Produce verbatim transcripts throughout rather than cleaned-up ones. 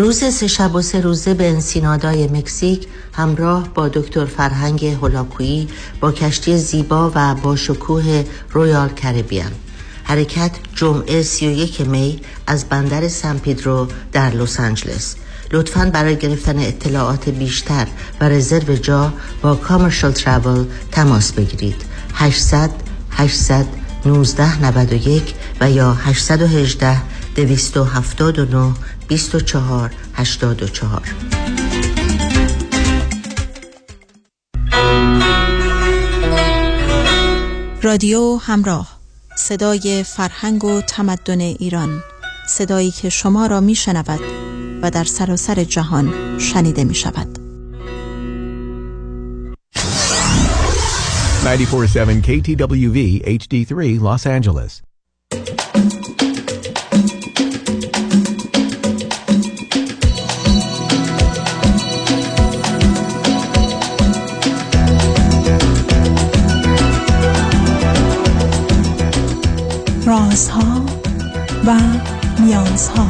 روز سه شب و سه روزه به انسینادای مکزیک همراه با دکتر فرهنگ هولاکویی با کشتی زیبا و با شکوه رویال کریبیان. حرکت جمعه سی و یک می از بندر سن پدرو در لس آنجلس. لطفاً برای گرفتن اطلاعات بیشتر و رزرو جا با کامرشال تراول تماس بگیرید. هشتصد هشتصد نوزده نود و یک و یا هشتصد و هجده دویست و هفتاد و نه بیست و چهار هشتاد و چهار. رادیو همراه، صدای فرهنگ و تمدن ایران، صدایی که شما را میشنود و در سراسر جهان شنیده می شود. نود و چهار ممیز هفت کی تی دبلیو وی اچ دی سه Los Angeles. رازها و نیازها.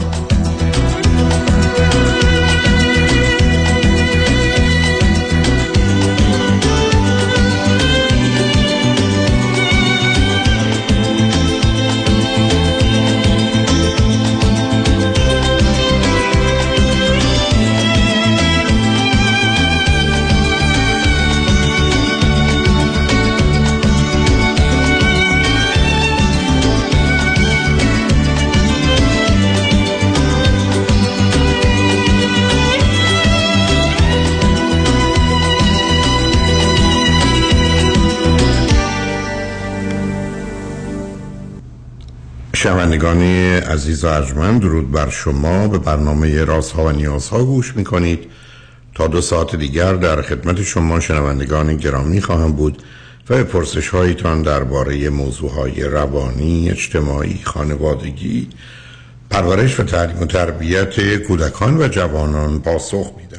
شنوندگان عزیز و ارجمند، درود بر شما. به برنامه رازها و نیازها گوش میکنید. تا دو ساعت دیگر در خدمت شما شنوندگان گرامی خواهم بود و به پرسش هایتان درباره موضوع های روانی، اجتماعی، خانوادگی، پرورش و تعلیم و تربیت کودکان و جوانان پاسخ میدم.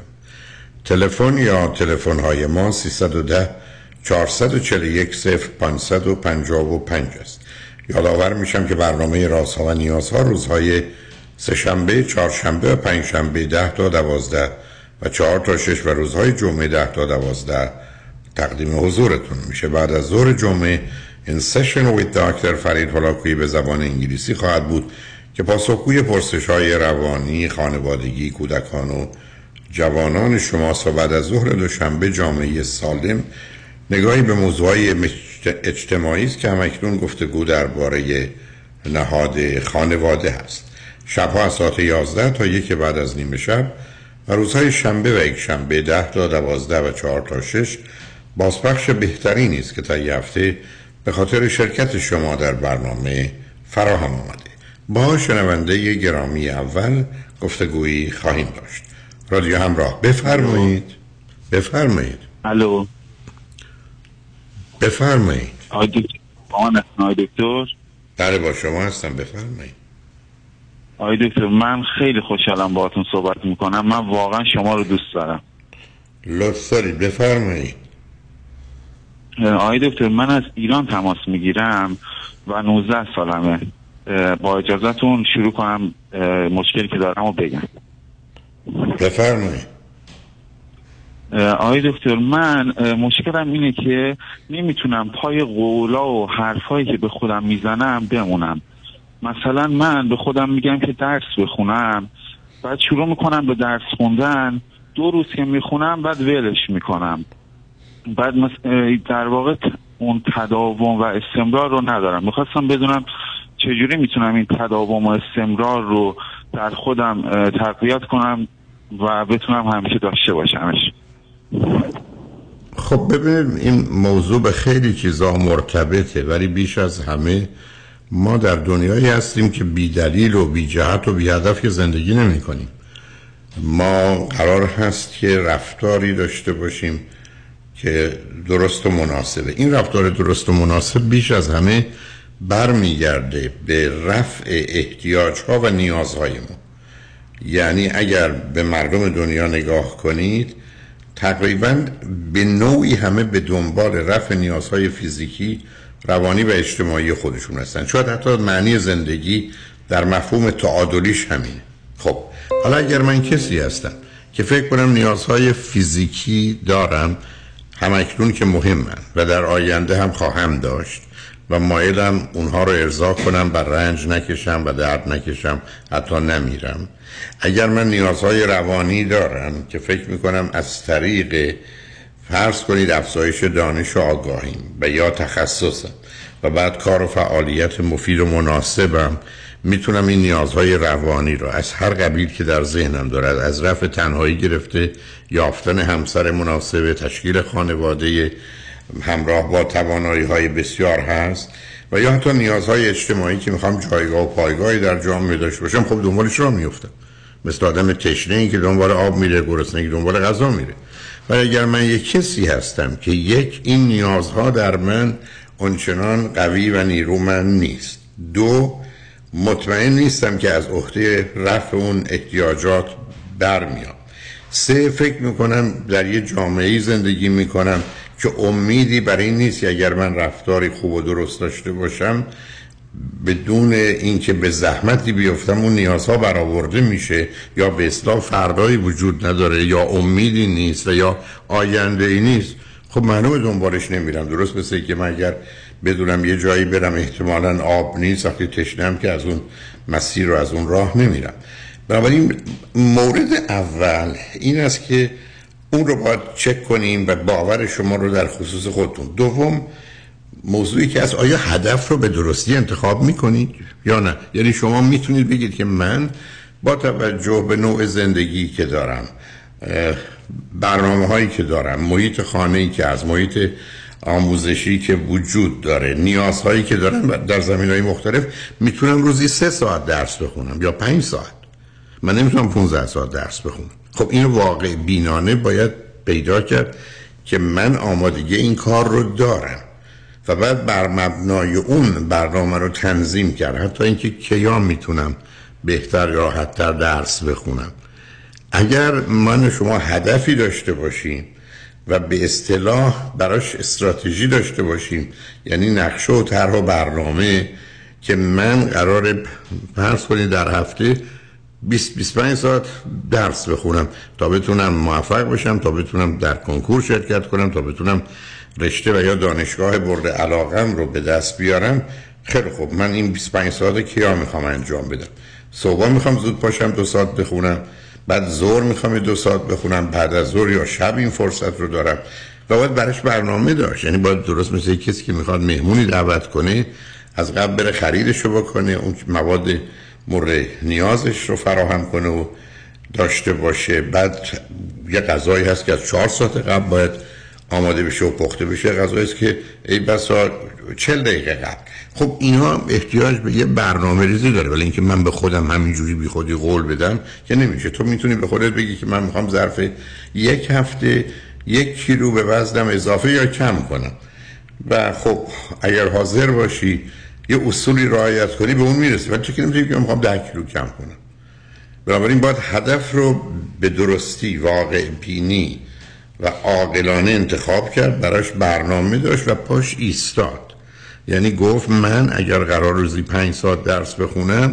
تلفن یا تلفن های ما سیصد و ده چهارصد و چهل و یک صفر پانصد و پنجاه و پنج است. یادآور میشم که برنامه رازها و نیازها روزهای سه شنبه، چهار شنبه و پنج شنبه ده تا دوازده و چهار تا شش و روزهای جمعه ده تا دوازده تقدیم حضورتون میشه. بعد از ظهر جمعه این سشن ویت دکتر فرید هولاکویی به زبان انگلیسی خواهد بود که پاسخگوی پرسش‌های روانی، خانوادگی، کودکان و جوانان شماست و بعد از ظهر دوشنبه جامعه سالم نگاهی به موضوعهای اجتماعی است که همکنون گفتگو درباره نهاد خانواده هست. شبها از ساعت یازده تا یک بعد از نیمه شب و روزهای شنبه و یک شنبه ده تا دوازده و چهار تا شش بازپخش بهترینی است که تا یه هفته به خاطر شرکت شما در برنامه فراهم آمده. با شنونده گرامی اول گفتگویی خواهیم داشت. رادیو همراه، بفرمایید. بفرمایید. الو. بفرمایید. آقای دکتر، آقای دکتر. بله با شما هستم، بفرمایید. آقای دکتر، من خیلی خوشحالم باهاتون صحبت میکنم. من واقعا شما رو دوست دارم. لطف دارید، بفرمایید. آقای دکتر، من از ایران تماس میگیرم و نوزده سالمه. با اجازهتون شروع کنم مشکلی که دارم رو بگم. بفرمایید. آقای دکتر، من مشکلم اینه که نمیتونم پای قولا و حرفایی که به خودم میزنم بمونم. مثلا من به خودم میگم که درس بخونم، بعد شروع میکنم به درس خوندن، دو روز که میخونم بعد ولش میکنم. بعد در واقع اون تداوم و استمرار رو ندارم. میخواستم بدونم چجوری میتونم این تداوم و استمرار رو در خودم تقویت کنم و بتونم همیشه داشته باشمش. خب ببینید، این موضوع به خیلی چیزا مرتبطه، ولی بیش از همه ما در دنیایی هستیم که بی دلیل و بی جهت و بی هدف زندگی نمی کنیم. ما قرار هست که رفتاری داشته باشیم که درست و مناسبه. این رفتار درست و مناسب بیش از همه برمیگرده به رفع احتیاجها و نیازهای ما. یعنی اگر به مردم دنیا نگاه کنید، تقریباً به نوعی همه به دنبال رفع نیازهای فیزیکی، روانی و اجتماعی خودشون هستن. شاید حتی معنی زندگی در مفهوم تعادلیش همینه. خب حالا اگر من کسی هستم که فکر کنم نیازهای فیزیکی دارم همکنون که مهمن و در آینده هم خواهم داشت و مایلم اونها رو ارضا کنم و رنج نکشم و درد نکشم، حتی نمیرم. اگر من نیازهای روانی دارم که فکر میکنم از طریق فرض کنید افزایش دانش و آگاهیم و یا تخصصم و بعد کار و فعالیت مفید و مناسبم میتونم این نیازهای روانی رو از هر قبیل که در ذهنم دارد، از رفع تنهایی گرفته، یافتن همسر مناسب، تشکیل خانواده همراه با توانایی‌های بسیار هست و یا حتی نیازهای اجتماعی که میخوام جایگاه و پایگاهی در جامعه داشته باشم، خب دنبالش را میفتم. مثل آدم تشنه‌ای که دنبال آب میره، گرسنه‌ای که دنبال غذا میره. و اگر من یک کسی هستم که یک این نیازها در من اونچنان قوی و نیرومند نیست، دو مطمئن نیستم که از عهده رفع اون احتیاجات برمیام، سه فکر میکنم در یه جامعه‌ای زندگی میکنم که امیدی برای این نیست که اگر من رفتاری خوب و درست داشته باشم بدون اینکه به زحمتی بیفتم اون نیازها برآورده میشه، یا به اصطلاح فردایی وجود نداره، یا امیدی نیست و یا آینده‌ای نیست. خب معلومه دنبالش نمیرم. درست مثل که من اگر بدونم یه جایی برم احتمالاً آب نیست، وقتی تشنم که از اون مسیر رو از اون راه نمیرم. بنابراین مورد اول این است که اون رو باید چک کنیم و باور شما رو در خصوص خودتون. دوم موضوعی که از آیا هدف رو به درستی انتخاب میکنید یا نه؟ یعنی شما میتونید بگید که من با توجه به نوع زندگی که دارم، برنامه هایی که دارم، محیط خانه‌ای که از محیط آموزشی که وجود داره، نیازهایی که دارم در زمینهای مختلف، میتونم روزی سه ساعت درس بخونم یا پنج ساعت. من نمیتونم پونزده ساعت درس بخونم. خب این واقع بینانه باید پیدا کرد که من آمادگی این کار رو دارم و بعد بر مبنای اون برنامه رو تنظیم کرد، حتی اینکه کیا میتونم بهتر یا راحت‌تر درس بخونم. اگر من شما هدفی داشته باشیم و به اصطلاح براش استراتژی داشته باشیم، یعنی نقشه و طرح و برنامه که من قراره فرض کنید در هفته بیست تا بیست و پنج ساعت درس بخونم تا بتونم موفق بشم، تا بتونم در کنکور شرکت کنم، تا بتونم رشته و یا دانشگاه برد علاقم رو به دست بیارم، خیلی خوب، من این بیست و پنج ساعت کیا میخوام انجام بدم؟ صبح میخوام زود پاشم دو ساعت بخونم، بعد ظهر میخوام دو ساعت بخونم، بعد از ظهر یا شب این فرصت رو دارم و باید براش برنامه داشت. یعنی باید درست مثل کسی که میخواد مهمونی دعوت کنه از قبل بره خریدش رو بکنه، اون مواد مورد نیازش رو فراهم کنه و داشته باشه. بعد یه غذایی هست که از چهار ساعت قبل باید آماده بشه و پخته بشه، غذایی است که ای بسا چهل دقیقه قبل. خب اینها احتیاج به یه برنامه ریزی داره، ولی اینکه من به خودم همینجوری بی خودی قول بدم که نمیشه. تو میتونی به خودت بگی که من میخوام ظرف یک هفته یک کیلو به وزنم اضافه یا کم کنم و خب اگر حاضر باشی یه اصولی رعایت کنی به اون میرسی. ولی چه که نمیشه که من میخوام ده کیلو کم کنم. بنابراین باید هدف رو به درستی، واقع بینی و عاقلانه انتخاب کرد، براش برنامه داشت و پاش ایستاد. یعنی گفت من اگر قرار روزی پنج ساعت درس بخونم،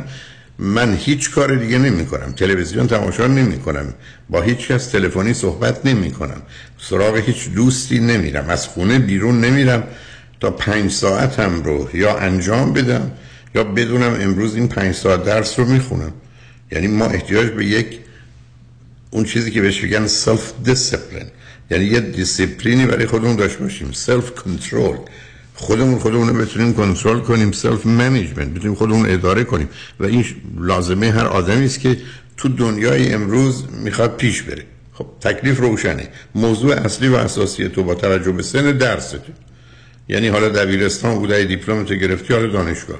من هیچ کار دیگه نمی کنم، تلویزیون تماشا نمی کنم، با هیچ کس تلفنی صحبت نمی کنم، سراغ هیچ دوستی نمیرم، از خونه بیرون نمیرم تا پنج ساعتم رو یا انجام بدم یا بدونم امروز این پنج ساعت درس رو میخونم. یعنی ما احتیاج به یک اون چیزی که بهش میگن سلف دیسیپلین، یعنی یه دیسیپلینی برای خودمون داشته باشیم، سلف کنترل، خودمون خودمون رو بتونیم کنترل کنیم، سلف منیجمنت، بتونیم خودمون اداره کنیم. و این لازمه هر آدمی است که تو دنیای امروز میخواد پیش بره. خب تکلیف روشنه. موضوع اصلی و اساسی تو با توجه به سن درسته، یعنی حالا دبیرستان بوده، دیپلمت گرفتی، حالا دانشگاه.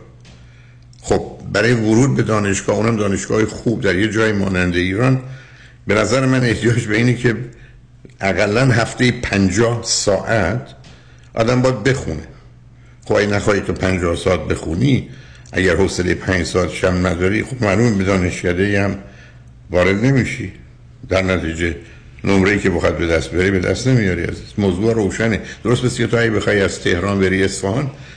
خب برای ورود به دانشگاه، اونم دانشگاه خوب در یه جای مانند ایران، به نظر من احتیاج به اینه که اقلا هفته پنجاه ساعت آدم باید بخونه. خب اگه نخواهی تو پنجاه ساعت بخونی، اگر حوصله پنج ساعت شم نداری، خب معلومه به دانشکده هم وارد نمیشی، در نتیجه نمره‌ای که بخواد به دست بری به دست نمیاری. از موضوع روشنه. درست بسیار تو اگه بخوای از تهران بری اصفهان،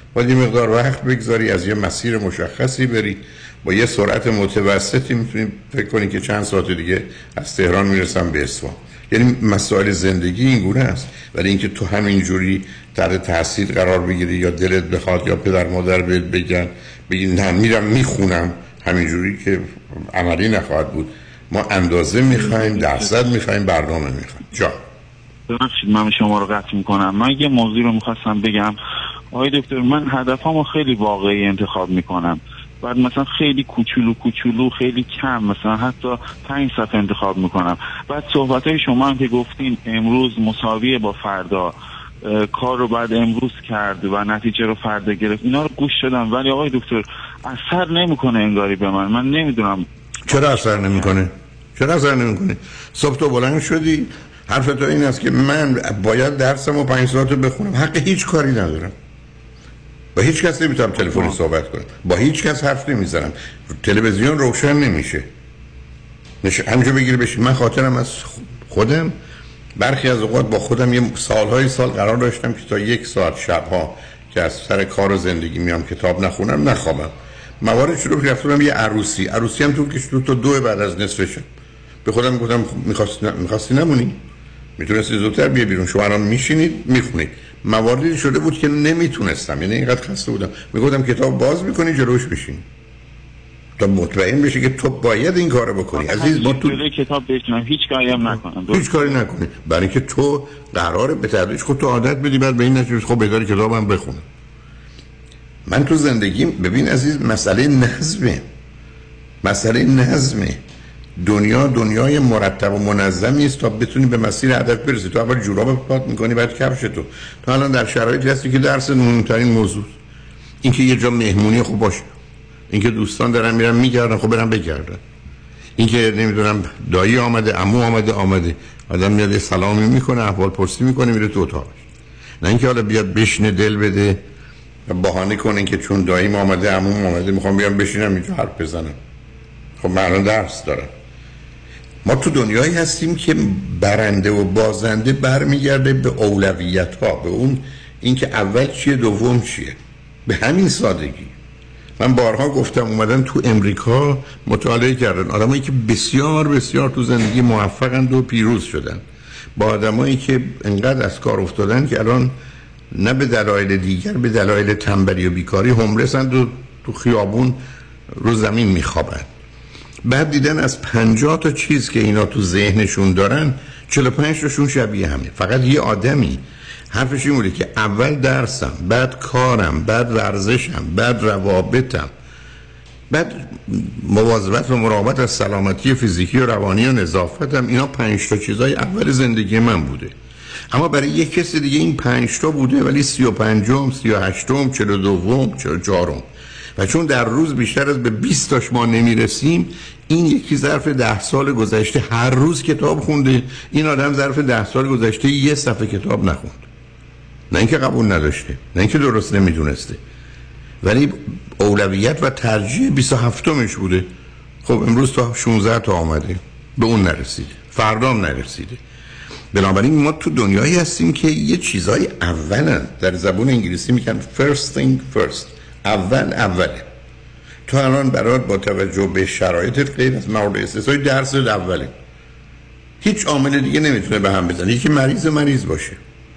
باید یه مقدار وقت بگذاری، از یه مسیر مشخصی بری، با یه سرعت متوسطی میتونی فکر کنی که چند ساعت دیگه از تهران میرسم به اصفهان. یعنی مسائل زندگی این گونه است. ولی اینکه تو همینجوری تحت تاثیر قرار بگیری یا دلت بخواد یا پدر مادر بهت بگن بگی نه میرم میخونم، همینجوری که عملی نخواهد بود. ما اندازه میخوایم، درصد میخوایم، برنامه میخوایم. جا ببخشید من شما رو قطع میکنم. من یه موضوع رو میخواستم بگم. آقای دکتر، من هدفامو خیلی واقعی انتخاب میکنم. بعد مثلا خیلی کوچولو کوچولو خیلی کم، مثلا حتی پنج صفحه انتخاب میکنم. بعد صحبتهای شما هم که گفتین امروز مساویه با فردا، کار رو بعد امروز کرد و نتیجه رو فردا گرفت، اینا رو گوش دادم. ولی آقای دکتر اثر نمیکنه انگاری به من. من نمیدونم چرا اثر نمیکنه. چرا اثر نمیکنه؟ صبح تو بلند شدی حرف تو این است که من باید درسمو پنج ساعت بخونم. حق هیچ کاری ندارم. با هیچ کس نمیتونم تلفنی صحبت کنم، با هیچ کس حرف نمیزنم، تلویزیون روشن نمیشه. نش... همینجا بگیر بشین. من خاطرم از خودم برخی از اوقات با خودم یه سالهای سال قرار داشتم که تا یک ساعت شبها که از سر کار و زندگی میام کتاب نخونم، نخوابم. موارد شروع رفتم یه عروسی عروسی هم طول کشید تا دو بعد از نصف شب. به خودم گفتم می‌خواستی می‌خواستی نمونی؟ میتونستی زودتر بیا بیرون. شما الان میشینید میخونید. مواردی شده بود که نمیتونستم، یعنی اینقدر خسته بودم، میگفتم کتاب باز میکنی جلوش بشین تا مطمئن بشی که تو باید این کارو بکنی. عزیز با تو کتاب بشینم هیچ کاری هم نکنم، هیچ کاری نکنی، برای اینکه تو قراره به تدریج خود تو عادت بدی، بعد به این نتیجه خب بهتره کتابم بخونم. من تو زندگیم ببین عزیز مسئله نظمه، مسئله نظمه. دنیا دنیای مرتب و منظمی است تا بتونی به مسیر هدف برسی. تو اول جوراب پات میکنی بعد کفش تو. تو الان در شرایطی هستی که درس مهمترین موضوع اینکه یه جا مهمونی خوب باشه، اینکه دوستان دارن میرن میگردن خب برن بگردن، اینکه نمیدونم دایی آمده، عمو آمده آمده آدم میاد سلامی میکنه، احوال پرسی میکنه، میره تو اتاقش. نه اینکه حالا بیاد بشینه دل بده و بهانه کنه که چون داییم آمده عموم آمده میخوام بیام بشینم اینجا حرف بزنم. خب من الان درس دارم. ما تو دنیایی هستیم که برنده و بازنده برمیگرده به اولویت ها، به اون اینکه اول چیه دوم چیه. به همین سادگی. من بارها گفتم اومدن تو امریکا مطالعه کردن آدمایی که بسیار بسیار تو زندگی موفقند و پیروز شدن با آدمایی که انقدر از کار افتادن که الان نه به دلایل دیگر به دلایل تنبلی و بیکاری هوملسند و تو خیابون رو زمین میخوابن. بعد دیدن از پنجاه تا چیز که اینا تو ذهنشون دارن چهل و پنج تاشون شبیه همه. فقط یه آدمی حرفش این بوده که اول درسم، بعد کارم، بعد ورزشم، بعد روابطم، بعد مواظبت و مراقبت از سلامتی فیزیکی و روانی و نظافتم. اینا پنج تا چیزای اول زندگی من بوده. اما برای یک کسی دیگه این پنج تا بوده ولی سی و پنجم، سی و هشتم، چهل و دوم، چهل و چهارم. و چون در روز بیشتر از به بیست تاش ما نمیرسیم، این یکی ظرف ده سال گذشته هر روز کتاب خونده، این آدم ظرف ده سال گذشته یه صفحه کتاب نخوند. نه اینکه قبول نداشته، نه اینکه درست نمیدونسته، ولی اولویت و ترجیح بیست و هفتمش بوده. خب امروز تا شانزده تا آمده، به اون نرسیده، فردام نرسیده. بنابراین ما تو دنیایی هستیم که یه چیزای اولن. در زبان انگلیسی میگن first thing first، اول اوله. تو الان برات با توجه به شرایطت غیر از مورد استثنایی درس اوله. هیچ عامل دیگه نمیتونه به هم بزنه. یکی مریض مریض باشه،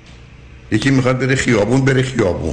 یکی میخواد بره خیابون بره خیابون،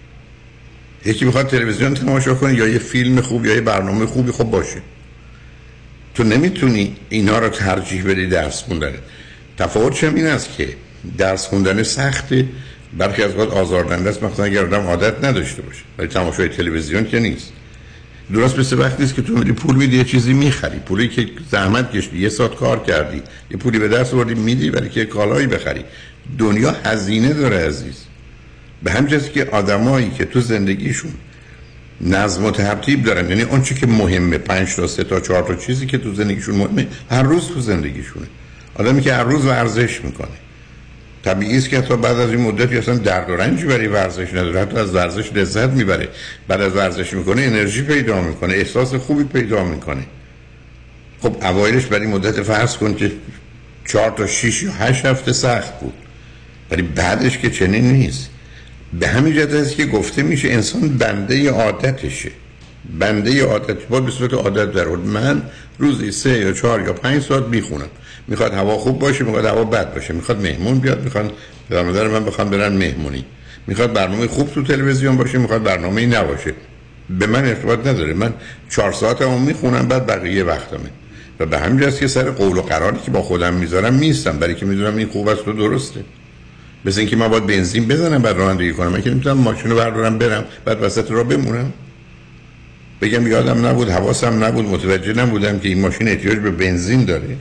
یکی میخواد تلویزیون تماشا کنه یا یه فیلم خوب یا یه برنامه خوبی خوب باشه. تو نمیتونی اینا رو ترجیح بدی درس خوندن. تفاوت چه این است که درس خوندن سخته، برخی از اوقات آزاردنده است، مثلا اگر آدم عادت نداشته باشه. ولی تماشای تلویزیون که نیست. درست مثل وقتی است که تو میری پول میدی یه چیزی میخری، پولی که زحمت کشیدی، یه ساعت کار کردی، یه پولی به دست آوردی میدی برای که کالایی بخری. دنیا هزینه داره عزیز. به همین جاست که آدمایی که تو زندگیشون نظم و ترتیب دارن، یعنی اون چیزی که مهمه، پنج تا سه تا چهار تا چیزی که تو زندگیشون مهمه هر روز تو زندگیشونه. آدمی که هر روز ورزش میکنه، طبیعی است که تا بعد از این مدتی اصلا درد و رنجی برای ورزش نداره، حتی از ورزش لذت میبره. بعد از ورزش میکنه انرژی پیدا میکنه، احساس خوبی پیدا میکنه. خب اوایلش برای مدت فرض کن که چهار تا شش یا هشت هفته سخت بود، ولی بعدش که چنین نیست. به همین جهت است که گفته میشه انسان بنده عادتشه، بنده عادت باید به صورت عادت در آورد. من روزی سه یا چهار یا پنج ساعت میخونم، میخواد هوا خوب باشه، میخواد هوا بد باشه، میخواد مهمون بیاد، میخواد پدر مادر من بخوام برن مهمونی، میخواد برنامه خوب تو تلویزیون باشه، میخواد برنامه‌ای نباشه، به من ارتباط نداره. من چهار ساعتمو میخونم، بعد بقیه وقتمه. و به همین جاست که سر قول و قراری که با خودم میذارم میستم، برای که میدونم این خوب است و درسته. مثل اینکه من باید بنزین بزنم بعد رانندگی کنم، من که نمیتونم ماشینو بردارم برم بعد وسط راه بمونم، بگم یادم نبود، حواسم نبود، متوجه نبودم که این ماشین احتیاج به بنزین داره.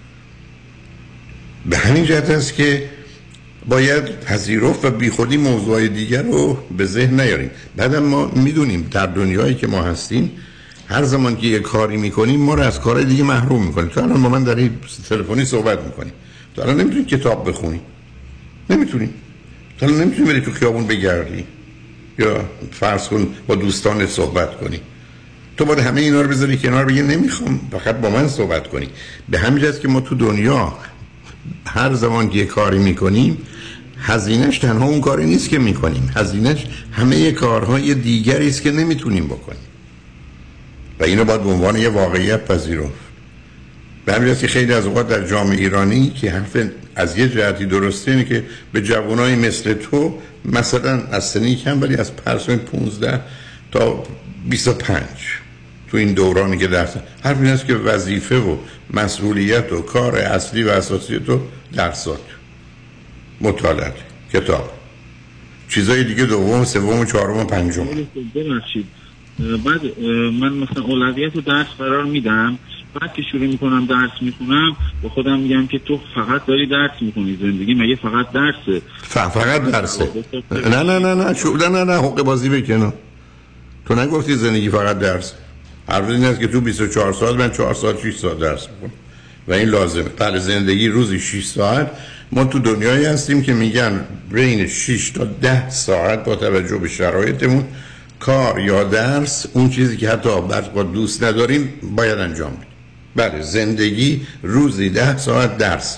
به همین جهت است که باید پذیرفت و بیخودی موضوعی دیگر رو به ذهن نیاریم. بعدم ما میدونیم در دنیایی که ما هستیم هر زمان که یه کاری میکنیم ما رو از کارهای دیگه محروم میکنیم. تو الان با من در این تلفنی صحبت میکنیم، تو الان نمیتونی کتاب بخونی، نمیتونی، تو الان نمیتونی بری تو خیابون بگردی یا فرض کن با دوستانت صحبت کنی. تو باید همه اینا رو بذاری کنار، بگی نمیخوام، فقط با من صحبت کنی. به همین جاست که ما تو دنیا هر زمان که یه کاری میکنیم هزینه‌اش تنها اون کاری نیست که میکنیم، هزینه‌اش همه کارهای دیگری است که نمیتونیم بکنیم و اینو باید به عنوان یه واقعیت پذیرفت. به همین جاست که خیلی از اوقات در جامعه ایرانی که حرف از یه جهتی درسته اینه که به جوانای مثل تو مثلا از سنی کم ولی از پرسون پونزده تا بیست و پنج تو این دورانی که درس حرف این است که وظیفه و مسئولیت و کار اصلی و اساسی تو درسات، مطالعه، کتاب، چیزای دیگه دوم، سوم و چهارم و پنجم. ببخشید بعد من مثلا اولویت رو درس قرار میدم، بعد که شروع میکنم درس میخونم با خودم میگم که تو فقط داری درس میخونی، زندگی مگه فقط درسه؟ فقط درسه؟ نه نه نه نه شو نه نه نه حق بازی بکنم. تو نگفتی زندگی فقط درسه. حرف این است که تو بیست و چهار ساعت من چهار ساعت شش ساعت درس میخونم و این لازمه. بله زندگی روزی شش ساعت. ما تو دنیایی هستیم که میگن بین شش تا ده ساعت با توجه به شرایطمون کار یا درس، اون چیزی که حتی با دوست نداریم باید انجام بدیم. بله زندگی روزی ده ساعت درسه.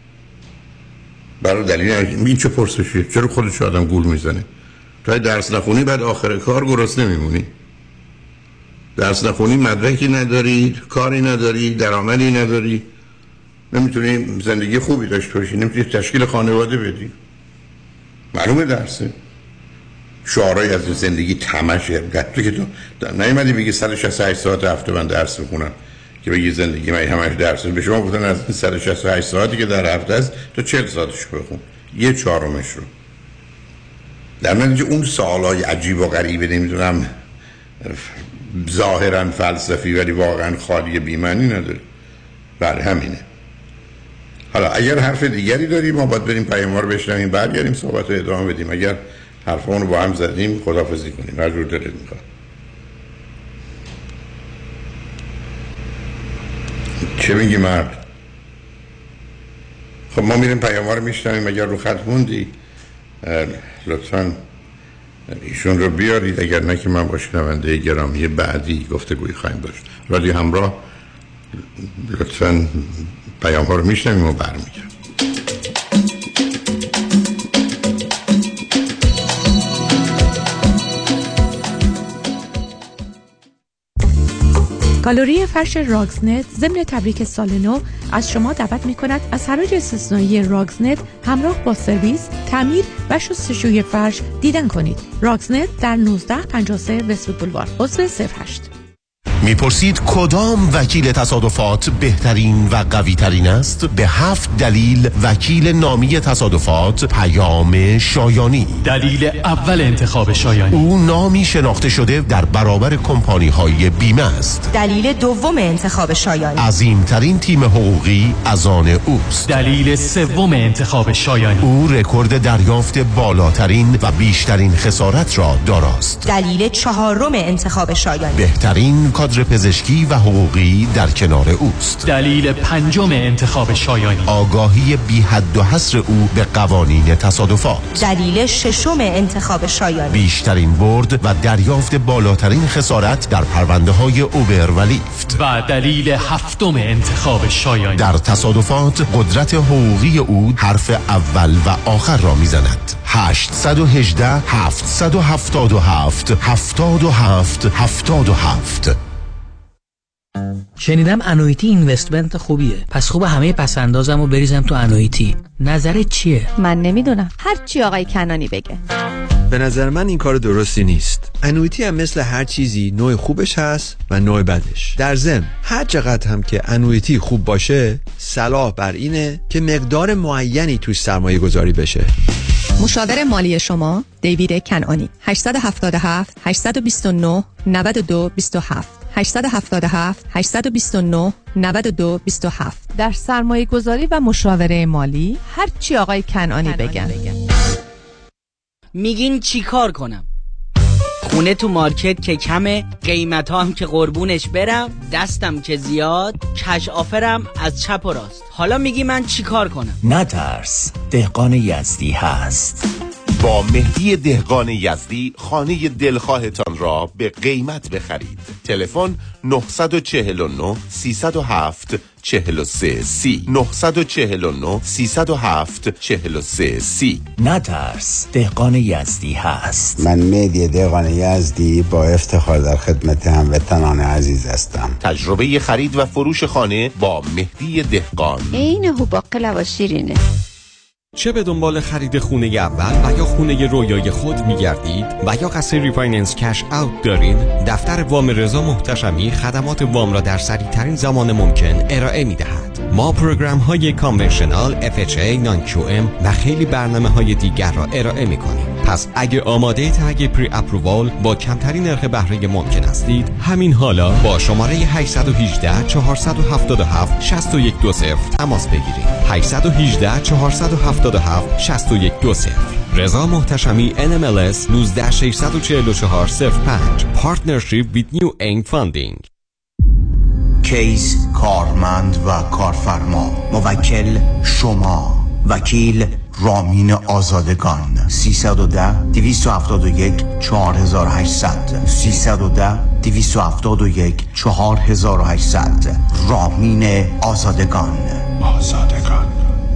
برای دلیل این چه پرسشیه؟ چرا خودش آدم گول میزنه؟ تو درس نخونی بعد آخر کار گرسنه میمونی. درس نخونی مدرکی نداری، کاری نداری، درآمدی نداری، نمیتونی زندگی خوبی داشته باشی، نمیتونی تشکیل خانواده بدی. معلومه درسه. شعارهای از زندگی تمشه. تو که تو نیومدی بگی صد و شصت و هشت ساعت هفته من درس میخونم که بگی زندگی من همش درسه. به شما گفتن از صد و شصت و هشت ساعتی که در هفته است تو چهل ساعتش بخون، یه چهارمش رو. در نتیجه اون سوالای عجیب و غریبه نمیدونم ظاهرا فلسفی ولی واقعا خالی بی‌معنی نداره. بله همینه. حالا اگر حرف دیگری داری ما باید بریم پیام رو بشنویم، برگردیم صحبت رو ادامه بدیم. اگر حرفمون رو با هم زدیم خداحافظی کنیم، هر جور دلت میخواد. چه میگی مرد؟ خب ما میریم پیام رو میشنویم. اگر رو خط موندی لطفاً ایشون رو بیارید، اگر نه که من با شنونده گرامی بعدی گفتگوی خواهیم داشت. رادیو همراه لطفاً پیام ها رو میشنویم و برمیگردیم. گالری فرش راگزنت ضمن تبریک سال نو از شما دعوت می کند از حراج استثنایی راگزنت همراه با سرویس، تعمیر و شستشوی فرش دیدن کنید. راگزنت در نوزده پنجاه و سه وست‌وود بولوار، عضو صفر هشت. میپرسید کدام وکیل تصادفات بهترین و قوی ترین است؟ به هفت دلیل وکیل نامی تصادفات پیام شایانی. دلیل اول انتخاب شایانی، او نامی شناخته شده در برابر کمپانی های بیمه است. دلیل دوم انتخاب شایانی، عظیمترین تیم حقوقی از آن اوست. دلیل سوم انتخاب شایانی، او رکورد دریافت بالاترین و بیشترین خسارت را داراست. دلیل چهارم انتخاب شایانی، بهترین کادر پزشکی و حقوقی در کنار اوست. دلیل پنجم انتخاب شایانی، آگاهی بی حد و حصر او به قوانین تصادفات. دلیل ششم انتخاب شایانی، بیشترین برد و دریافت بالاترین خسارت در پرونده های اوبر و لیفت. و دلیل هفتم انتخاب شایانی، در تصادفات قدرت حقوقی او حرف اول و آخر را میزند. هشت یک هشت هفت هفت هفت هفت هفت هفت هفت. شنیدم انویتی اینوستمنت خوبیه، پس خوب همه پسندازم رو بریزم تو انویتی. نظرت چیه؟ من نمیدونم، هر چی آقای کنانی بگه. به نظر من این کار درستی نیست. انویتی هم مثل هر چیزی نوع خوبش هست و نوع بدش. در ضمن هر چقدر هم که انویتی خوب باشه، صلاح بر اینه که مقدار معینی توش سرمایه گذاری بشه. مشاور مالی شما دیوید کنانی. هشت هفت هفت هشت دو نه نه دو دو هفت هشت هفت هفت هشت دو نه نه دو دو هفت. در سرمایه گذاری و مشاوره مالی هر چی آقای کنانی بگن. میگین چی کار کنم؟ خونه تو مارکت که کمه، قیمت هم که قربونش برم، دستم که زیاد، کش آفرم از چپ و راست. حالا میگی من چی کار کنم؟ نترس، دهقان یزدی هست. با مهدی دهقان یزدی خانه دلخواهتان را به قیمت بخرید. تلفن نه چهار نه سه صفر هفت چهار سه سی نه چهار نه سه صفر هفت چهار سه سی. نترس، دهقان یزدی هست. من مهدی دهقان یزدی با افتخار در خدمت هموطنان عزیز هستم. تجربه خرید و فروش خانه با مهدی دهقان. این هوباقلا و شیرینه. چه به دنبال خرید خونه اول و یا خونه رویای خود می‌گردید و یا قصد ریفایننس کش اوت دارید، دفتر وام رضا محتشمی خدمات وام را در سریع‌ترین زمان ممکن ارائه می‌دهد. ما پروگرام‌های کانونشنال، اف اچ ای، نان کیو ام و خیلی برنامه‌های دیگر را ارائه می‌کنیم. پس اگه آماده تگ پری اپرووال با کمترین نرخ بهره ممکن هستید، همین حالا با شماره هشت یک هشت چهار هفت هفت شش یک دو صفر تماس بگیرید. هشت یک هشت چهار هفت هفت شش یک دو صفر. رضا محتشمی ان ام ال اس یک نه شش چهار چهار صفر پنج. پارتنرشیپ ویت نیو اینگ فاندینگ. کیس کارمند و کارفرما. موکل شما. وکیل رامین آزادگان. سیصد و ده دویست و هفتاد و یک چهار هزار و هشتصد سیصد و ده دویست و هفتاد و یک چهار هزار و هشتصد. رامین آزادگان. آزادگان.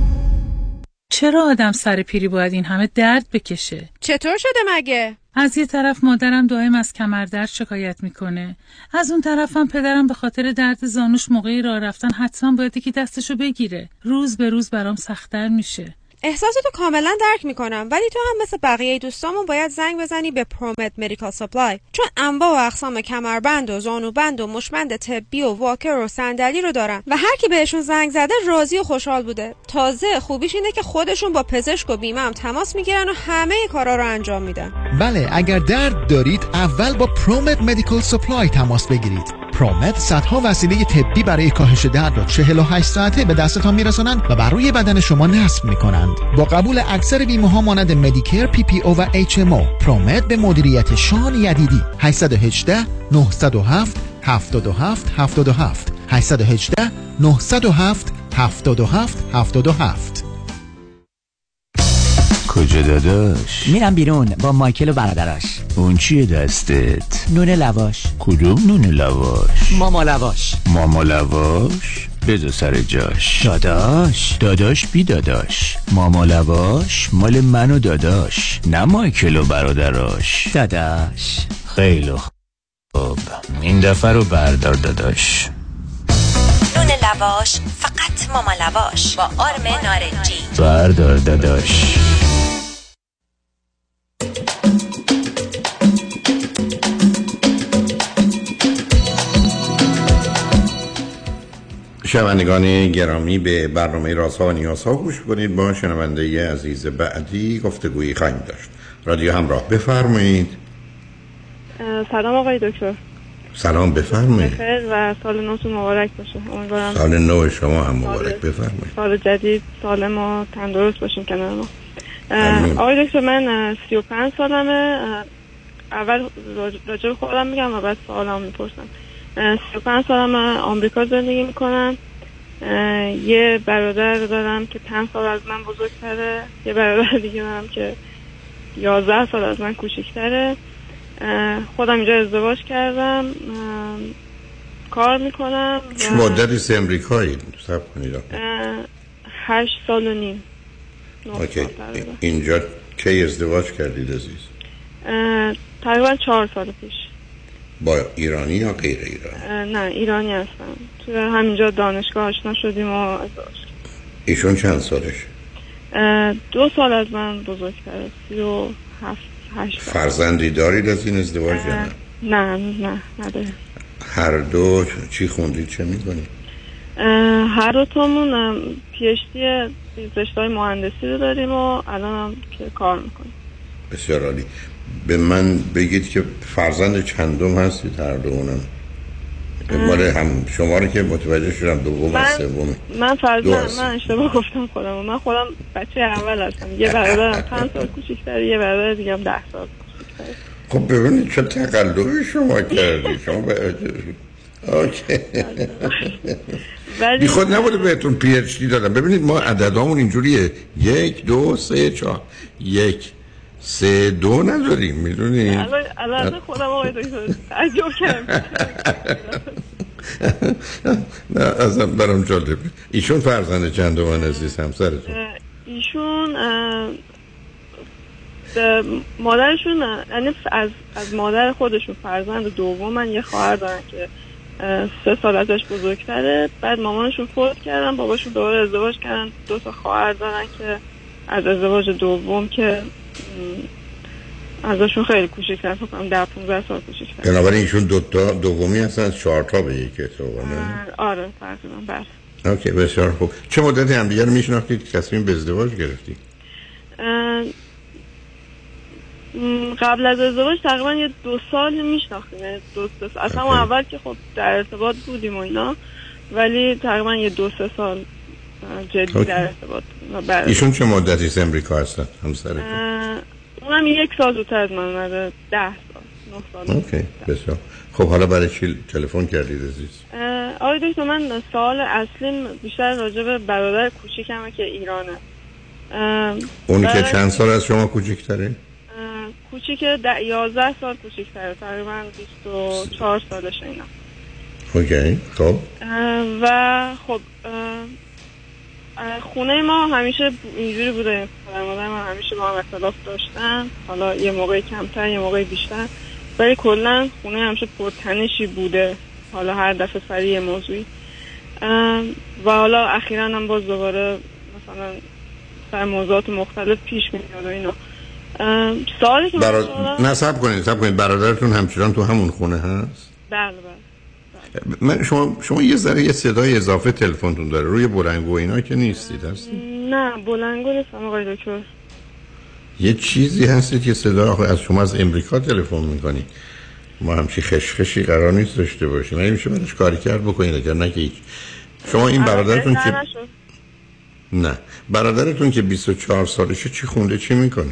چرا آدم سر پیری باید این همه درد بکشه؟ چطور شده مگه؟ از یه طرف مادرم دائم از کمردرد شکایت میکنه، از اون طرفم پدرم به خاطر درد زانوش موقعی راه رفتن حتما باید یکی دستشو بگیره. روز به روز برام سخت‌تر میشه. احساساتو کاملا درک میکنم، ولی تو هم مثل بقیه دوستامون باید زنگ بزنی به پرومت مدیکال سپلای، چون انواع و اقسام کمربند و زانوبند و مشمند طبی و واکر و صندلی رو دارن و هر کی بهشون زنگ زده راضی و خوشحال بوده. تازه خوبیش اینه که خودشون با پزشک و بیمه هم تماس میگیرن و همه کارا رو انجام میدن. بله، اگر درد دارید اول با پرومت مدیکال سپلای تماس بگیرید. پرومت صدها وسیله طبی برای کاهش درد را چهل و هشت ساعته به دستتان میرسونند و بر روی بدن شما نصب میکنند. با قبول اکثر بیمه ها مانند مدیکر، پی پی او و اچ ام او. پرومت به مدیریت شان یدیدی. هشت یک هشت نه صفر هفت هفت هفت هفت هفت هشت یک هشت نه صفر هفت هفت هفت هفت هفت. کجا داداش؟ میرم بیرون با مایکل و برادراش. اون چیه دستت؟ نون لواش. کدوم نون لواش؟ ماما لواش. ماما لواش؟ بذار سر جاش. داداش داداش بی داداش. ماما لواش مال من و داداش، نه مایکل و برادراش. داداش خیلی خوب، این دفعه رو بردار داداش. نون لواش فقط ماما لواش با آرم نارنجی. بردار داداش. شنوندگان گرامی، به برنامه رازها و نیازها گوش کنید. با شنونده عزیز بعدی گفتگویی خواهیم داشت. رادیو همراه، بفرمایید. سلام آقای دکتر. سلام، بفرمایید. بخیر و سال نوتون مبارک باشه. امیدوارم سال نو شما هم مبارک. بفرمایید. سال جدید سالم و تندرست باشین کنار ما. آقای دکتر، من سی و پنج سالمه. اول راجع به خودم میگم و بعد سوالام میپرسم. سی و پنج سالمه، آمریکا زندگی میکنم. یه برادر دارم که پنج سال از من بزرگتره، یه برادر دیگه دارم که یازده سال از من کوچیکتره. خودم اینجا ازدواج کردم، کار میکنم. چه مدتی سی امریکایی؟ صبر کنید. هشت سال و نیم. اوکی. اینجا کی ازدواج کردید عزیز؟ تقریبا چهار سال پیش. با ایرانی یا غیر ایرانی؟ نه ایرانی هستم. تو همینجا دانشگاه آشنا شدیم و ازدواج کردیم. ایشون چند سالشه؟ دو سال از من بزرگتره. سی و هفت هشت. فرزندی دارید از این ازدواج یا نه؟ نه نه نداره. هر دو چی خوندید، چه میکنید؟ هر دو تامون پی اچ دی رشته مهندسی رو داریم و الان هم که کار میکنیم. بسیار عالی. به من بگید که فرزند چندم هستید هر دوونم؟ مال هم شما رو که متوجه شدم دوم و سوم. من فرزند من اشتباه گفتم خودم. من خودم بچه اول هستم. یه برادرم پنج سال کوچیک‌تره، یه برادر دیگه هم ده سال کوچیک‌تره. خب ببینید چه تقلبی شما کردی. شما به اوکی. بی خود نبوده بهتون پی اچ دی دادم. ببینید ما عددامون اینجوریه یک دو سه چهار یک سه دو نداریم، میدونید؟ الان الان خودم آقای دکتر تعجب کردم. نه اصلا برام جالبه. ایشون فرزند چندم عزیز همسرتون؟ ایشون مادرشون یعنی از از مادر خودشون فرزند دومن، یه خواهر دارن که سه سال ازش بزرگتره. بعد مامانشون فوت کردن، باباشون دوباره ازدواج کردن، دو تا خواهر دارن که از ازدواج دوم که ازشون خیلی کوچیک‌تر، فکر کنم ده پانزده سال کوچیک‌تر. بنابراین ایشون دو تا دومی هستن از چهار تا به یک اعتباره. آره تقریبا. بله. اوکی بسیار خوب. چه مدتی همدیگه رو میشناختید که تصمیم به ازدواج گرفتید؟ قبل از ازدواج تقریبا یه دو سال میشناختیم. دو سه سال. اصلا اول که خب در ارتباط بودیم و اینا، ولی تقریبا یه دو سه سال جدی در ارتباط بودیم. ایشون چه مدتی از امریکا هستن همسرتون؟ اونم یک سال زودتر از من اومده. ده سال نه سال. اوکی بسیار خب. حالا برای چی تلفن کردید عزیز؟ آقای دکتر من سوال اصلیم بیشتر راجع به برادر کوچیکمه که ایرانه. اون که چند سال از شما کوچیک‌تره؟ کوچیک ده یازده سال کوچیک‌تره، تقریبا بیست و چهار سالشه اینا. اوکی خب. و خب خونه ما همیشه اینجوری بوده، پدر مادر من همیشه با هم اختلاف داشتن، حالا یه موقع کمتر یه موقع بیشتر، ولی کلا خونه همیشه پرتنشی بوده، حالا هر دفعه سر یه موضوعی. و حالا اخیراً هم باز دوباره مثلا سر موضوعات مختلف پیش میاد و اینا. سوالی که برا... نصب کنید نصب کنید برادرتون همچنان تو همون خونه هست؟ بله بله. من شما شما یه ذره یه صدای اضافه تلفنتون داره، روی بلندگو اینا که نیستید هستید؟ نه بلندگو نیستم آقای دکتر. یه چیزی هستید که صدا آخه از شما از امریکا تلفن میکنید. ما همچی خشخشی قرار نیست داشته باشیم. من میشه برش کاری کرد بکنید اگر نه که هیچ. شما این برادرتون که نه برادرتون که بیست و چهار سالشه چی خونده چی میکنه؟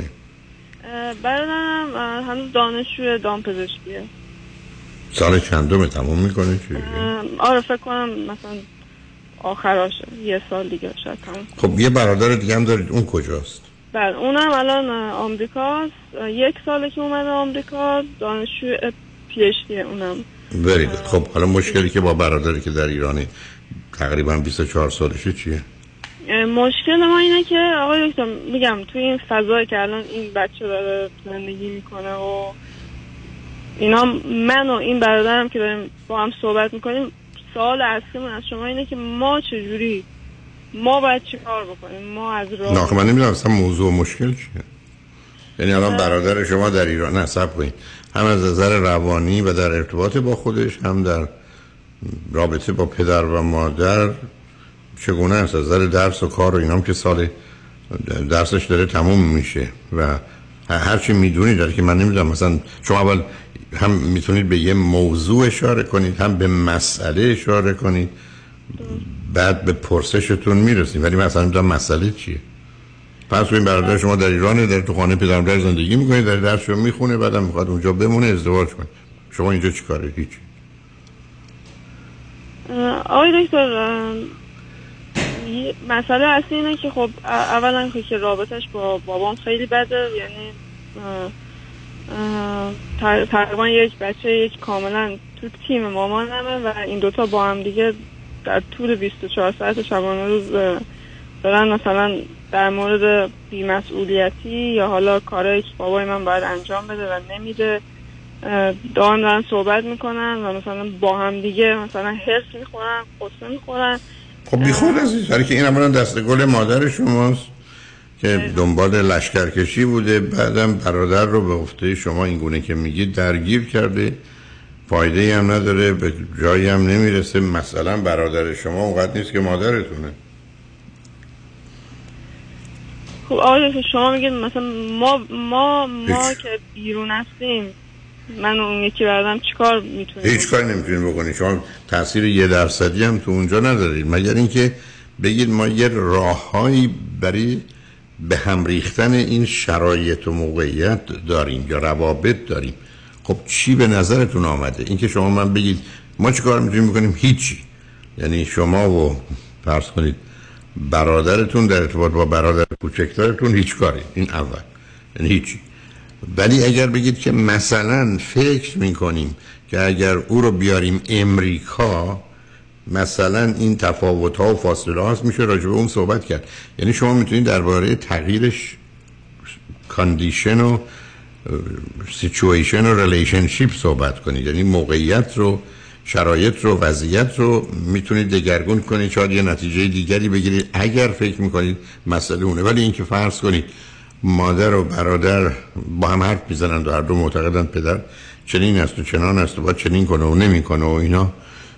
برادرم هنوز دانشجوی دامپزشکیه. سال چندم تموم میکنه چی؟ آره فکر کنم مثلا آخراشه، یه سال دیگه شاید تموم. خب یه برادر دیگه هم دارید، اون کجاست؟ بله اونم الان آمریکاست، یک ساله که اومده آمریکا، دانشجوی پی اچ دی اونم. برید. خب حالا مشکلی که با برادری که در ایرانی تقریبا بیست و چهار سالشه چیه؟ مشکل ما اینه که آقای دکتر میگم توی این فضایی که الان این بچه داره زندگی میکنه و اینا، من و این برادرم که داریم با هم صحبت میکنیم، سوال اصلیمون از شما اینه که ما چجوری ما باید چی کار بکنیم؟ ما از راه نه من نمیدونم اصلا موضوع مشکل چیه. یعنی الان برادر شما در ایران نصب کنید هم از نظر روانی و در ارتباط با خودش هم در رابطه با پدر و مادر چگونه است؟ از نظر درس و کار و اینام که سال درسش داره تموم میشه و هر چی میدونید داره که من نمیدونم مثلا شما اول هم میتونید به یه موضوع اشاره کنید هم به مسئله اشاره کنید بعد به پرسشتون میرسید، ولی مثلا نمیدونم مسئله چیه. پس این برادر شما در ایرانه، در تو خانه پدر مادر زندگی میکنه، در درسشو میخونه، بعدم میخواد اونجا بمونه ازدواج کنه. شما اینجا چیکاره؟ هیچ. آقای دکتر مسئله اصلی اینه که خب اولا که رابطش با بابام خیلی بده، یعنی تقریبا یک بچه یک کاملا تو تیم مامانمه و این دوتا با هم دیگه در طول بیست و چهار ساعت شبانه روز دارن مثلا در مورد بی‌مسئولیتی یا حالا کارهایی که بابای من باید انجام بده و نمیده دائم دارن صحبت میکنن و مثلا با هم دیگه مثلا حرص میخورن، قصه میخورن. خب بیخود عزیز، هر که این اولا دست گل مادر شماست که دنبال لشکرکشی بوده، بعدم برادر رو به گفته شما این گونه که میگید درگیر کرده، فایده‌ای هم نداره، به جایی هم نمیرسه. مثلا برادر شما اونقدر نیست که مادرتونه. خب آقای شما میگید مثلا ما ما ما که بیرون هستیم، من اون یکی برادرم چیکار میتونیم؟ هیچ کاری نمیتونید بکنید. شما تاثیر یه درصدی هم تو اونجا ندارید، مگر اینکه بگید ما یه راههایی برای به هم ریختن این شرایط و موقعیت داریم یا روابط داریم. خب چی به نظرتون آمده؟ اینکه شما من بگید ما چی کار میتونیم بکنیم؟ هیچی. یعنی شما و فرض کنید برادرتون در ارتباط با برادر کوچکترتون هیچ کاری، این اول، یعنی هیچی. ولی اگر بگید که مثلا فکر میکنیم که اگر او رو بیاریم امریکا مثلا این تفاوت ها و فاصله هاست، میشه راجع به اون صحبت کرد. یعنی شما میتونید درباره تغییرش کاندیشن و سیچویشن و ریلیشنشیپ صحبت کنید، یعنی موقعیت رو، شرایط رو، وضعیت رو میتونید دگرگون کنید، شاید یه نتیجه دیگری بگیرید اگر فکر میکنید مسئله اونه. ولی اینکه فرض کنید مادر و برادر با هم حرف میزنند و هر دو معتقدن پدر چنین است و چنان است و باید چنین کنه و نمیکنه و اینا،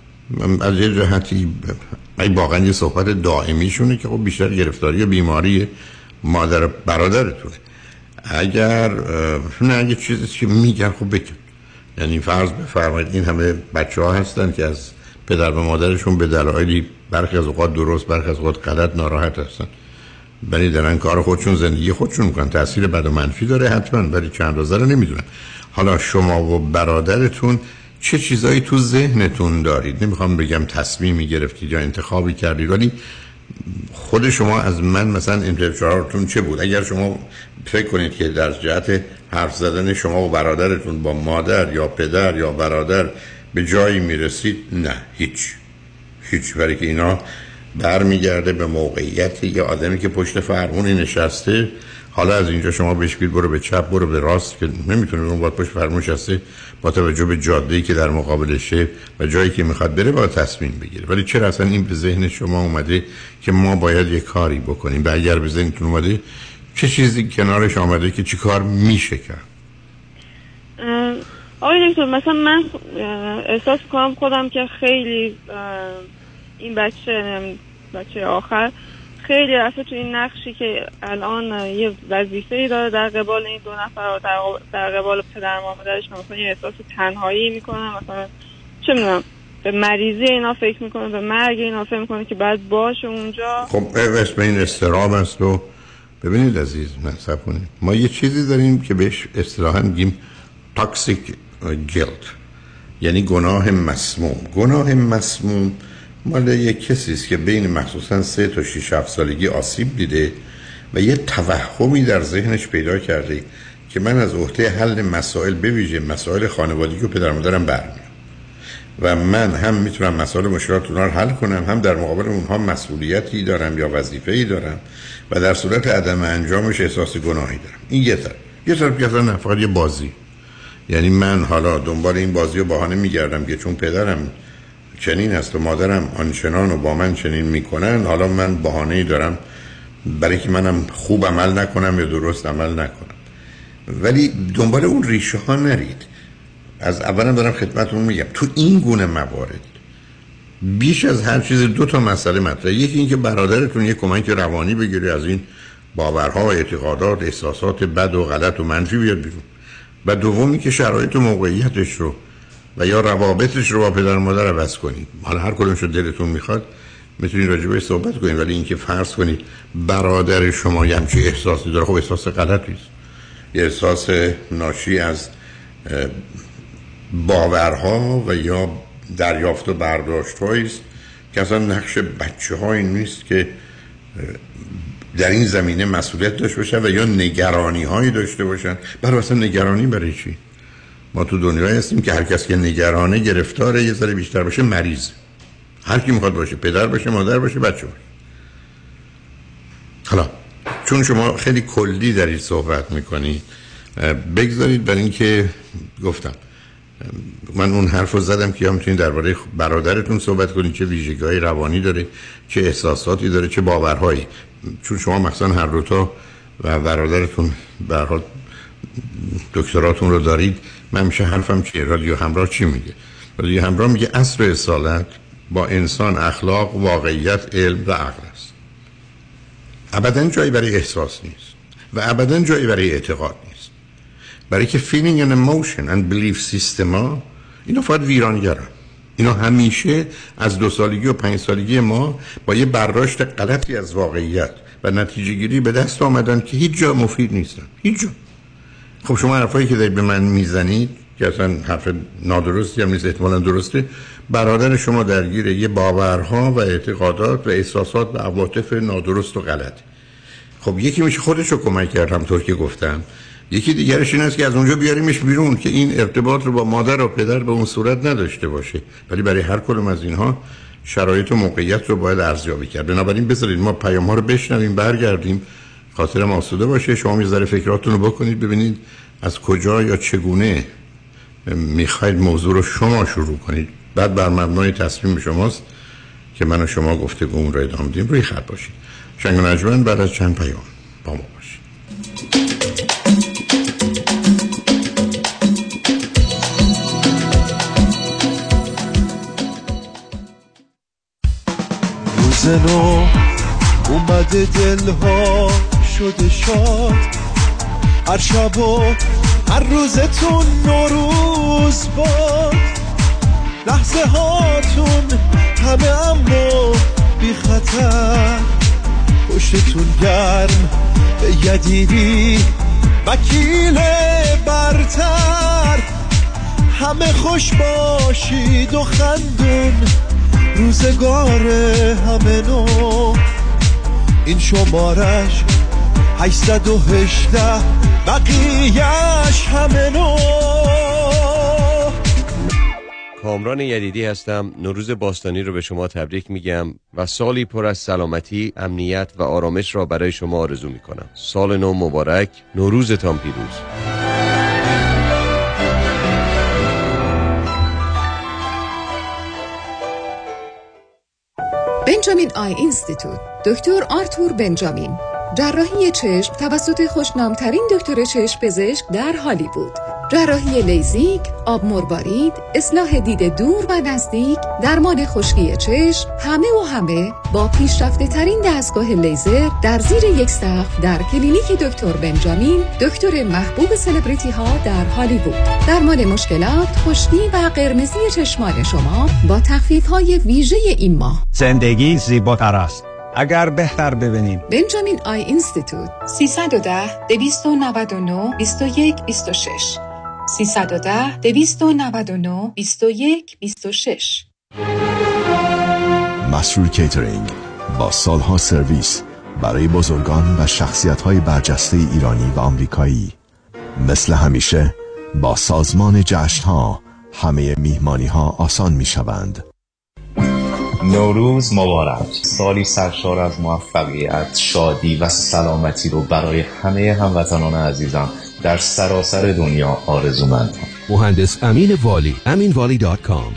از یه جهتی ای واقعا یه صحبت دائمی شونه که خب بیشتر گرفتاری و بیماری مادر و برادرتونه. اگر نه اگه چیزی که میگن خب بکن، یعنی فرض بفرمایید این همه بچه ها هستن که از پدر و مادرشون به دلایلی برخی از اوقات درست برخی از اوقات غلط ناراحت هستن، ولی دارن کار خودشون زندگی خودشون میکنن، تاثیر بد و منفی داره حتما، ولی چند روزه رو نمیدونن. حالا شما و برادرتون چه چیزایی تو ذهنتون دارید؟ نمیخوام بگم تصمیمی گرفتید یا انتخابی کردید، ولی خود شما از من مثلا انتظارتون چه بود؟ اگر شما فکر کنید که در جهت حرف زدن شما و برادرتون با مادر یا پدر یا برادر به جایی میرسید، نه هیچ هیچ، برای که اینا برمیگرده به موقعیت یه آدمی که پشت فرمونی نشسته. حالا از اینجا شما بهش بگید برو به چپ برو به راست که نمیتونه، اون باید پشت فرمون نشسته با توجه به جاده‌ای که در مقابلشه و جایی که میخواد بره باید تصمیم بگیره. ولی چرا اصلا این به ذهن شما اومده که ما باید یه کاری بکنیم؟ و اگر به ذهنتون اومده چه چیزی کنارش آمده که چی کار میشه کرد؟ آقای دکتر مثلا من احساس کنم خودم که خیلی این بچه بچه آخر خیلی رفته تو این نقشی که الان یه وظیفه‌ای داره در قبال این دو نفر، در در قبال پدر و مادرش، مثلا یه احساس تنهایی میکنه، مثلا چه میدونم به مریضی اینا فکر میکنه، به مرگ اینا فکر میکنه که بعد باشه اونجا. خب اسم این استراب است. و ببینید عزیز، نه صبر کنید، ما یه چیزی داریم که بهش اصطلاحاً میگیم تاکسیک گیلت، یعنی گناه مسموم. گناه مسموم مال یک کسی است که بین مخصوصا سه تا شش هفت سالگی آسیب دیده و یه توهمی در ذهنش پیدا کرده که من از عهده حل مسائل به ویژه مسائل خانوادگی و پدر مادرم برمیام و من هم میتونم مسائل مشکلات اونها رو حل کنم، هم در مقابل اونها مسئولیتی دارم یا وظیفه‌ای دارم و در صورت عدم انجامش احساس گناهی دارم. این یه طرف. یه طرف که اصلا فقط یه بازی، یعنی من حالا دنبال این بازی و بهانه میگردم که چون پدرم چنین است و مادرم آنچنان و با من چنین میکنن، حالا من بهانه‌ای دارم برای که منم خوب عمل نکنم یا درست عمل نکنم. ولی دنبال اون ریشه ها نرید. از اولم دارم خدمتتون میگم تو این گونه موارد بیش از هر چیز دو تا مسئله مطرحه. یکی این که برادرتون یک کمک روانی بگیره، از این باورها و اعتقادات، احساسات بد و غلط و منفی بیاد بیرون، و دومی که شرایط و موقعیتش رو و یا روابطش رو با پدر و مادر عوض کنید. حالا هر کدومش رو دلتون میخواد میتونید راجع بهش صحبت کنید، ولی اینکه فرض کنید برادر شما یه همچین احساسی داره، خب احساس غلطی است، یه احساس ناشی از باورها و یا دریافت و برداشت‌هایی است که اصلا نقش بچه‌هایی نیست که در این زمینه مسئولیت داشته باشن و یا نگرانی‌هایی داشته باشن. برای اصلا نگرانی برای چی؟ ما تو دنیایی هستیم که هر کس که نگرانه گرفتاره یه ذره بیشتر باشه مریض. هر کی میخواد باشه، پدر باشه، مادر باشه، بچه باشه. حالا چون شما خیلی کلی دارید صحبت میکنید، بگذارید برای اینکه گفتم من اون حرف رو زدم که یا میتونید درباره برادرتون صحبت کنید چه ویژگی‌های روانی داره، چه احساساتی داره، چه باورهایی. چون شما مثلا هر دو تا و برادرتون به هر حال دکتراتون رو دارید، من میشه حرفم چیه؟ رادیو همراه چی میگه؟ رادیو همراه میگه اصل اصالت با انسان اخلاق، واقعیت، علم و عقل است. ابداً جایی برای احساس نیست و ابداً جایی برای اعتقاد نیست. برای که feeling and emotion and belief system ها اینا فقط ویرانگرن. اینا همیشه از دو سالگی و پنج سالگی ما با یه برداشت غلطی از واقعیت و نتیجه گیری به دست آمدن که هیچ جا مفید نیستن، هیچ جا. خب شما حرفایی که دارید به من میزنید که اصلا حرف نادرستی هم نیست، احتمالاً درسته، برادر شما درگیر یه باورها و اعتقادات و احساسات و عواطف نادرست و غلط. خب یکی میشه خودش رو کمک کرد همطور که گفتم، یکی دیگرش این است که از اونجا بیاریمش بیرون که این ارتباط رو با مادر و پدر به اون صورت نداشته باشه. ولی برای هر کدوم از اینها شرایط و موقعیت رو باید ارزیابی کرد. بنابراین بذارید ما پیام‌ها رو بشنویم، برگردیم، خاطرم آسوده باشه، شما یه ذره فکراتون رو بکنید، ببینید از کجا یا چگونه میخواید موضوع رو شما شروع کنید. بعد بر مبنای تصمیم شماست که من و شما گفتگو رو ادامه بدیم. روی خط باشید. شنگ و نجمن بعد از چند پیام با ما باشید. روز نو اومده، دلها شده شاد، هر شب و هر روزتون نوروز باد، لحظه هاتون همه اما بی خطر، پشتتون گرم به یدیدی وکیل برتر، همه خوش باشید و خندون، روزگار همه نو، این شمارش هشتصد و هجده، بقیهش همه نو. کامران یدیدی هستم. نوروز باستانی رو به شما تبریک میگم و سالی پر از سلامتی، امنیت و آرامش را برای شما آرزو میکنم. سال نو مبارک، نوروزتان پیروز. بنجامین آی اینستیتوت، دکتر آرتور بنجامین، جراحی چشم توسط خوشنامترین دکتر چشم پزشک در هالیوود، جراحی لیزیک، آب مروارید، اصلاح دید دور و نزدیک، درمان خشکی چشم، همه و همه با پیشرفته ترین دستگاه لیزر در زیر یک سقف در کلینیک دکتر بنجامین، دکتر محبوب سلبریتی ها در هالیوود. درمان مشکلات خشکی و قرمزی چشمان شما با تخفیف های ویژه این ماه. زندگی زیباتر است اگر بهتر ببینیم. بنجامین آی اینستیتوت، سیصد و ده دویست و نود و نه بیست و یک بیست و شش، سیصد و ده دویست و نود و نه بیست و یک بیست و شش. مسرور کیترینگ با سالها سرویس برای بزرگان و شخصیت‌های برجسته ایرانی و آمریکایی. مثل همیشه با سازمان جشن‌ها همه میهمانی‌ها آسان می‌شوند. نوروز مبارک، سالی سرشار از موفقیت، شادی و سلامتی رو برای همه هموطنان عزیزم در سراسر دنیا آرزومندم. مهندس امین والی، امین والی دات کام.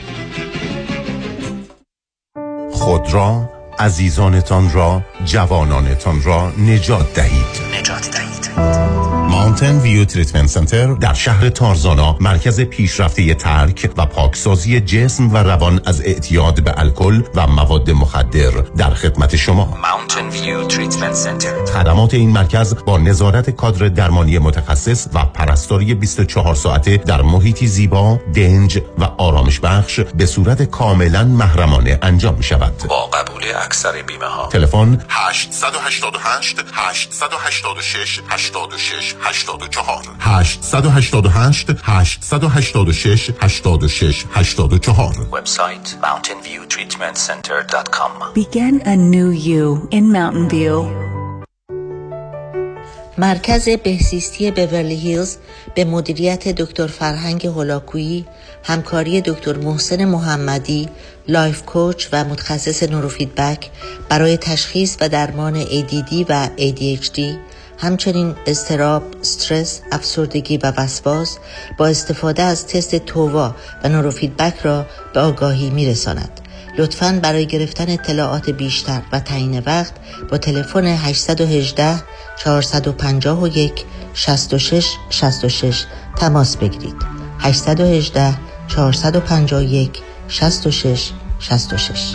خود را، عزیزانتان را، جوانانتان را نجات دهید. نجات دهید. ماونتن ویو تریتمنت سنتر در شهر تارزانا مرکز پیشرفته ترک و پاکسازی جسم و روان از اعتیاد به الکل و مواد مخدر در خدمت شما. ماونتن ویو تریتمنت سنتر. خدمات این مرکز با نظارت کادر درمانی متخصص و پرستاری بیست و چهار ساعته در محیطی زیبا، دنج و آرامش بخش به صورت کاملا محرمانه انجام می شود. با قبول اکثر بیمه ها. تلفن هشت هشت هشت هشت هشت شش هشت شش هشت چهار هشت هشت هشت هشت هشت شش هشت شش هشت چهار. وبسایت mountain view treatment center dot com. Begin a new you in Mountain View. مرکز بهزیستی بیورلی هیلز به مدیریت دکتر فرهنگ هولاکویی، همکاری دکتر محسن محمدی، لایف کوچ و متخصص نوروفیدبک برای تشخیص و درمان ای دی دی و ای دی اچ دی، همچنین اضطراب، استرس، افسردگی و وسواس با استفاده از تست تووا و نوروفیدبک را به آگاهی می‌رساند. لطفاً برای گرفتن اطلاعات بیشتر و تعیین وقت با تلفن هشت یک هشت چهار پنج یک شش شش شش شش تماس بگیرید. هشت یک هشت چهار پنج یک شش شش شش شش.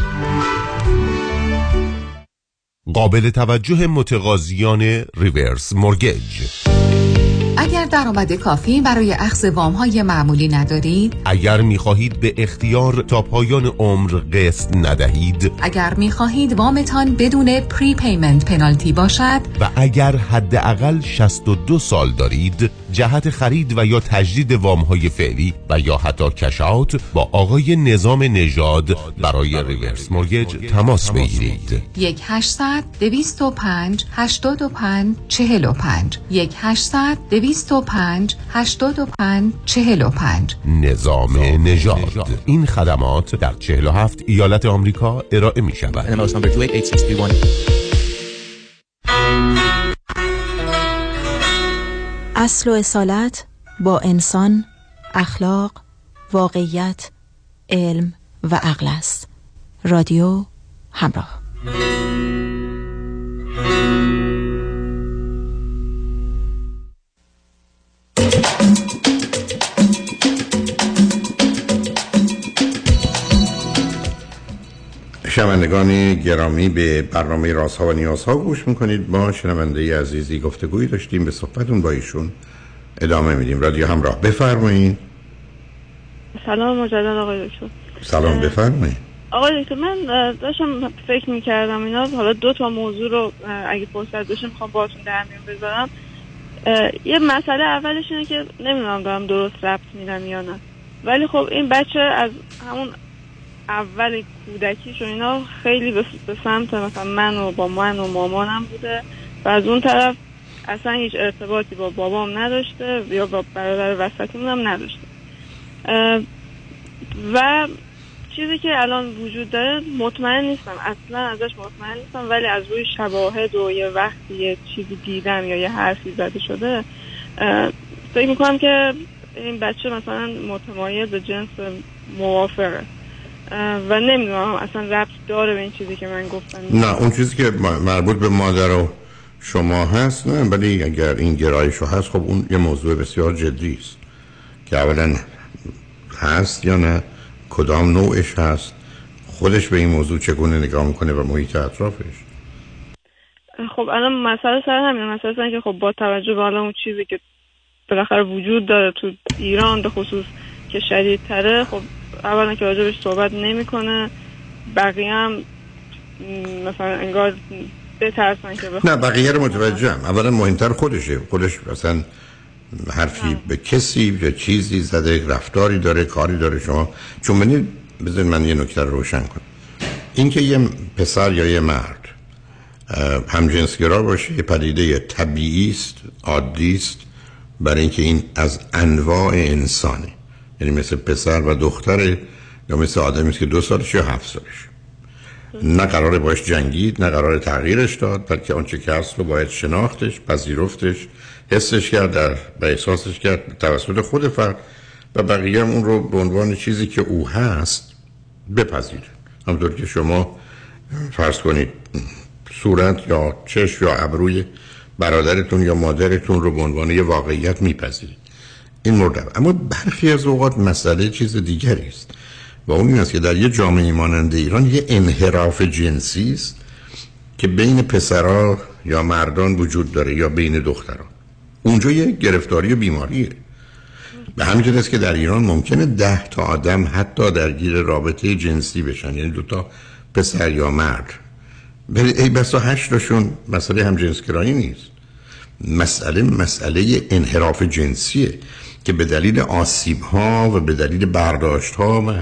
قابل توجه متقاضیان ریورس مورگیج. اگر درآمد کافی برای اخذ وام‌های معمولی ندارید، اگر می‌خواهید به اختیار تا پایان عمر قسط ندهید، اگر می‌خواهید وامتان بدون پری پیمنت پنالتی باشد و اگر حداقل شصت و دو سال دارید، جهت خرید و یا تجدید وام‌های فعلی و یا حتی کش‌آوت با آقای نظام نژاد برای ریورس مورگیج تماس بگیرید. یک هشتصد دویست و پنج هشتاد و پنج چهل و پنج یک هشتصد دویست و پنج هشتاد و پنج چهل و پنج. نظام نژاد. این خدمات در چهل و هفت ایالت آمریکا ارائه می شود. اصل و اصالت با انسان، اخلاق، واقعیت، علم و عقل است. رادیو همراه. شنوندگان گرامی، به برنامه رازها و نیازها گوش میکنید. با شنونده عزیزی گفتگویی داشتیم، به صحبتون با ایشون ادامه میدیم. رادیو همراه، بفرمایید. سلام مجدد آقای دکتر. سلام، بفرمایید. آقای دکتر، من داشتم فکر میکردم اینا، حالا دو تا موضوع رو اگه فرصت بشه میخوام باهاتون در میون بذارم. یه مسئله اولش اینه که نمیدونم دارم درست ربط میدم یا نه، ولی خب این بچه از همون اول کودکیش و اینا خیلی به سمت مثلا من و با من و مامانم بوده و از اون طرف اصلا هیچ ارتباطی با بابام نداشته یا با برادر وسطیمون هم نداشته. و چیزی که الان وجود داره مطمئن نیستم، اصلا ازش مطمئن نیستم، ولی از روی شواهد و یه وقتی یه چیزی دیدم یا یه حرفی زده شده فکر میکنم که این بچه مثلا متمایز به جنس موافقه و نمیدونم اصلا ربط داره به این چیزی که من گفتم. نه، اون چیزی که مربوط به مادر و شما هست نه، ولی اگر این گرایشو هست خب اون یه موضوع بسیار جدی است که اولا هست یا نه، کدام نوعش هست، خودش به این موضوع چگونه نگاه میکنه و محیط اطرافش. خب الان مسئله سر همین مسئله سر که خب با توجه به حالا اون چیزی که بالاخره وجود داره تو ایران به خصوص که شدیدتره، خب اولا که راجبش صحبت نمیکنه، بقیه هم مثلا انگار بترسن که بخواه. نه، بقیه رو متوجهم. اولا مهمتر خودشه، خودش مثلا حرفی نه. به کسی یا چیزی زده، رفتاری داره، کاری داره. شما چون ببینید، بذارید من یه نکته رو روشن کنم. این که یه پسر یا یه مرد همجنسگرا باشه یه پدیده طبیعی است، عادی است، برای اینکه این از انواع انسانه. یعنی مثل پسر و دختره یا مثل آدمی است که دو سالش یا هفت سالش. نه قراره باش جنگید، نه قراره تغییرش داد، بلکه آنچه که هست رو باید شناختش، پذیرفتش، حسش کرد در و احساسش کرد توسط خود فرد و بقیه هم اون رو به عنوان چیزی که او هست بپذیره. همونطور که شما فرض کنید صورت یا چشم یا ابروی برادرتون یا مادرتون رو به عنوان یه واقعیت میپذیرید. این مورد. اما برخی از اوقات مسئله چیز دیگری است و اون این است که در یه جامعه مانند ایران یه انحراف جنسی است که بین پسرها یا مردان وجود داره یا بین دختران. اونجا یه گرفتاری و بیماریه. به همین جهت است که در ایران ممکنه ده تا آدم حتی درگیر رابطه جنسی بشن، یعنی دو تا پسر یا مرد، ولی ای بسا هشتاشون مسئله همجنسگرایی نیست. مسئله مسئله انحراف جنسیه که به دلیل آسیب‌ها و به دلیل برداشت‌ها و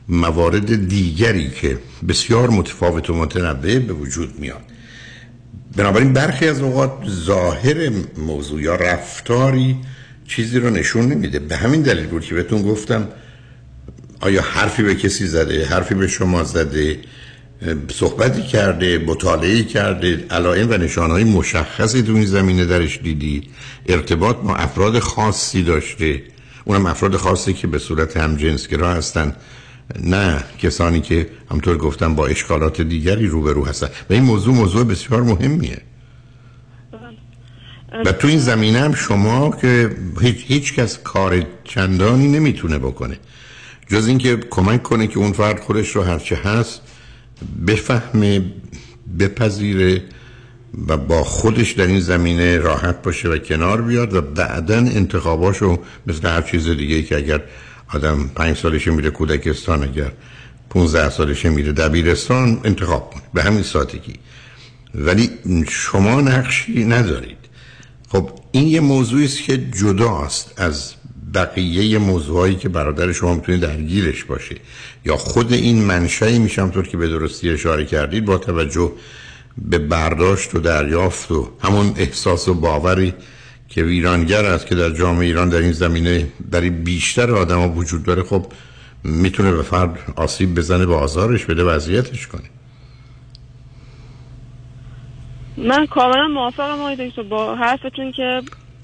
موارد دیگری که بسیار متفاوت و متنوع به وجود میاد. بنابراین برخی از اوقات ظاهر موضوع یا رفتاری چیزی رو نشون نمیده. به همین دلیل بود که بهتون گفتم آیا حرفی به کسی زده، حرفی به شما زده، صحبتی کرده، مطالعه کرده، علائم و نشانهای مشخصی تو این زمینه درش دیدید، ارتباط با افراد خاصی داشته، اونم افراد خاصی که به صورت همجنسگرا هستن، نه کسانی که همطور گفتم با اشکالات دیگری روبرو هستن. و این موضوع موضوع بسیار مهمیه. و تو این زمینه هم شما که هیچ, هیچ کس کار چندانی نمیتونه بکنه جز اینکه کمک کنه که اون فرد خودش رو هرچه هست بفهمه، بپذیره و با خودش در این زمینه راحت باشه و کنار بیاد و بعداً انتخاباشو مثل هر چیز دیگه که اگر آدم پنج سالشه میره کودکستان، اگر پونزده سالشه میره دبیرستان، انتخاب کنه به همین سادگی. ولی شما نقشی ندارید. خب این یه موضوعی است که جداست از بقیه موضوعایی که برادر شما میتونه درگیرش باشه، یا خود این منشأی میشه همونطور که به درستی اشاره کردید با توجه به برداشت و دریافت و همون احساس و باوری که ویرانگر است که در جامعه ایران در این زمینه برای بیشتر آدم‌ها وجود داره. خب میتونه به فرد آسیب بزنه، به آزارش بده، وضعیتش کنه. من کاملا موافقم آقای دکتر با حرفتون که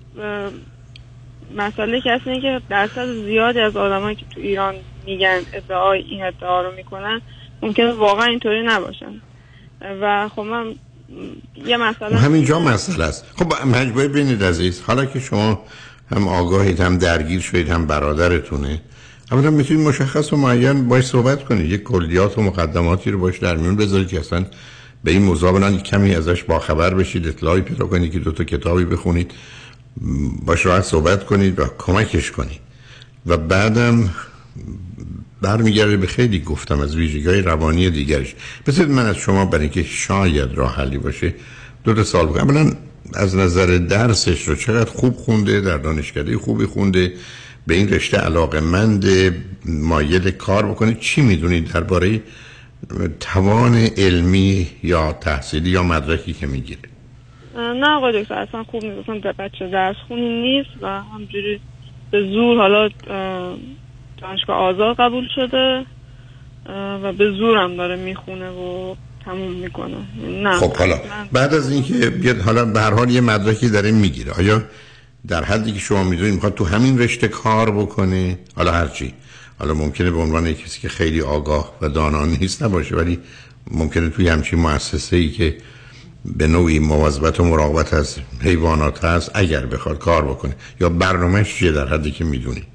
مسئله که اصلا که درصد زیادی از آدمایی که تو ایران میگن ادعای این ادعا رو میکنن ممکنه واقعا اینطوری نباشن و خب من یه مسئله همینجا مسئله است. خب مجبور ببینید عزیز، حالا که شما هم آگاهید، هم درگیر شدید، هم برادرتونه، اولا میتونید مشخص و معین باش صحبت کنید، یک کلیات و مقدماتی رو باش در میون بذارید که اصلا به این موضوع بلند کمی ازش باخبر بشید، اطلاعی پیدا کنید، که دو تا کتابی بخونید، باش راحت صحبت کنید و کمکش کنید. و بعدم برمیگرده به خیلی گفتم از ویژگی‌های روانی دیگرش. بذارید من از شما برای اینکه شاید راه حلی باشه دو تا سال بگم. اولا از نظر درسش رو چقدر خوب خونده، در دانشکده خوبی خونده، به این رشته علاقه‌مند، مایل کار بکنه، چی میدونید درباره توان علمی یا تحصیلی یا مدرکی که میگیره؟ نه آقای دکتر اصلا خوب نیست، اصلا بچه درس خونی نیست و همجوری به زور حالا دانشگاه آزاد قبول شده و به زور هم داره میخونه و تموم میکنه. نه خب حالا بعد از اینکه بیاد حالا به هر حال یه مدرکی داره میگیره، آیا در حدی که شما میدونید میخواد تو همین رشته کار بکنه؟ حالا هرچی، حالا ممکنه به عنوان کسی که خیلی آگاه و دانا نیست نباشه، ولی ممکنه توی همچین مؤسسه‌ای که به نوعی مواظبت و مراقبت از حیوانات هست اگر بخواد کار بکنه، یا برنامه‌اش چیه در حدی که میدونید؟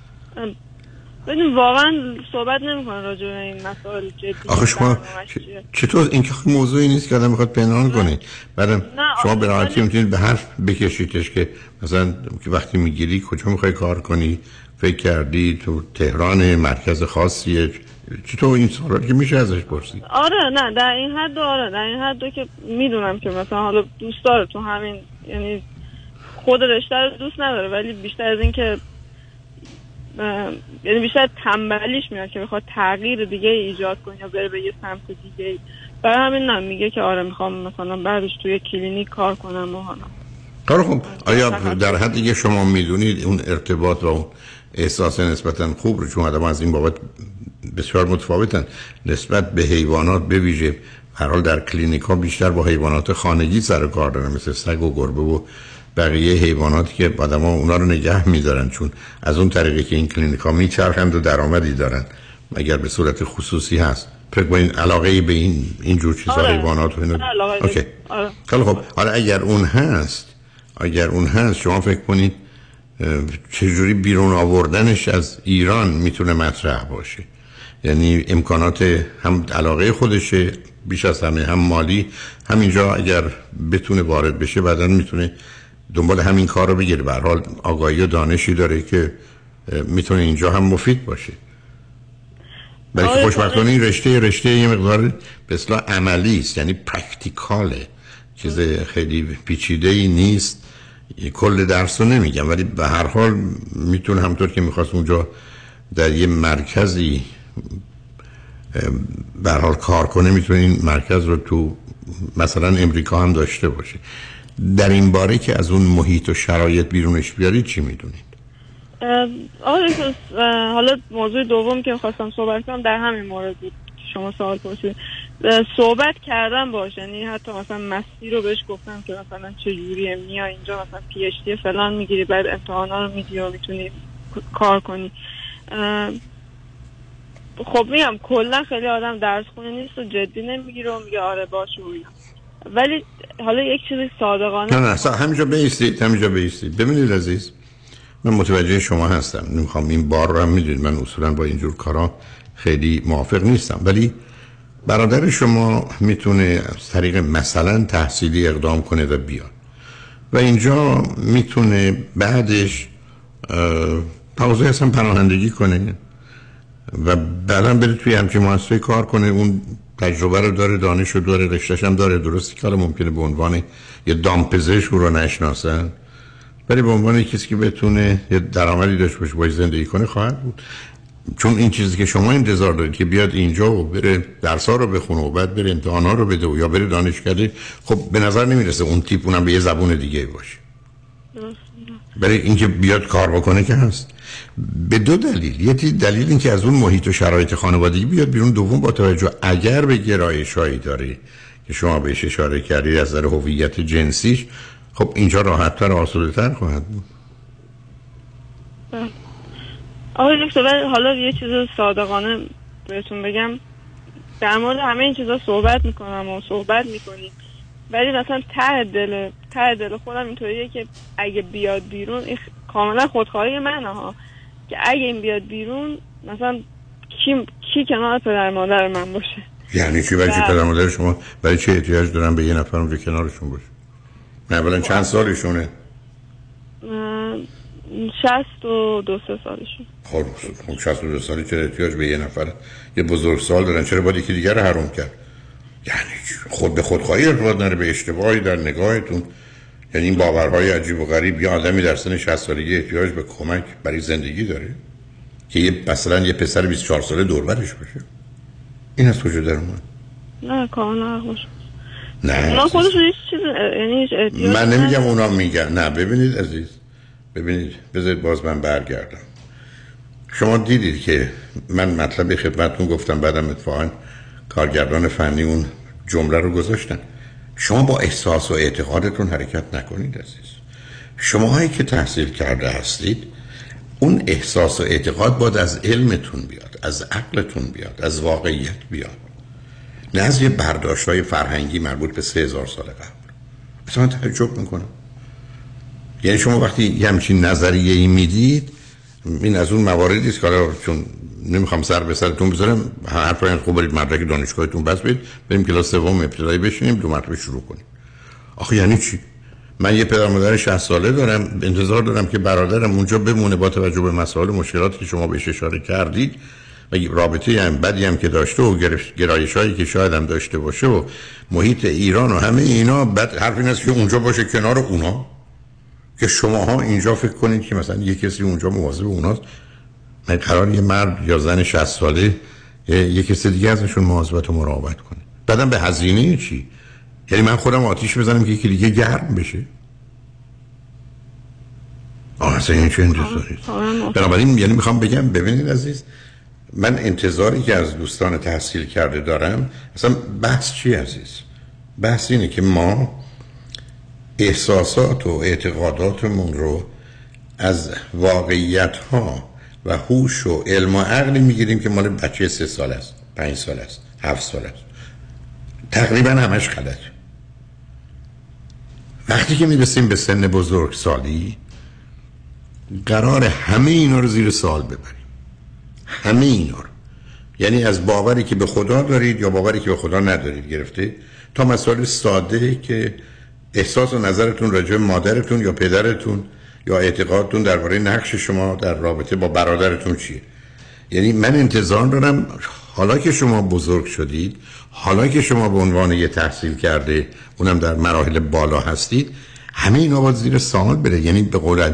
ببین واقعا صحبت نمی‌کنه راجع به این مسائل جدی. آخه شما چطور این که موضوعی نیست که آدم میخواد پنهان کنه؟ بعدم شما به راحتی میتونید به حرف بکشیدش که مثلا که وقتی میگیری کجا میخوای کار کنی، فکر کردی تو تهران مرکز خاصیه، چطور این سوالا که میشه ازش پرسید؟ آره نه در این حد آره در این حد که میدونم که مثلا حالا دوست داره تو همین، یعنی خود رشته رو دوست نداره، ولی بیشتر از این که یعنی بیشتر تنبلیش میاد که بخواد تغییر دیگه ایجاد کنه یا بره به یه سمت دیگه. برای همین نه میگه که آره میخوام مثلا بعدش توی کلینیک کار کنم و حالا کار. خب آیا در حدی که شما میدونید اون ارتباط و اون احساس نسبتا خوب رو، چون آدم از این بابت بسیار متفاوتن، نسبت به حیوانات به ویژه هر حال در کلینیک ها بیشتر با حیوانات خانگی سر کار دارن، مثل سگ و گربه و بقیه حیواناتی که آدم ها اونا رو نگه میدارن، چون از اون طریقی که این کلینیک ها میچرخند و درآمدی دارن اگر به صورت خصوصی هست. فکر کنید علاقه به این اینجور چیزا آره. حیوانات و اینا؟ اوکی. آره. خب حالا اگر اون هست اگر اون هست شما فکر کنید چجوری بیرون آوردنش از ایران میتونه مطرح باشه؟ یعنی امکانات هم علاقه خودشه بیش از همه، هم مالی، همینجا اگر بتونه وارد بشه بعداً میتونه دنبال همین کار رو بگیره. به هر حال آگاهی و دانشی داره که میتونه اینجا هم مفید باشه. بلکه خوشبختانه این رشته رشته یه مقدار به اصطلاح عملی است، یعنی پرکتیکاله، چیز خیلی پیچیده‌ای نیست. کل درس رو نمیگم، ولی به هر حال میتونه همطور که میخواست اونجا در یه مرکزی به هر حال کار کنه، میتونه این مرکز رو تو مثلا امریکا هم داشته باشه. در این باره که از اون محیط و شرایط بیرونش بیارید چی میدونید؟ آقای حالا موضوع دوم که خواستم صحبت کنم در همین مورد بود. شما سوال پرسید، صحبت کردم باش، یعنی حتی مثلا مسیر رو بهش گفتم که مثلا چه جوریه میای اینجا مثلا پی اچ دی فلان میگیری، بعد امتحانا رو میدی و میتونی کار کنی. خب میگم کلا خیلی آدم درس خونه نیست و جدی نمیگیره و میگه آره باشه و اینا، ولی حالا یک چیزی صادقانه نه نه همینجا بایستید، همینجا بایستید. ببینید عزیز، من متوجه شما هستم، نمیخوام این بار رو هم میدونید من اصولا با اینجور کارا خیلی موافق نیستم، ولی برادر شما میتونه از طریق مثلا تحصیلی اقدام کنه و بیاد و اینجا میتونه بعدش تازه اصلا پناهندگی کنه و بعدم بره توی همچین مؤسسه کار کنه. اون تجربه رو داره، دانش رو داره، رشته‌ش هم داره. درستی که ممکنه به عنوان یه دامپزشک رو نشناسن، ولی به عنوان کسی که بتونه یه درآمدی داشته باشه باید زندگی کنه خواهد بود. چون این چیزی که شما انتظار دارید که بیاد اینجا و بره درس‌ها رو بخونه و بعد بره امتحانا رو بده و یا بره دانشکده، خب به نظر نمیرسه اون تیپ اونم به یه زبون دیگه باشه. برای اینکه بیاد کار بکنه که هست به دو دلیل. یکی دلیل این که از اون محیط و شرایط خانوادگی بیاد بیرون، دوم با توجه اگر به گرایش‌هایی داره که شما بهش اشاره کردید از نظر هویت جنسیش، خب اینجا راحت‌تر و آسوده‌تر خواهد بود. آقای دکتر حالا یه چیز صادقانه بهتون بگم، در مورد همه این چیزا صحبت میکنم و صحبت میکنیم، ولی مثلا ته دل ته دل خودم اینطوریه که اگه بیاد بیرون، کاملا خودخواهی منه ها، که اگه این بیاد بیرون مثلا کی کی کنار پدر مادر من باشه. یعنی چی؟ برای چی پدر مادر شما برای چه احتیاج دارن به یه نفر اونجا کنارشون باشه؟ نه اولا چند سالشونه؟ شصت و دو سه سالشون. خب شصت و دو سالی چرا احتیاج به یه نفر یه بزرگ سال دارن؟ چرا باید یکی دیگر رو حروم کرد؟ یعنی خود به خودخواهی ارتباط نره به اشتباهی در نگاهتون. یعنی این باورهای عجیب و غریب، یا آدمی در سن شصت سالگی احتیاج به کمک برای زندگی داره که یه مثلا یه پسر بیست و چهار ساله دور برش باشه؟ این از کجا در اومد؟ نه کاملا خوش. نه اونا خودشون هیچ چیز یعنی احتیاج من نمیگم اونا میگن. نه ببینید عزیز، ببینید بذارید باز من برگردم. شما دیدید که من مطلب خدمتتون گفتم، بعدم اتفاقا کارگردان فنی اون جمله رو گذاشتن. شما با احساس و اعتقادتون حرکت نکنید عزیز. شماهایی که تحصیل کرده هستید، اون احساس و اعتقاد باید از علمتون بیاد، از عقلتون بیاد، از واقعیت بیاد، نه از یه برداشت‌های فرهنگی مربوط به سه هزار سال قبل. مثلا من تعجب میکنم، یعنی شما وقتی یه همچین نظریه ای میدید، این از اون مواردی است که چون نمیخوام سر به سرتون بذارم، هر پایان خوب برید مدرک دانشگاهتون بس برید بریم کلاس سوم ابتدایی بشینیم دو مرتبه شروع کنیم. آخه یعنی چی؟ من یه پدر مادر شصت ساله دارم، انتظار دارم که برادرم اونجا بمونه با توجه به مسائل و مشکلاتی که شما بهش اشاره کردید و رابطه هم بدی هم که داشته و گرایش‌هایی که شاید هم داشته باشه و محیط ایران و همه اینا، بعد حرف این است که اونجا باشه کنار اونا، که شماها اینجا فکر کنید که مثلا یه کسی اونجا مواظب اوناست. من قرار یه مرد یا زن شصت ساله یه کسی دیگه ازشون مواظبت و مراقبت کنه. بعدم به هزینه چی؟ یعنی من خودم آتیش بزنم که یکی دیگه گرم بشه؟ آه اصلا این چه انتظاری؟ بنابراین یعنی میخوام بگم ببینید عزیز، من انتظاری که از دوستان تحصیل کرده دارم، اصلا بحث چی عزیز؟ بحث اینه که ما احساسات و اعتقاداتمون رو از واقعیت ها و هوش و علم و عقلی میگیریم که مال بچه سه سال است، پنج سال است، هفت سال است. تقریبا همش غلط. وقتی که میرسیم به سن بزرگ سالی، قرار همه اینا رو زیر سوال ببریم. همه اینا رو، یعنی از باوری که به خدا دارید یا باوری که به خدا ندارید گرفته تا مسائل ساده که احساس و نظرتون راجع به مادرتون یا پدرتون یا اعتقادتون درباره نقش شما در رابطه با برادرتون چیه. یعنی من انتظار دارم حالا که شما بزرگ شدید، حالا که شما به عنوان یه تحصیل کرده اونم در مراحل بالا هستید، همه اینا باید زیر سوال بره. یعنی به قول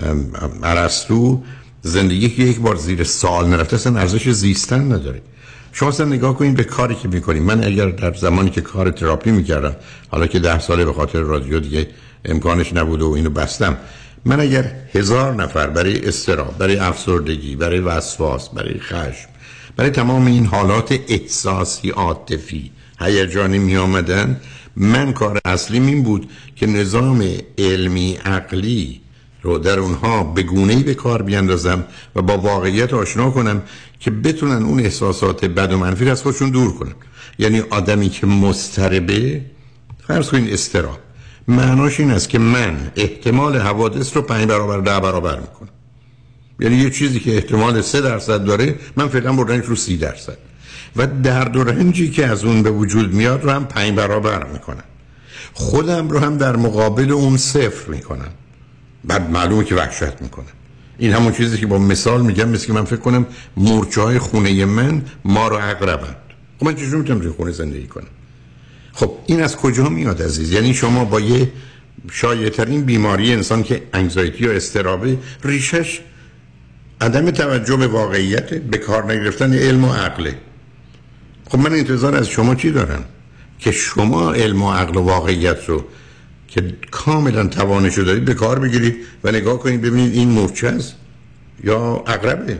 ارسطو، زندگی که یک بار زیر سوال نرفته اصلا ارزش زیستن نداره. شما اصلا نگاه کنید به کاری که میکنید. من اگر در زمانی که کار تراپی میکردم، حالا که ده ساله به خاطر رادیو دیگه امکانش نبود و اینو بستم، من اگر هزار نفر برای اضطراب، برای افسردگی، برای وسواس، برای خشم، برای تمام این حالات احساسی، عاطفی، هیجانی می آمدن، من کار اصلیم این بود که نظام علمی عقلی رو در اونها به گونه‌ای به کار بیاندازم و با واقعیت آشنا کنم که بتونن اون احساسات بد و منفی از خودشون دور کنن. یعنی آدمی که مضطربه، فرض کنین اضطراب، معناش این است که من احتمال حوادث رو پنج برابر ده برابر میکنم. یعنی یه چیزی که احتمال سه درصد داره، من فعلا بردنش رو سی درصد و درد و رنجی که از اون به وجود میاد رو هم پنج برابر میکنم. خودم رو هم در مقابل اون صفر میکنم. بعد معلومه که وحشت میکنم. این همون چیزی که با مثال میگم، مثل که من فکر کنم مورچه های خونه من ما رو عقربند. خب من چجور میتونم توی خونه زندگی کنم؟ خب این از کجا میاد عزیز؟ یعنی شما با یه شایع‌ترین بیماری انسان که انگزایتی و اضطرابه، ریشش عدم توجه به واقعیت، به کار نگرفتن علم و عقله. خب من انتظار از شما چی دارم؟ که شما علم و عقل و واقعیت رو که کاملا توانشو دارید به کار بگیرید و نگاه کنید ببینید این مورچه است یا عقربه.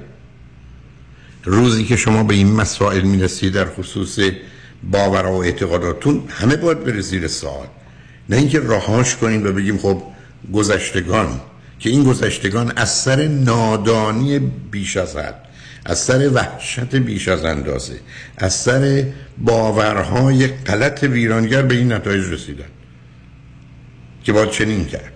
روزی که شما به این مسائل میرسید در خصوص باور و اعتقاداتون، همه باید بره زیر سوال، نه اینکه رهاش کنیم و بگیم خب گذشتگان، که این گذشتگان از سر نادانی بیش از حد، از سر وحشت بیش از اندازه، از سر باورهای غلط ویرانگر به این نتایج رسیدن که باید چنین کرد.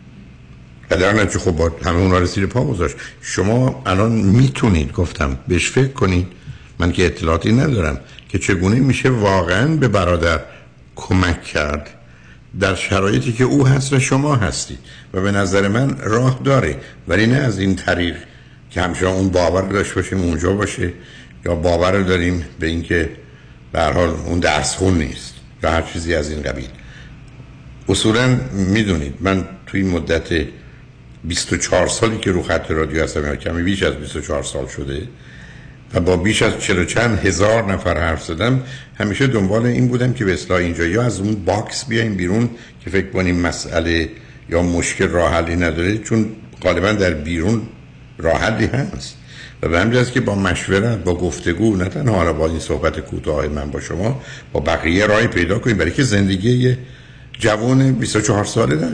در نتیجه خب باید همه اونا رو زیر پا گذاشت. شما الان میتونید، گفتم بهش فکر کنید، من که اطلاعاتی ندارم، که چگونه میشه واقعا به برادر کمک کرد در شرایطی که او هست و شما هستید. و به نظر من راه داره، ولی نه از این طریق که همچنان اون باور داشت باشیم اونجا باشه، یا باور داریم به اینکه به هر حال اون درس خون نیست یا هر چیزی از این قبیل. اصولا میدونید من توی مدت بیست و چهار سالی که رو خط رادیو هستم، یا کمی بیش از بیست و چهار سال شده، و با بیش از چهل و چند هزار نفر حرف زدم، همیشه دنبال این بودم که به اصطلاح اینجا یا از اون باکس بیایم بیرون که فکر کنیم مسئله یا مشکل راه حلی نداره، چون غالبا در بیرون راه حلی هست. و به همین جهت که با مشورت، با گفتگو، نه تنها حالا با این صحبت کوتاه من با شما، با بقیه راهی پیدا کنیم برای که زندگی جوان بیست و چهار ساله در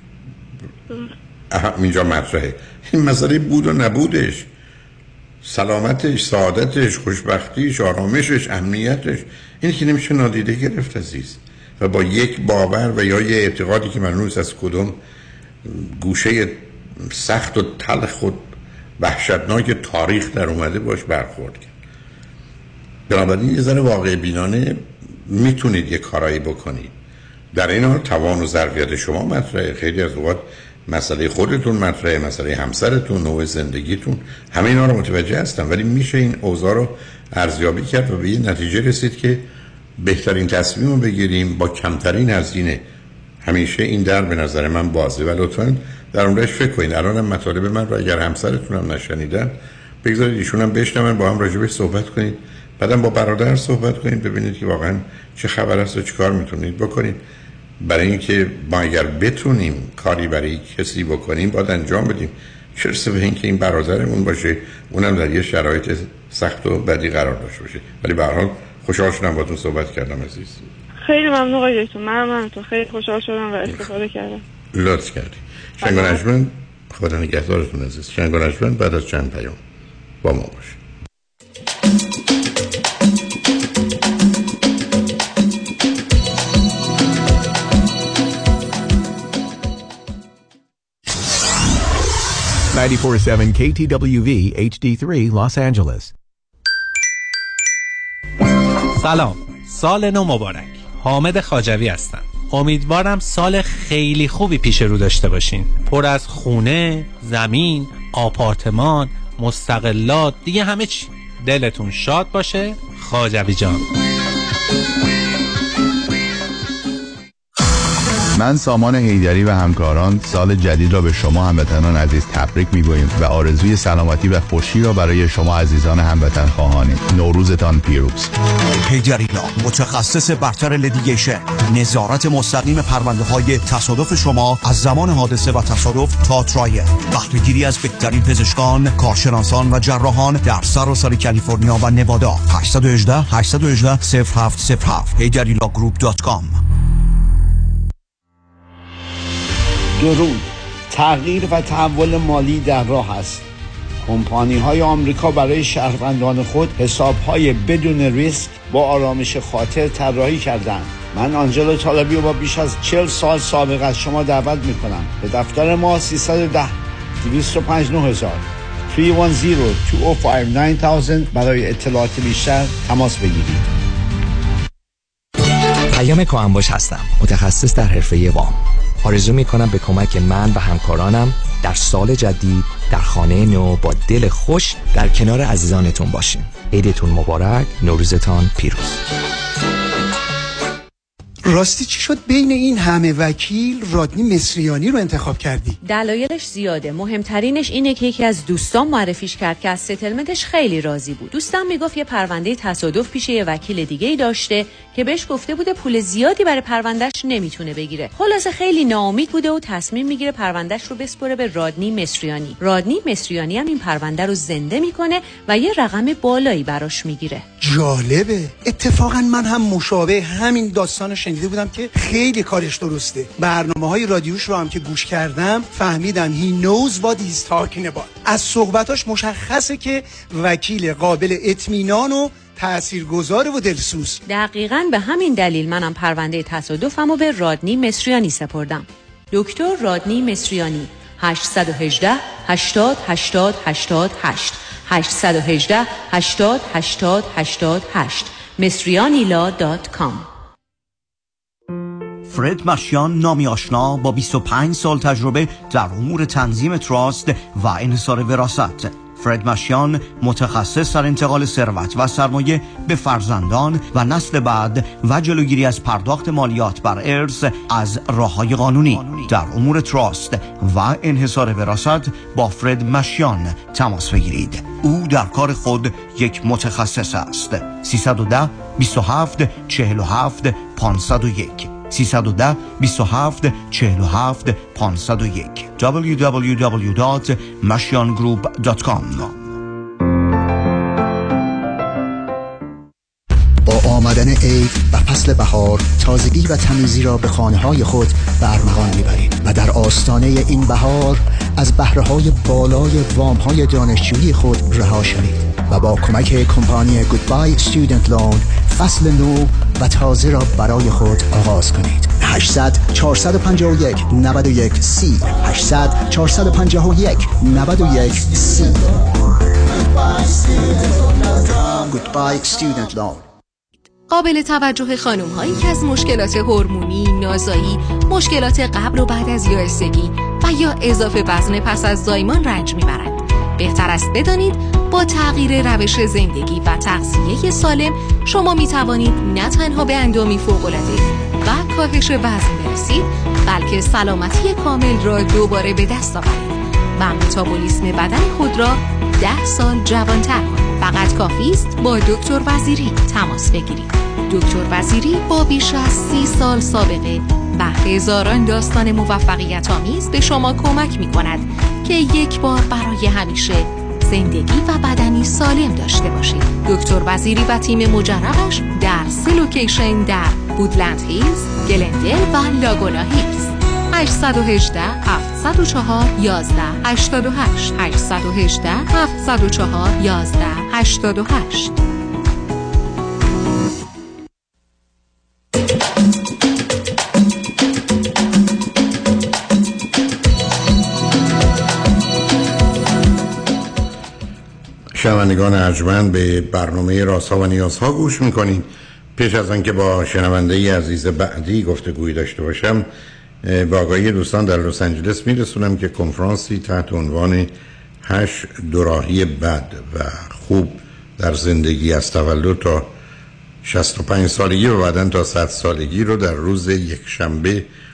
اینجا مطرحه. این مسئله بود و نبودش، سلامتش، سعادتش، خوشبختیش، آرامشش، امنیتش، این که نمیشه نادیده گرفت عزیز. و با یک باور و یا یه اعتقادی که منوس از کدوم گوشه سخت و تلخ و وحشتناک تاریخ در اومده باش برخورد کرد. بنابراین یه ذره واقع بینانه میتونید یه کارایی بکنید. در این حال توان و ظرفیت شما مطرحه، خیلی از اوقات مسئله خودتون مطرحه، مسئله همسرتون، نوع زندگیتون، همه اینا رو متوجه هستم، ولی میشه این اوضاع رو ارزیابی کرد و به یه نتیجه رسید که بهترین تصمیم رو بگیریم با کمترین هزینه. همیشه این در به نظر من بازه و لطفاً در اونش فکر کنید. الانم مطالب من رو اگر همسرتون هم نشنیدن، بگذارید ایشون هم بشنون، با هم راجع بهش صحبت کنید، بعدم با برادر صحبت کنید، ببینید که واقعاً چه خبر است و چه کار میتونید بکنید. برای اینکه ما اگر بتونیم کاری برای کسی بکنیم باید انجام بدیم. چرا به اینکه این برادرمون باشه، اونم در یه شرایط سخت و بدی قرار داشته باشه. ولی به هر حال خوشحال شدم باهاتون صحبت کردم عزیز. خیلی ممنون آقای دکتر. منم همینطور خیلی خوشحال شدم و استفاده کردم. لطف کردی. شنگ و نجمن، خدا نگهدارتون عزیز. شنگ و نجمن بعد از چند پیام با ما باشه. ninety-four point seven K T W V H D three Los Angeles. سلام، سال نو مبارک. حامد خواجوی هستم. امیدوارم سال خیلی خوبی پیش رو داشته باشین، پر از خونه، زمین، آپارتمان، مستقلات، دیگه همه چی. دلتون شاد باشه. خواجوی جان. من سامان حیدری و همکاران سال جدید را به شما هموطنان عزیز تبریک می‌گوییم و آرزوی سلامتی و خوشی را برای شما عزیزان هموطن خواهانیم. نوروزتان پیروز. حیدری لا، متخصص برتر لیتیگیشن، نظارت مستقیم پرونده‌های تصادف شما از زمان حادثه و تصادف تا ترایل، بهره‌گیری از بهترین پزشکان، کارشناسان و جراحان در سراسر کالیفرنیا و نوادا. هشت یک هشت هشت یک هشت صفر هفت صفر هفت حیدری لا گروپ دات کام. درود. تغییر و تحول مالی در راه است. کمپانی های آمریکا برای شهروندان خود حساب های بدون ریسک با آرامش خاطر طراحی کردند. من آنجلو طالبی و با بیش از چهل سال سابقه از شما دعوت می کنم به دفتر ما سیصد و ده دویست و پنج نه هزار سه یک صفر دو صفر پنج نه صفر برای اطلاعات بیشتر تماس بگیرید. پیام کاهنباش هستم، متخصص در حرفه وام. آرزو می کنم به کمک من و همکارانم در سال جدید در خانه نو با دل خوش در کنار عزیزانتون باشیم. عیدتون مبارک، نوروزتان پیروز. راستی چی شد بین این همه وکیل رادنی مصریانی رو انتخاب کردی؟ دلایلش زیاده. مهمترینش اینه که یکی از دوستان معرفیش کرد که از ستلمنتش خیلی راضی بود. دوستم میگفت یه پرونده تصادف پیش یه وکیل دیگه‌ای داشته که بهش گفته بوده پول زیادی برای پروندهش نمیتونه بگیره. خلاصه خیلی ناامید بوده و تصمیم میگیره پروندهش رو بسپره به رادنی مصریانی. رادنی مصریانی هم این پرونده رو زنده میکنه و یه رقم بالایی براش میگیره. جالبه. اتفاقا من هم مشابه همین داستانو شنیده بودم که خیلی کارش درسته. برنامه‌های رادیوش رو هم که گوش کردم فهمیدم he knows what he's talking about. از صحبتاش مشخصه که وکیل قابل اطمینان و تاثیرگذار و دلسوز. دقیقاً به همین دلیل منم پرونده تصادفمو به رادنی مصریانی سپردم. دکتر رادنی مصریانی. هشت یک هشت هشتاد هشتاد هشتاد هشت هشت یک هشت هشتاد هشتاد هشتاد هشت مصریانی لا دات کام. فرد مشیان، نامی آشنا با بیست و پنج سال تجربه در امور تنظیم تراست و انحصار وراثت. فرد مشیان متخصص در انتقال ثروت و سرمایه به فرزندان و نسل بعد و جلوگیری از پرداخت مالیات بر ارث از راه‌های قانونی. در امور تراست و انحصار وراثت با فرد مشیان تماس بگیرید. او در کار خود یک متخصص است. سیصد و ده بیست و هفت چهل و هفت پانصد و یک سیصد و ده بیست و هفت چهل و هفت پانصد و یک دبلیو دبلیو دبلیو دات مشیان گروپ دات کام. با آمدن عید و فصل بهار تازگی و تمیزی را به خانه‌های خود به ارمغان می‌برید و در آستانه این بهار از بهره‌های بالای وام‌های دانشجویی خود رها شوید و با کمک کمپانی گودبای استودنت لون فصل نو و تازه را برای خود آغاز کنید. هشتصد چهارصد و پنجاه و یک نود و یک سی هشتصد چهارصد و پنجاه و یک نود و یک سی گودبای استودنت لون. قابل توجه خانم هایی که از مشکلات هورمونی، نازایی، مشکلات قبل و بعد از یائسگی و یا اضافه وزن پس از زایمان رنج میبرند. بهتر است بدانید با تغییر روش زندگی و تغذیه سالم شما می توانید نه تنها به اندامی فوق‌العاده و کاهش وزن برسید، بلکه سلامتی کامل را دوباره به دست آورید و متابولیسم بدن خود را ده سال جوان‌تر کنید. فقط کافی است با دکتر وزیری تماس بگیرید. دکتر وزیری با بیش از سی سال سابقه و هزاران داستان موفقیت آمیز به شما کمک می کند که یک بار برای همیشه زندگی و بدنی سالم داشته باشید. دکتر وزیری و تیم مجربش در سه لوکیشن در وودلند هیلز، گلندل و لاگونا هیلز. هشت یک هشت هفت صفر چهار یازده هشتاد و هشت هشت یک هشت هفت صفر چهار یازده هشتاد و هشت. شنوندگان ارجمند به برنامه رازها و نیازها گوش میکنید. پیش از آنکه با شنونده ای عزیز بعدی گفتگویی داشته باشم، با آگاهی دوستان در لس آنجلس میرسونم که کنفرانسی تحت عنوان هشت دوراهی بد و خوب در زندگی از تولد تا شصت و پنج سالگی و بعداً تا صد سالگی رو در روز یک شنبه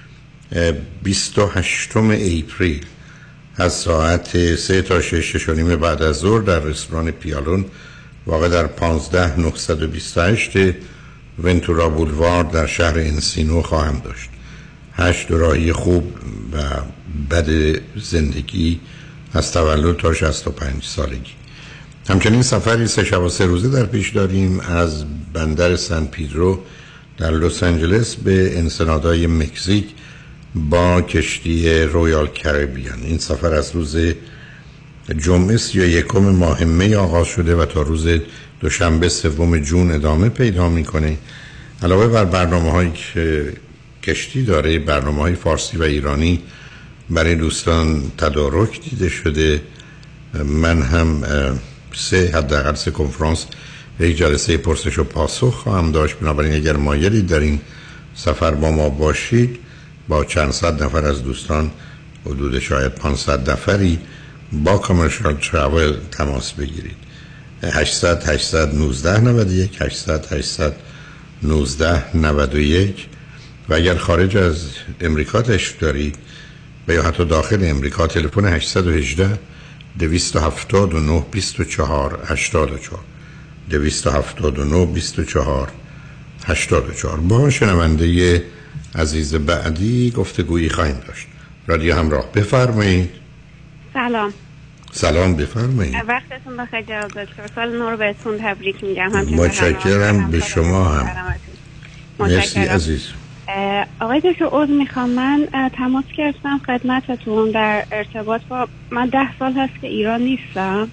بیست و هشتم اپریل از ساعت سه تا شش شش و نیم بعد از ظهر در رستوران پیالون واقع در پانزده نهصد و بیست و هشت ونتورا بولوار در شهر انسینو خواهم داشت. هشت راهی خوب و بد زندگی از تولد تا شصت و پنج سالگی. همچنین سفری سه شب و سه روزه در پیش داریم از بندر سن پیدرو در لس آنجلس به انسنادای مکزیک با کشتی رویال کریبیان. این سفر از روز جمعه سی و یکم ماه می آغاز شده و تا روز دوشنبه سوم جون ادامه پیدا میکنه. علاوه بر برنامه هایی که کشتی داره، برنامه های فارسی و ایرانی برای دوستان تدارک دیده شده. من هم سه حداقل سه کنفرانس و یک جلسه پرسش و پاسخ خواهم داشت. بنابراین اگر مایلی در این سفر با ما باشید با چند صد نفر از دوستان، حدود شاید پانصد نفری، با کامرشال تراول تماس بگیرید. هشتصد هشتصد و نوزده نود و یک هشتصد هشتصد و نوزده نود و یک و اگر خارج از امریکا تشریف دارید و یا حتی داخل امریکا تلفن هشت یک هشت دویست و هفتاد و نه بیست و چهار هشتاد و چهار دویست و هفتاد و نه بیست و چهار هشتاد و چهار. با شنونده عزیز بعدی گفتگویی خواهیم داشت. رادیو همراه، بفرمایید. سلام. سلام، بفرمایید. وقتتون بخیر جناب دکتر. سال نو رو بهتون تبریک میگم. متشکرم. به شما هم. مرسی عزیز. آقای دکتر عذر میخوام، من تماس گرفتم خدمتتون در ارتباط با، من ده سال هست که ایران نیستم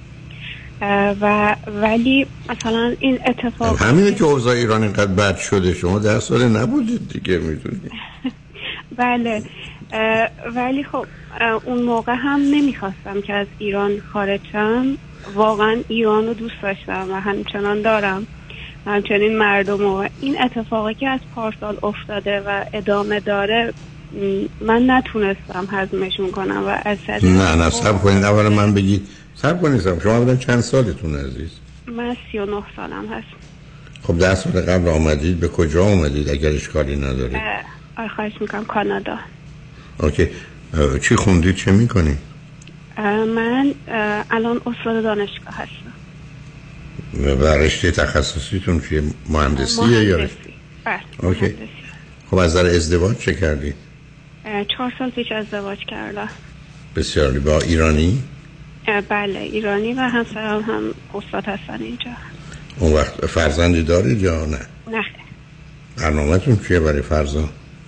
و ولی مثلا این اتفاق همینه که اوضاع ایران اینقدر بد شده، شما ده سال نبودید دیگه، میدونید. بله ولی خب اون موقع هم نمیخواستم که از ایران خارج شم. واقعا ایران رو دوست داشتم و همچنان دارم، همچنین مردم. و این اتفاقی که از پارسال افتاده و ادامه داره من نتونستم هضمشون کنم و از نه نه صبر کنید، اولا من بگید صبر کنید. شما بودن چند سالتون عزیز؟ من سی و نه سالم هست. خب ده سال قبل آمدید، به کجا آمدید اگر اشکالی ندارید؟ آه خواهش میکنم کانادا. اوکی. چی خوندید، چه میکنید؟ من الان استاد دانشگاه هستم. و رشته تخصصیتون چیه؟ مهندسیه یا رشته؟ بله. اوکی. خب از در ازدواج چه کردی؟ چهار سال پیش ازدواج کردم. بسیار. با ایرانی؟ بله ایرانی و همسرم هم استاد هستن اینجا. اون وقت فرزندی دارید یا نه؟ نه. برنامه‌تون چیه برای فرزند؟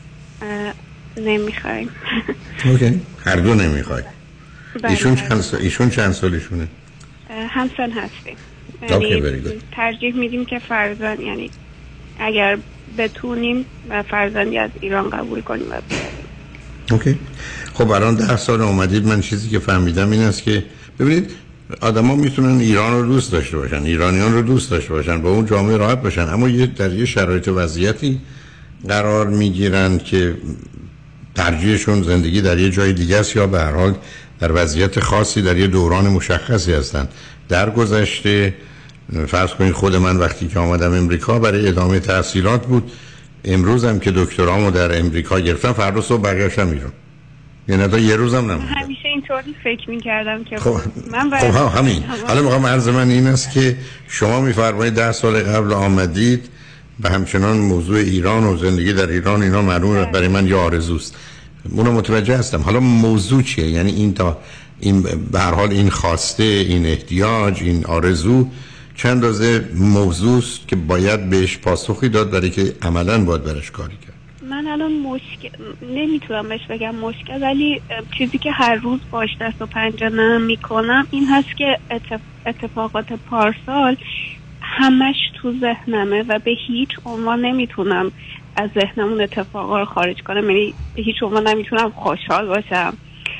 نمیخوایم. اوکی. هر دو نمیخواید. ایشون چند سال ایشون چند سالشونه؟ همسن هستیم. اوکی بری گود. ترجیح میدیم که فرزند، یعنی اگر بتونیم فرزندی از ایران قبول کنیم و بیاریم. اوکی. خب الان ده سال اومدید. من چیزی که فهمیدم این است که ببینید آدما میتونن ایران رو دوست داشته باشن، ایرانیان رو دوست داشته باشن، با اون جامعه راحت باشن، اما یه در یه شرایط وضعیتی قرار میگیرن که ترجیحشون زندگی در یه جای دیگه است یا به هر حال در وضعیت خاصی در یه دوران مشخصی هستن. در گذشته فرض کنید خود من وقتی که آمدم امریکا برای ادامه تحصیلات بود، امروز هم که دکترامو در امریکا گرفتم فردا صبح برگشتم ایران، یعنی تا یه روزم نموندم. همیشه اینطوری فکر می‌کردم که خب من خب ها همین. حالا میخوام عرض من این است که شما میفرمایید ده سال قبل آمدید و همچنان موضوع ایران و زندگی در ایران اینا معلومه برای من یه آرزوست، اونو متوجه هستم. حالا موضوع چیه؟ یعنی این تا این به هر حال این خواسته، این احتیاج، این آرزو چند اندازه موضوع است که باید بهش پاسخی داد برای که عملاً باید برش کاری کرد. من الان مشکل نمیتونم بهش بگم مشکل، ولی چیزی که هر روز باش دست و پنجه نرم میکنم این هست که اتفاقات پارسال همش تو ذهنمه و به هیچ عنوان نمیتونم از ذهنمون اتفاقا رو خارج کنم. یعنی به هیچ عنوان نمیتونم خوشحال باشم،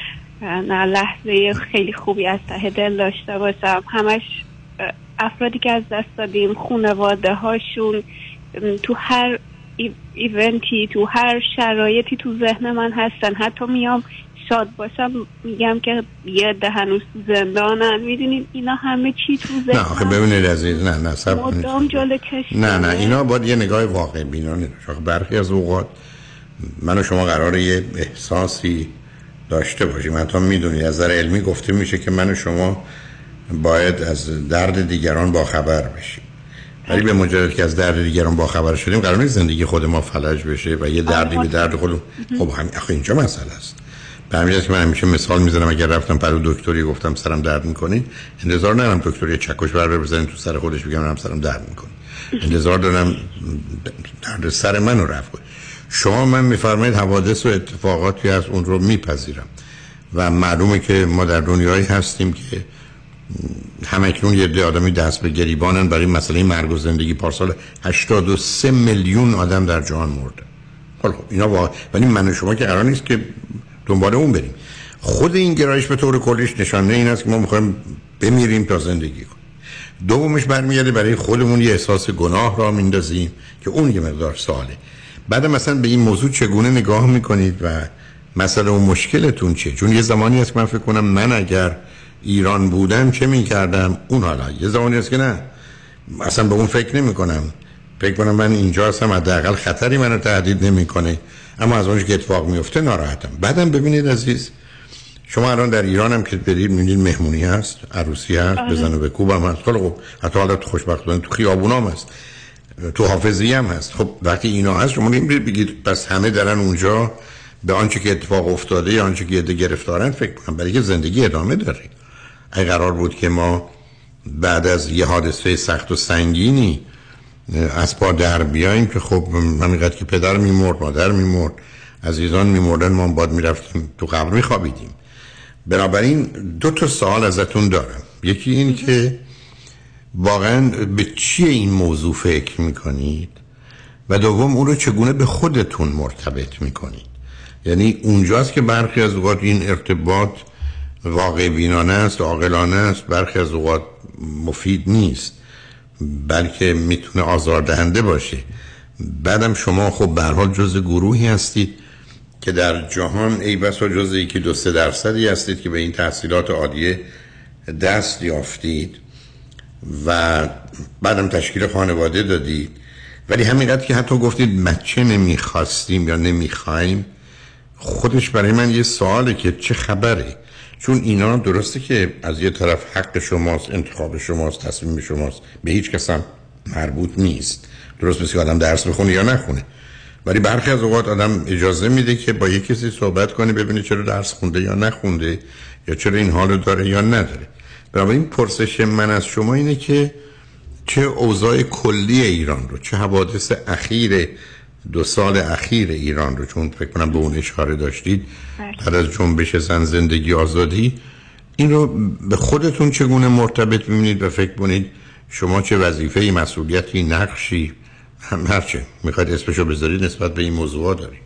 نه لحظه خیلی خوبی از ته دل داشته باشم. همش افرادی که از دست دادیم، خانواده هاشون، تو هر ایونتی، تو هر شرایطی تو ذهن من هستن. حتی میام شاد باشم میگم که یه ده هنوز زندانن. میدونید اینا همه چی تو ذهن. نه آخه ببینید عزیز، نه نه صبر کنید. مدام جلو چشم. نه نه اینا باید یه نگاه واقع بینانه. آخه برخی از اوقات من و شما قراره یه احساسی داشته باشیم. من تا میدونی از نظر علمی گفته میشه که من و شما باید از درد دیگران باخبر بشیم، ولی به مجرد که از درد دیگران باخبر شدیم قرار نیست زندگی خود ما فلج بشه و یه دردی به درد خودمون. خب همین آخه اینجا مسئله است. به همین جاست که من همیشه مثال میزنم اگر رفتم پرو دکتری گفتم سرم درد میکنه، انتظار ندارم دکتری چکش بر بزنه تو سر خودش بگم من سرم درد میکنه. انتظار دارم درد سر منو رفع کنه. شما من میفرمایید حوادث و اتفاقاتی از اون رو میپذیرم و معلومه که ما در دنیایی هستیم که همکنون یه عده آدمی دست به گریبانن برای مسئله مرگ و زندگی. پارسال هشتاد و سه میلیون آدم در جهان مرده. حالا اینا واقعا، ولی من و شما که قرار نیست که دنبال اون بریم. خود این گرایش به طور کلیش نشانه این است که ما میخوایم بمیریم تا زندگی کنیم. دومش برمیگرده برای خودمون یه احساس گناه را میندازیم که اون یه مقدار سواله. بعد مثلا به این موضوع چگونه نگاه میکنید و مثلا اون مشکلتون چیه؟ چون یه زمانی هست که من فکر کنم من اگر ایران بودم چه میکردم، اون حالا یه زمانی هست که نه، اصلا به اون فکر نمی کنم. فکر کنم من اینجا هستم، حداقل خطری منو تهدید نمیکنه، اما از اونجا که اتفاق میفته ناراحتم. بعدم ببینید عزیز، شما الان در ایران هم که برید میبینید مهمونی هست، عروسی هست، بزن و بکوب هم هست، خب حتی حالت خوشبختانه تو خیابونام هست، تو حافظی هم هست. خب وقتی اینا هست شما نمیرید بگید پس همه درن اونجا به آنچه که اتفاق افتاده یا آنچه که گرفتارن فکر کنم، برای که زندگی ادامه داره. اگه قرار بود که ما بعد از یه حادثه سخت و سنگینی از پا در بیاییم که خب همینقدر که پدر میمرد، مادر میمرد، عزیزان میمردن، ما باید میرفتیم تو قبر میخوابیدیم. بنابراین دو تا سوال ازتون دارم. یکی این که واقعا به چیه این موضوع فکر میکنید و دوم اون رو چگونه به خودتون مرتبط میکنید. یعنی اونجاست که برخی از اوقات این ارتباط واقع بینانه است، عاقلانه است، برخی از اوقات مفید نیست بلکه میتونه آزاردهنده باشه. بعدم شما خب به هر حال جزء گروهی هستید که در جهان ای بسا جزء یکی دو سه درصدی هستید که به این تحصیلات عالیه دست یافتید و بعدم تشکیل خانواده دادید، ولی همینقدر که حتی گفتید بچه نمیخواستیم یا نمیخوایم، خودش برای من یه سواله که چه خبره. چون اینا درسته که از یه طرف حق شماست، انتخاب شماست، تصمیم شماست، به هیچ کس هم مربوط نیست. درست مثل که آدم درس بخونه یا نخونه، ولی برخی از اوقات آدم اجازه میده که با یک کسی صحبت کنه ببینه چرا درس خونده یا نخونده یا چرا این حالو داره یا نداره. بنابراین پرسش من از شما اینه که چه اوضاع کلی ایران رو، چه حوادث اخیر دو سال اخیر ایران رو، چون فکر کنم به اون اشاره داشتید بعد از جنبش زن زندگی آزادی، این رو به خودتون چگونه مرتبط می‌بینید و فکر کنید شما چه وظیفه‌ای، مسئولیتی، نقشی، هم هرچه میخواید اسمشو بذارید نسبت به این موضوعات دارید.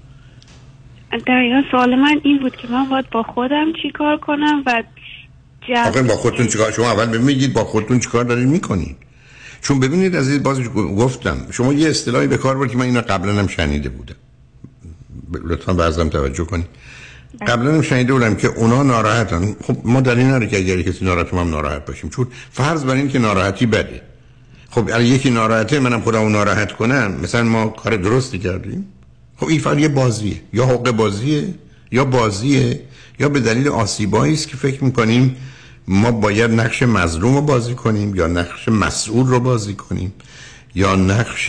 دقیقا سوال من این بود که من باید با خودم چی کار کنم و آخه با خودتون چیکار؟ شما اول ببینید با خودتون چیکار دارید میکنید. چون ببینید عزیز، باز گفتم شما یه اصطلاحی به کار برید که من اینو قبلا هم شنیده بودم، لطفا بعضم توجه کنید. قبلا هم شنیده بودم که اونا ناراحتن. خب ما دلیل نداره که اگر کسی ناراحت ما هم ناراحت باشیم، چون فرض بر این که ناراحتی بده. خب اگه یکی ناراحته منم خودمو ناراحت کنم، مثلا ما کار درستی کردیم؟ خب این فقط یه بازیه، یا حق بازیه یا بازیه یا به دلیل آسیبایی است که فکر میکنیم ما باید نقش مظلوم رو بازی کنیم یا نقش مسئول رو بازی کنیم یا نقش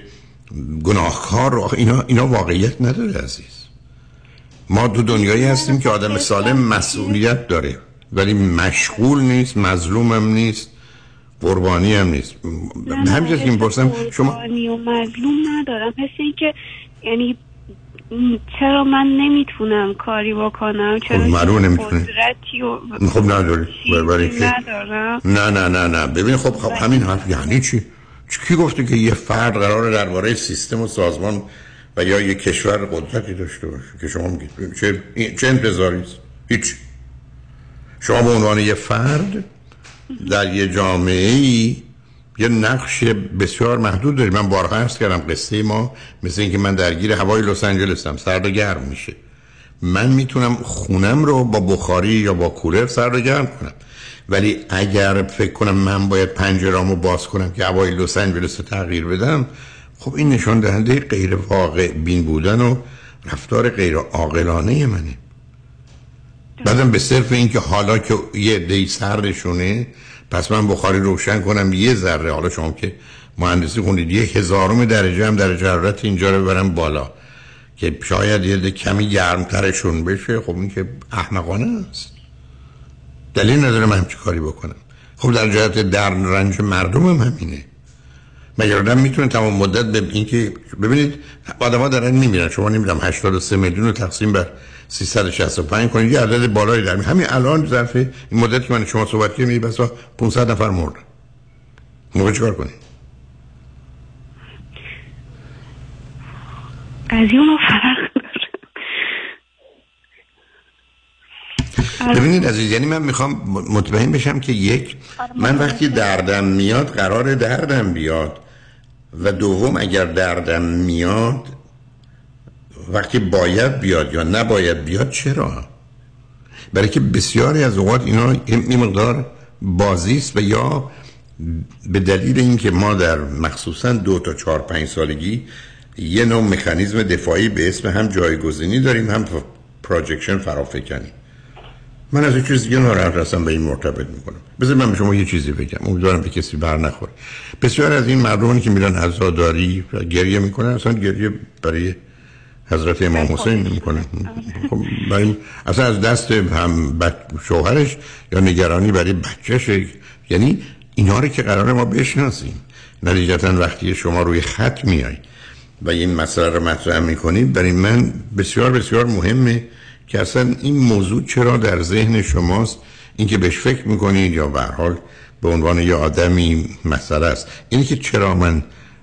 گناهکار رو. اینا اینا واقعیت نداره عزیز. ما تو دنیایی هستیم که آدم سالم مسئولیت داره ولی مشغول نیست، مظلوم هم نیست، قربانی هم نیست. همینجاست که میپرسم شما قربانی و مظلوم ندارم، مثل این که یعنی چرا من نمیتونم کاری بکنم، چرا خب معلوم نمیتونی قدرتی و خب نداری برای که ندارم. نه نه نه نه ببین خب خب همین حرف یعنی چی؟ کی گفته که یه فرد قراره درباره سیستم و سازمان و یا یه کشور قدرتی داشته باشه که شما میگید چه چه انتظاری است؟ هیچ. شما به عنوان یه فرد در یه جامعه‌ای یه نقش بسیار محدود دارید. من بارها عرض کردم قصه ما مثل اینکه من درگیر هوای لس آنجلسم، سرد و گرم میشه. من میتونم خونم رو با بخاری یا با کولر سرد و گرم کنم، ولی اگر فکر کنم من باید پنجره‌مو باز کنم که هوای لس آنجلس رو تغییر بدم، خب این نشان دهنده غیر واقع بین بودن و رفتار غیر عاقلانه منه. بعدم به صرف این که حالا که یه دی سردشونه پس من بخاری روشن کنم یه ذره، حالا شما که مهندسی خوندید یه هزارم درجه هم درجه حرارت اینجا رو ببرم بالا که شاید یه ده کمی گرمترشون بشه، خب این که احمقانه است. دلیل نداره من همچی کاری بکنم. خب در جهت درد رنج مردم هم همینه. مگر آدم میتونه تمام مدت به این که ببینید آدم‌ها دارن میمیرن، شما نمیدونم هشتاد و سه میلیون رو تقسیم بر سیصد و شصت و پنج کنید یه عدد بالایی در میاد. همین الان ظرف این مدت که من شما صحبت کردم میگه بسا پانصد نفر مردن. موقع چیکار کنید؟ از اون فرق ببینید عزیز، یعنی من میخوام مطمئن بشم که یک، من وقتی دردم میاد قرار دردم بیاد، و دوم اگر دردم میاد وقتی باید بیاد یا نباید بیاد. چرا؟ برای که بسیاری از اوقات اینا این مقدار بازی است و یا به دلیل اینکه ما در مخصوصا دو تا چهار پنج سالگی یه نوع مکانیزم دفاعی به اسم هم جایگزینی داریم هم پروجکشن فرافکنی. من از این چیز دیگه ناراحت هستم به این مرتبط میکنم. بذار من به شما یه چیزی بگم، امیدوارم به کسی بر نخوره. بسیار از این مردمی که میرن عزاداری و گریه میکنن اصلا گریه برای حضرت امام حسین نمیکنن، خب برای اصلا از دست هم شوهرش یا نگرانی برای بچه‌ش. یعنی اینا رو که قراره ما بشناسیم. نتیجتا وقتی شما روی خط میای و این مسئله رو مطرح میکنید، برای من بسیار بسیار مهمه که اصلا این موضوع چرا در ذهن شماست، این که بهش فکر میکنید یا به هر حال به عنوان یه آدمی مسئله است. اینی که چرا من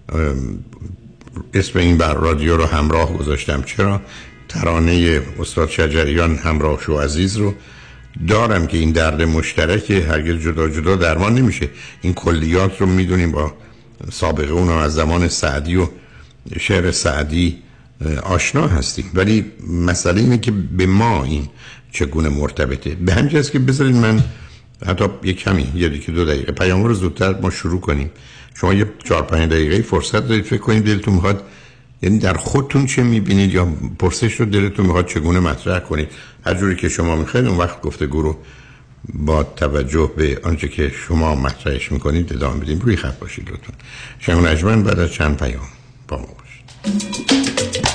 اسم این بر رادیو رو همراه گذاشتم، چرا ترانه استاد شجریان همراه شو عزیز رو دارم که این درد مشترک هرگز جدا جدا درمان نمیشه. این کلیات رو میدونیم، با سابقه اون از زمان سعدی و شعر سعدی آشنا هستیم، ولی مسئله اینه که به ما این چگونه مرتبطه. به همین جاست که بذارید من حتی یک کمی یه دیگه دو دقیقه پیام رو زودتر ما شروع کنیم. شما یه چهار پنج دقیقه فرصت دارید فکر کنید دلتون میخواد، یعنی در خودتون چه میبینید یا پرسش رو دلتون میخواد چگونه مطرح کنید، هر جوری که شما میخواید. اون وقت گفتگو رو با توجه به آنچه که شما مطرحش میکنید ادامه بدیم. روی خط باشید لطفا. شنگ نجمن بعد از چند پیام با ما باشید.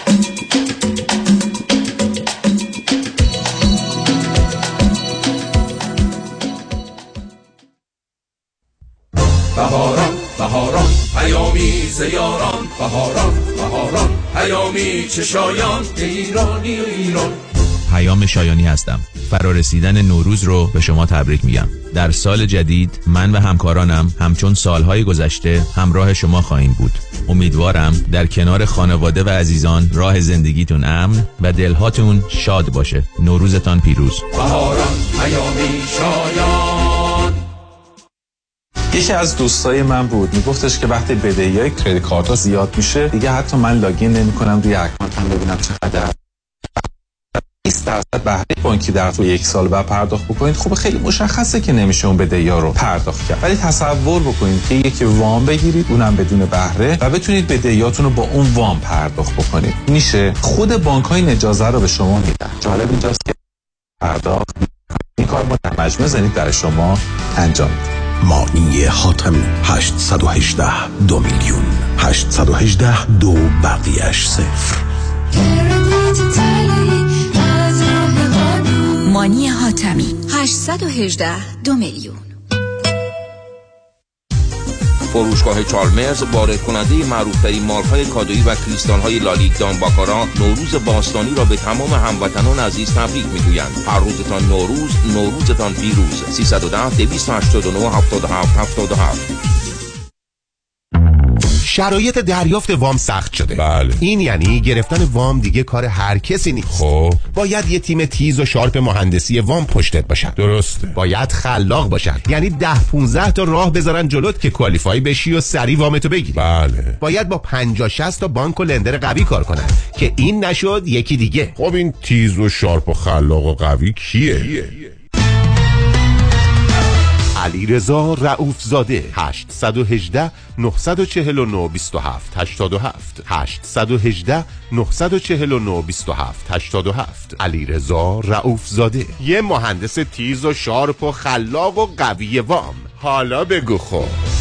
بهاران بهاران پیامی زیاران، بهاران بهاران پیامی چشایان، ایرانی و ایران. پیام شایانی هستم. فرارسیدن نوروز رو به شما تبریک میگم. در سال جدید من و همکارانم همچون سالهای گذشته همراه شما خواهیم بود. امیدوارم در کنار خانواده و عزیزان راه زندگیتون امن و دلهاتون شاد باشه. نوروزتان پیروز. بهاران پیامی شایان. یکی از دوستای من بود میگفتش که وقتی بدهیای کریدیت کارت زیاد میشه دیگه حتی من لاگین نمی‌کنم روی اکانتم ببینم چقدر. بیست درصد بهره بانکی در طول یک سال بعد پرداخت بکنید. خب خیلی مشخصه که نمیشه اون بدهی‌ها رو پرداخت کرد، ولی تصور بکنید که یکی وام بگیرید اونم بدون بهره و بتونید بدهیاتون رو با اون وام پرداخت بکنید. میشه خود بانک‌ها این اجازه رو به شما میدن. جالب اینجاست که پرداخت این کار ما در مجموعه زنید در شما انجام میدیم. مانی حاتمی هشت یک هشت دو میلیون هشت یک هشت دو بقیه‌اش صفر. مانی حاتمی هشت یک هشت دو میلیون. فروشگاه چارلز وارد کننده معروف‌ترین مارک‌های کادویی و کریستال‌های لالیک دان باکارا نوروز باستانی را به تمام هموطنان عزیز تبریک می‌گویند. هر روزتان نوروز، نوروزتان پیروز. سیصد و ده دویست و هشتاد و نه هفتاد و هفت هفتاد و هفت. شرایط دریافت وام سخت شده. بله. این یعنی گرفتن وام دیگه کار هر کسی نیست. خب باید یه تیم تیز و شارپ مهندسی وام پشتت باشن. درسته. باید خلاق باشن، یعنی ده پونزده تا راه بذارن جلوت که کوالیفای بشی و سری وامتو بگیری. بله. باید با پنجاه شصت تا بانک و لندر قوی کار کنن که این نشد یکی دیگه. خب این تیز و شارپ و خلاق و قوی کیه؟ کیه؟ علیرضا رؤوف زاده. هشت یک هشت نه چهار نه دو هفت هشت هفت هشت یک هشت نه چهار نه دو هفت هشت هفت. علیرضا رؤوف زاده، یه مهندس تیز و شارپ و خلاق و قوی وام. حالا بگو خب.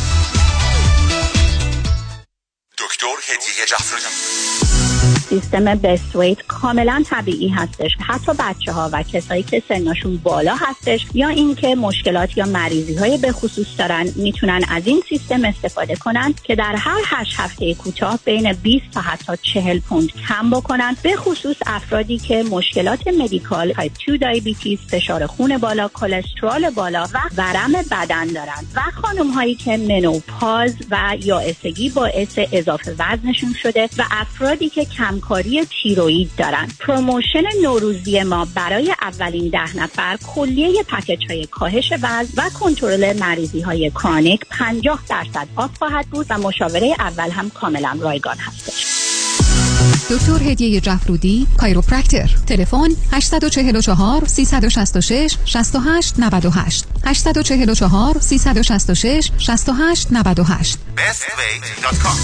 دکتر هدیه جعفری. سیستم بست ویت کاملا طبیعی هستش. حتی بچه ها و کسایی که سنشون بالا هستش یا اینکه مشکلات یا مریضی های به خصوص دارن میتونن از این سیستم استفاده کنن که در هر هشت هفته کوتاه بین بیست تا حتی چهل پوند کم بکنن، به خصوص افرادی که مشکلات مدیکال، تایپ دو دیابتیس، فشار خون بالا، کلسترول بالا و ورم بدن دارن و خانم هایی که منوپاز و یائسگی باعث اضافه وزنشون شده و افرادی که کمکاری تیروئید دارن. پروموشن نوروزی ما برای اولین ده نفر کلیه پکیج های کاهش وزن و کنترل مریضی های کرونیک پنجاه درصد آف خواهد بود و مشاوره اول هم کاملا رایگان هستش. دکتر هدیه جعفرودی، کایروپرکتر. تلفن هشت چهار چهار سه شش شش شش هشت نه هشت هشت چهار چهار سه شش شش شش هشت نه هشت. best weight dot com.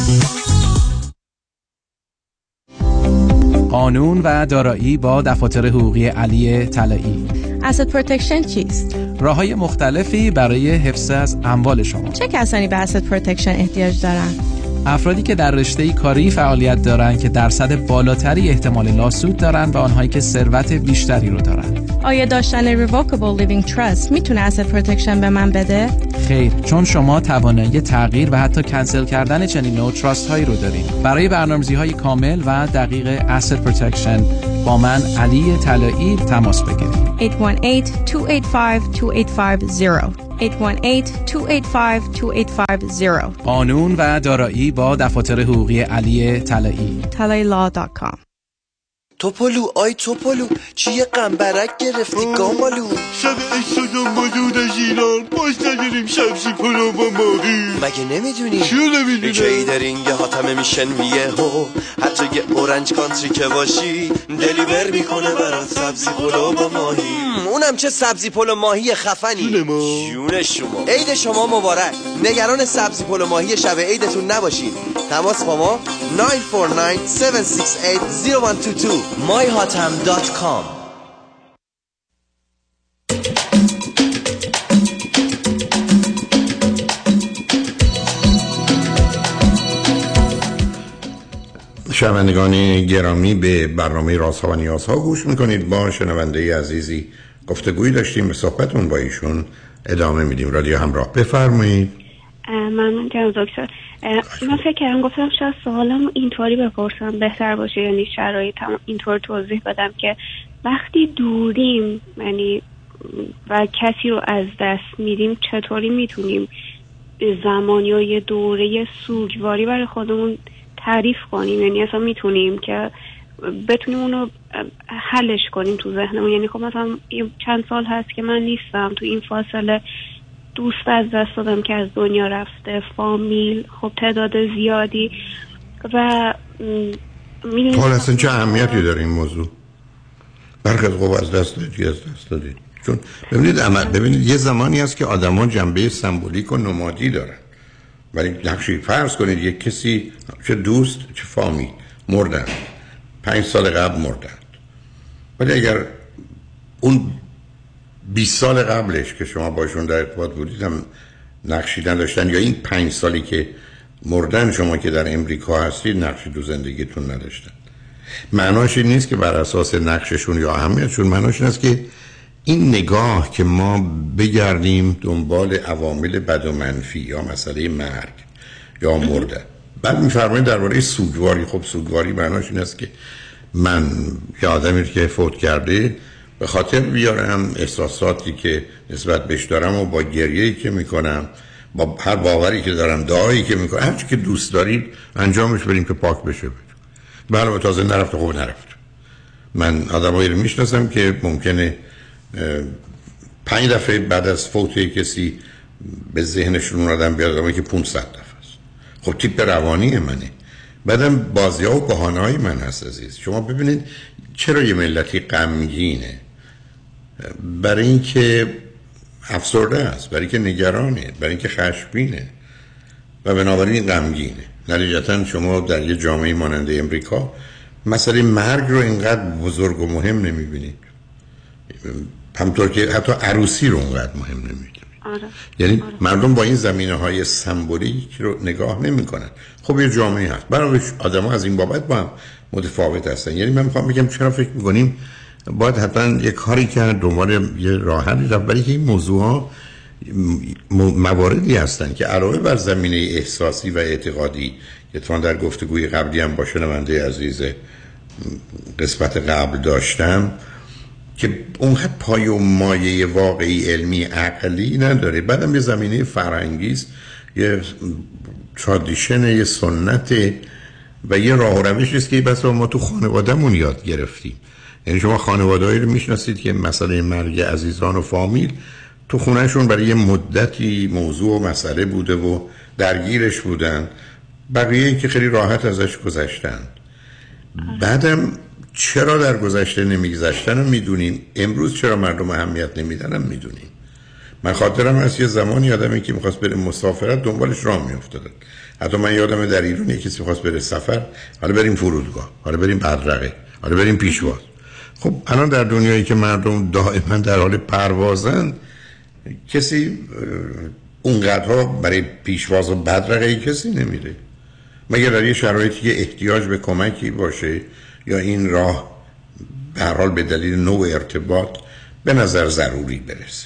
قانون و دارایی با دفاتر حقوقی علی طلایی. asset protection چیست؟ راه‌های مختلفی برای حفظ از اموال شما. چه کسانی به asset protection احتیاج دارند؟ افرادی که در رشته کاری فعالیت دارند که درصد بالاتری احتمال لاسود دارند و آنهایی که ثروت بیشتری رو دارند. آیا داشتن revocable living trust میتونه asset protection به من بده؟ خیر، چون شما توانایی تغییر و حتی کنسل کردن چنین نوع تراست هایی رو دارید. برای برنامه‌ریزی های کامل و دقیق asset protection با من علی طلایی تماس بگیرید. هشت یک هشت دو هشت پنج دو هشت پنج صفر هشت یک هشت دو هشت پنج دو هشت پنج صفر. قانون و دارایی با دفاتر حقوقی علی طلایی. طلایی لا دات کام. توپلو آی توپلو چیه قنبرک گرفتی گامالو؟ شب اشتادم با دودش ایران باش نداریم سبزی پلو با ماهی. مگه نمیدونی؟ چیو نمیدونی؟ که ای در اینگه حاتمه میشن میه هو حتی یه اورنج کانتری که باشی دلیور میکنه برات سبزی پلو با ماهی. اونم چه سبزی پلو ماهی خفنی. جون ما جون شما. عید شما مبارک. نگران سبزی پلو ماهی شب عیدتون نباشین. تماس با ما نه چهار نه هفت شش هشت صفر یک دو دو my hotam dot com. شنوندگان گرامی، به برنامه رازها و نیازها گوش میکنید. با شنونده عزیزی گفتگویی داشتیم، به صحبتون با ایشون ادامه میدیم. رادیو همراه، بفرمایید. من جناب دکتر، من فکر کردم گفتم شاید سوالم اینطوری بپرسم بهتر باشه، یعنی شرایطم اینطور توضیح بدم که وقتی دوریم یعنی و کسی رو از دست میدیم چطوری میتونیم زمانی یا یه دوره سوگواری برای خودمون تعریف کنیم، یعنی اصلا میتونیم که بتونیم اونو حلش کنیم تو ذهنمون. یعنی خب مثلا چند سال هست که من نیستم، تو این فاصله دوست از دست دادم که از دنیا رفته، فامیل خب تعداد زیادی و میدونید حالا اصلا چه اهمیتی داره این موضوع؟ برخی از قوة از دست دادی از دست دادی چون ببینید عمل ببینید یه زمانی هست که آدمان جنبه سمبولیک و نمادی دارن، ولی نقشی فرض کنید یک کسی چه دوست چه فامیل مردن، پنج سال قبل مردن، ولی اگر اون بیست سال قبلش که شما باشون در ارتباط بودید هم نقشی نداشتن، یا این پنج سالی که مردن شما که در امریکا هستید نقشی تو زندگیتون نداشتن، معناش این نیست که بر اساس نقششون یا اهمیتشون، معناش این است که این نگاه که ما بگردیم دنبال عوامل بد و منفی یا مسئله مرگ یا مردن. بعد میفرمایید درباره سوگواری، خب سوگواری معناش این است که من یه آدمی که فوت کرده به خاطر بیارم احساساتی که نسبت بهش دارم و با گریه‌ای که میکنم، با هر باوری که دارم، دعایی که میکنم، هر چی که دوست دارید انجامش بدیم که پاک بشه. بله تازه نرفته، خوب نرفت. من آدمایی رو میشناسم که ممکنه پنج دفعه بعد از فوت کسی به ذهنشون آدم بیاد آدمی که پانصد دفعه است. خب تیپ روانی منه. بعدم بازی‌ها و بهانه‌های من هست عزیز. شما ببینید چرا یه ملتی غمگینه؟ برای اینکه افسرده است، برای که نگرانه، برای که خشمگینه و بنابراین غمگینه. نتیجتا شما در یه جامعه مانند امریکا مسئله مرگ رو اینقدر بزرگ و مهم نمیبینید، همطور که حتی عروسی رو اینقدر مهم نمیبینید. آره. یعنی آره. مردم با این زمینه های سمبولیک رو نگاه نمی کنن. خب یه جامعه هست، برای آدم ها از این بابت با هم متفاوت هستن. یعنی من میخوام بگم چرا فکر میکنیم باید حتما یه کاری کرد دنبال یه راه حلی رفت، برای که این موضوع ها مواردی هستن که علاوه بر زمینه احساسی و اعتقادی که اتفاقا در گفتگوی قبلی هم با شنونده عزیز قسمت قبل داشتم که اونقدر پای و مایه واقعی علمی عقلی نداره، بعدم یه زمینه فرهنگی است، یه ترادیشن، یه سنت و یه راه و روشی است که بسا ما تو خانوادهمون یاد گرفتیم. یعنی شما خانواده‌ای رو میشناسید که مسئله مرگ عزیزان و فامیل تو خونهشون برای یه مدتی موضوع و مسئله بوده و درگیرش بودن، بقیه که خیلی راحت ازش گذشتن. بعدم چرا در گذشته نمیگذشتن هم میدونیم، امروز چرا مردم اهمیت نمیدن هم میدونیم. من خاطرم از یه زمانی آدمی که میخواست بره مسافرت دنبالش راه میافتادن. حتی من یادم در ایران یکی کسی میخواست بره سفر، حالا بریم فرودگاه، حالا بریم بدرقه، حالا بریم پیشواز. خب الان در دنیایی که مردم دائما در حال پروازن، کسی اونقدرها برای پیشواز و بدرقه کسی نمیره، مگر در یه شرایطی که احتیاج به کمکی باشه یا این راه به هر حال به دلیل نوع ارتباط به نظر ضروری برسه.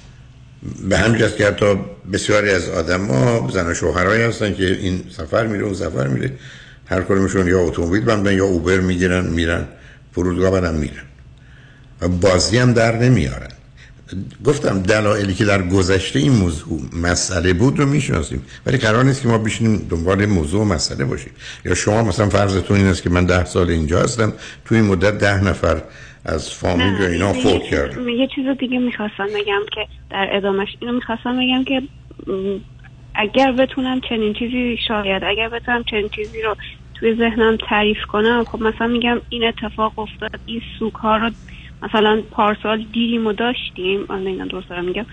به همین جهت که حتی بسیاری از آدم‌ها زن و شوهرایی هستن که این سفر میره اون سفر میره، هر کدومشون یا اتومبیل بندن یا اوبر میگیرن میرن فرودگاه، بعدم میرن و بازی هم در نمیارن. گفتم دلایلی که در گذشته این موضوع مسئله بود رو میشناسیم، ولی قرار نیست که ما بشینیم دنبال موضوع و مسئله باشیم. یا شما مثلا فرضتون این است که من ده سال اینجا هستم، تو این مدت ده نفر از فامیل و اینا فوت کردن. یه چیز دیگه میخواستم بگم که در ادامش اینو میخواستم بگم که اگر بتونم چنین چیزی شاید اگر بتونم چنین چیزی رو توی ذهنم تعریف کنم، خب مثلا میگم این اتفاق افتاد، این سوک ها رو مثلا پارسال دیدیم و داشتیم، من نمیدونم درست دارم میگم،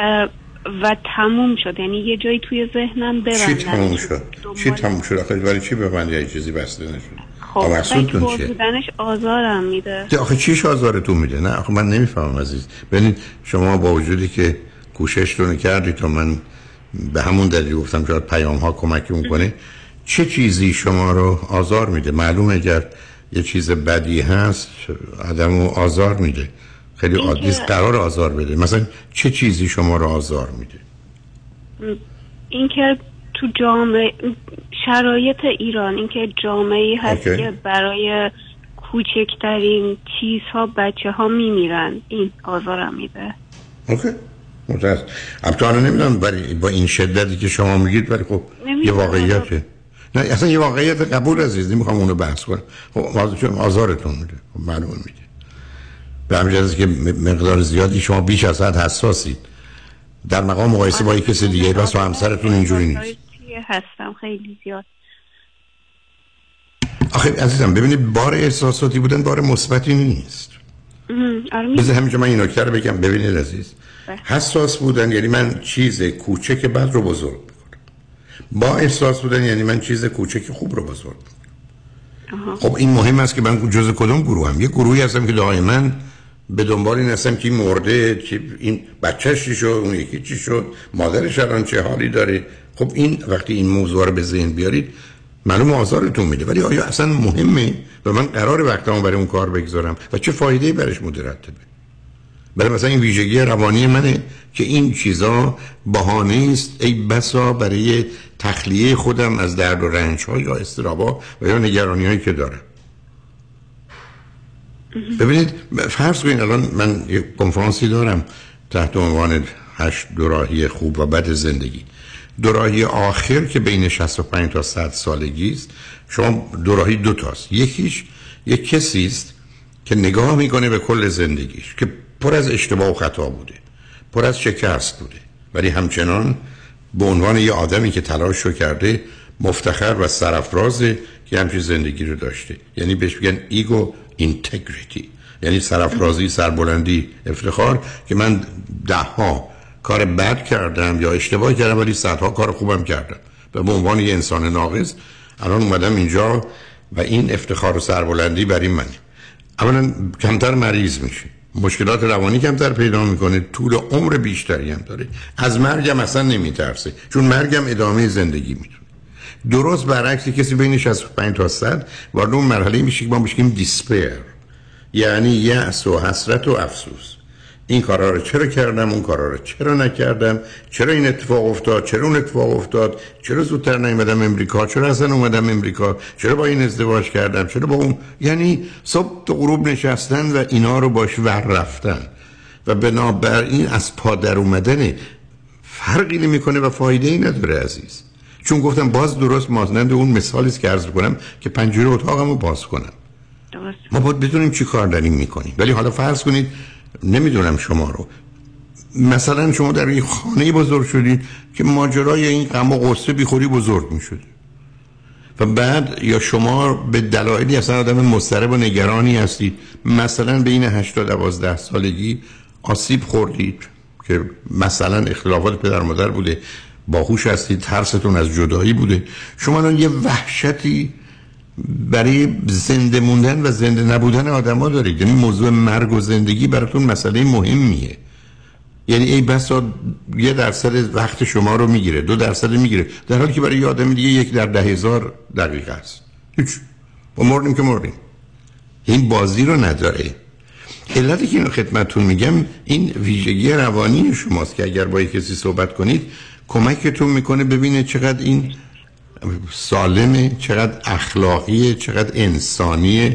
و تموم شد. یعنی یه جایی توی ذهنم ببندم. چی تموم شد؟ چی تموم شد؟ آخه برای چی ببندی یه چیزی بسته نشد؟ خب مقصودتون چیه؟ بودنش آزارم میده. آخه چیش آزارتون میده؟ نه آخه من نمیفهمم عزیز. ببینید شما با وجودی که کوششتون کردید تا من به همون دلیل گفتم شاید پیام ها کمکمون کنه، چه چیزی شما رو آزار میده؟ معلومه اگر یه چیز بدی هست آدمو آزار میده، خیلی عادی است قرار آزار بده. مثلا چه چیزی شما رو آزار میده؟ اینکه تو جامعه شرایط ایران، اینکه جامعه‌ای هست okay. که برای کوچکترین چیزها بچه ها میمیرن، این آزارم میده. اوکی متاسف. البته نمیدونم برای با این شدتی که شما میگید، ولی خب یه واقعیته. نه اصلا یه واقعیت قبول عزیز، نمیخوام اونو بحث کنم. خب چون آزارتون میده، خب معلومه میده. به همین جهت که مقدار زیادی شما بیش از حد حساسید در مقام مقایسه با یک کسی دیگه، بس با همسرتون اینجوری نیست. هستم خیلی زیاد. آخه عزیزم ببینید بار احساساتی بودن بار مثبتی نیست. بذار همینجا من این نکته رو بگم. ببینید عزیز، حساس بودن یعنی من چیز کوچک بد رو بزرگ میکنم، با احساس بودن یعنی من چیز کوچک خوب رو بزرگ میکنم. خب این مهم است که من جزء کدوم گروه هم. یه گروهی هستم که دائما به دنبال این هستم که مرده، که این بچه‌ش چی شد، اون یکی چی شد، مادرش الان چه حالی داره. خب این وقتی این موضوع رو به ذهن بیارید معلوم آزارتون میده، ولی آیا اصلا مهمه و من قرار وقتمو برای اون کار بگذارم و چه فایده‌ای برش مترتبه؟ برای مثلا این ویژگی روانی منه که این چیزا بهانه است ای بسا برای تخلیه خودم از درد و رنج‌ها یا اضطراب‌ها و یا نگرانی‌هایی که دارم. ببینید فرض کنید الان من یک کنفرانسی دارم تحت عنوان هشت دوراهی خوب و بد زندگی. دوراهی آخر که بین شصت و پنج تا صد سالگی است، شما دوراهی دو تاست. یکیش یک کسی است که نگاه میکنه به کل زندگیش که پر از اشتباه و خطا بوده، پر از شکست بوده، ولی همچنان به عنوان یه آدمی که تلاشو کرده مفتخر و سرافرازه که همچین زندگی رو داشته. یعنی بهش میگن ایگو اینتگریتی، یعنی سرافرازی، سربلندی، افتخار که من ده ها کار بد کردم یا اشتباه کردم ولی صدها کار خوبم کردم و به عنوان یه انسان ناقص الان اومدم اینجا و این افتخار و سربلندی برای من. اولا کمتر مریض میشه، مشکلات روانی کمتر پیدا میکنه، طول عمر بیشتری هم داره، از مرگم اصلا نمیترسه چون مرگم ادامه زندگی میتونه. درست برعکس کسی بین شصت و پنج تا صد وارد اون مرحله میشه که ما بهش میگیم دیسپیر، یعنی یأس و حسرت و افسوس. این کارا رو چرا کردم، اون کارا رو چرا نکردم، چرا این اتفاق افتاد، چرا اون اتفاق افتاد، چرا زودتر نیومدم امریکا، چرا اصلا اومدم امریکا، چرا با این ازدواج کردم، چرا با اون. یعنی صبح تا غروب نشستن و اینا رو باش ور رفتن و بنابراین از پا در اومدن فرقی نمیکنه و فایده ای نداره عزیز. چون گفتم باز درست مانند اون مثالی است که عرض کنم که پنجره اتاقمو باز کنم. درست. ما باید بدونیم چی کار داریم میکنیم. ولی حالا فرض کنید نمیدونم شما رو، مثلا شما در این خانه بزرگ شدید که ماجرای این غم و غصه بیخوری بزرگ میشد و بعد یا شما به دلایلی اصلا آدم مضطرب و نگرانی هستید، مثلا بین هشت تا دوازده سالگی آسیب خوردید که مثلا اختلافات پدر مادر بوده، باهوش هستید، ترستون از جدایی بوده، شما الان یه وحشتی برای زنده موندن و زنده نبودن آدما دارید. یعنی موضوع مرگ و زندگی براتون مسئله مهمیه. یعنی ای بسا یه درصد وقت شما رو میگیره، دو درصد میگیره، در حالی که برای یه آدم دیگه یک در ده هزار دقیقه است. هیچ با مردیم که مردیم. این بازی رو نداره. علتی که اینو خدمتتون میگم این ویژگی روانی شماست که اگر با کسی صحبت کنید کمکتون میکنه ببینه چقدر این سالمه، چقدر اخلاقیه، چقدر انسانیه.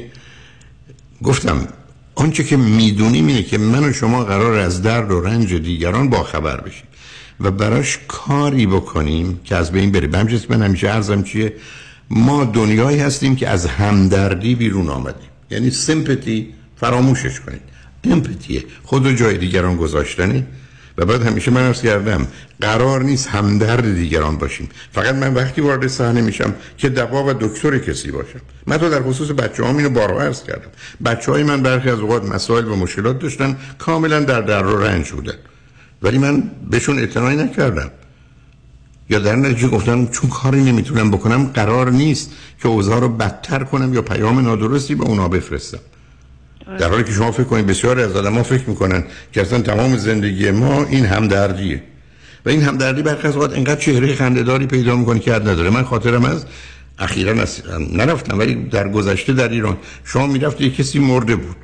گفتم آنچه که میدونیم اینه که من و شما قرار از درد و رنج دیگران باخبر بشیم و براش کاری بکنیم که از بین بره. به همین جهت من همیشه عرضم چیه، ما دنیایی هستیم که از همدردی بیرون آمدیم. یعنی سیمپاتی فراموشش کنید، امپاتیه خود رو جای دیگران گذاشتنه. و بعد همیشه من عرض کردم قرار نیست همدرد دیگران باشیم. فقط من وقتی وارد صحنه میشم که دوا و دکتر کسی باشم. من تو در خصوص بچه‌هام اینو بارها عرض کردم. بچه‌های من برخی از اوقات مسائل و مشکلات داشتن، کاملا در در و رنج بودن، ولی من بهشون اعتنایی نکردم یا در نتیجه گفتم چون کاری نمیتونم بکنم قرار نیست که اوضاع رو بدتر کنم یا پیام نادرستی به اونا بفرستم. در حالی که شما فکر کنید بسیاری از آدم‌ها فکر میکنن که اصلا تمام زندگی ما این همدردیه و این همدردی برخی از اوقات انقدر چهره خنده‌داری پیدا میکنه که حد نداره. من خاطرم از اخیراً نرفتم ولی در گذشته در ایران شما میرفت کسی مرده بود،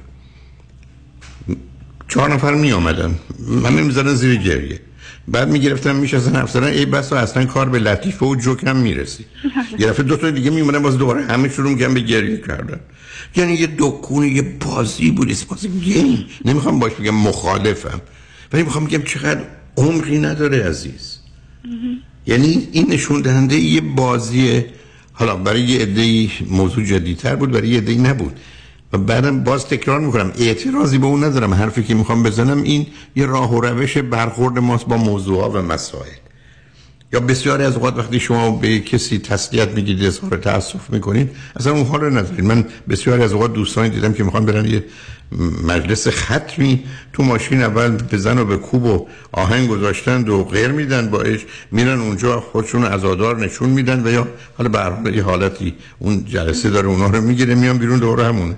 چهار نفر می آمدن همه می‌زدن زیر گریه، بعد میگرفتن میشستن حرف زدن، ای بس اصلا کار به لطیفه و جوک هم میرسی. یه دفعه دو تا دیگه میومدن باز دوباره همه شروع می‌کردن به گریه کردن. یعنی یه دکونه یه بازی بود، اسمش گیم. نمیخوام باش بگم مخالفم ولی میخوام بگم چقدر عمقی نداره عزیز. یعنی این نشون دهنده یه بازیه. حالا برای یه عده‌ای موضوع جدی‌تر بود، برای یه عده‌ای نبود. و بعدم باز تکرار میکنم اعتراضی به اون ندارم، حرفی که میخوام بزنم این یه راه و روش برخورد ماست با موضوعها و مسائل. یا بسیاری از اوقات وقتی شما به کسی تسلیت میگید، اظهار تأسف میکنید، اصلا اون حال رو ندارید. من بسیاری از اوقات دوستانی دیدم که میخوان برن یه مجلس ختمی تو ماشین اول بزن و به کوب و آهنگ گذاشتند و غیر میدن باش، میرن اونجا خودشون عزادار نشون میدن و یا حالا به هر حال یه حالتی اون جلسه داره اونا رو میگیره میان بیرون دوره همونه.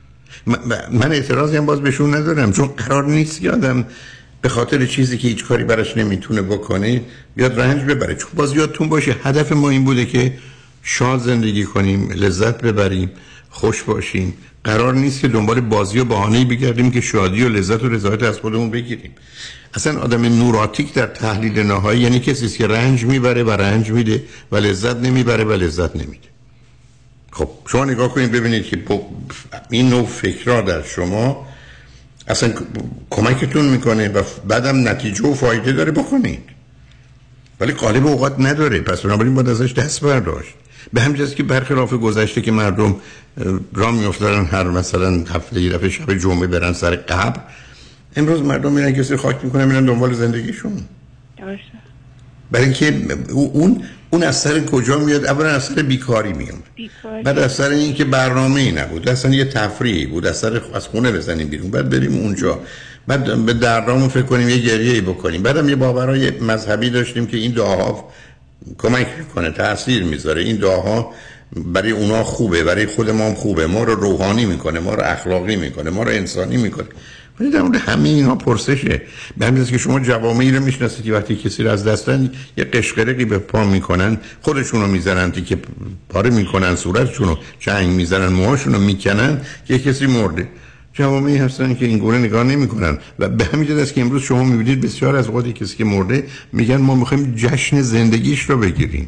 من اعتراضی هم باز بهشون ندارم، چون قرار نیست که آدم به خاطر چیزی که هیچ کاری براش نمیتونه بکنه بیاد رنج ببره. چون باز یادتون باشه هدف ما این بوده که شاد زندگی کنیم، لذت ببریم، خوش باشیم. قرار نیست که دنبال بازی و بهانه‌ای بگردیم که شادی و لذت و رضایت از خودمون بگیریم. اصلا آدم نوراتیک در تحلیل نهایی یعنی کسی که رنج میبره و رنج میده و لذت نمیبره و لذت نمیده. خب شما نگاه کنید ببینید که این نوع فکرها در شما اصلا کمکتون میکنه و بعدم نتیجه و فایده داره بکنید، ولی غالب اوقات نداره. پس بنابراین باید ازش دست برداشت. به همین جاست که برخلاف گذشته که مردم راه میافتادن هر مثلا هفته یه دفعه شب جمعه برن سر قبر، امروز مردم میرن کسی خاک میکنن میرن دنبال زندگیشون. درسته. برای اینکه اون اون اثر کجا میاد؟ اولا اثر بیکاری میاد، بعد اثر این که برنامه‌ای نبود، اصلا یه تفریحی بود، اثر از خونه بزنیم بیرون بعد بریم اونجا. بعد به دردامون فکر کنیم یه گریه‌ای بکنیم. بعدم یه باورهای مذهبی داشتیم که این دعاها کمک میکنه، تاثیر میذاره، این دعاها برای اونا خوبه، برای خود ما هم خوبه، ما رو روحانی میکنه، ما رو اخلاقی میکنه، ما رو انسانی میکنه. ولی در مورد همه اینا پرسشه. به همین که شما جوامعی رو میشناسید که وقتی کسی رو از دست دادن یه قشقرقی به پا میکنن، خودشونو میزنن که پاره میکنن، صورتشونو چنگ میزنن، موهاشونو میکنن که کسی مرده. جوامعی هستن که این گونه نگاه نمیکنن و به همین جهت است که امروز شما میبینید بسیار از اوقات کسی که مرده میگن ما میخوایم جشن زندگیش رو بگیریم.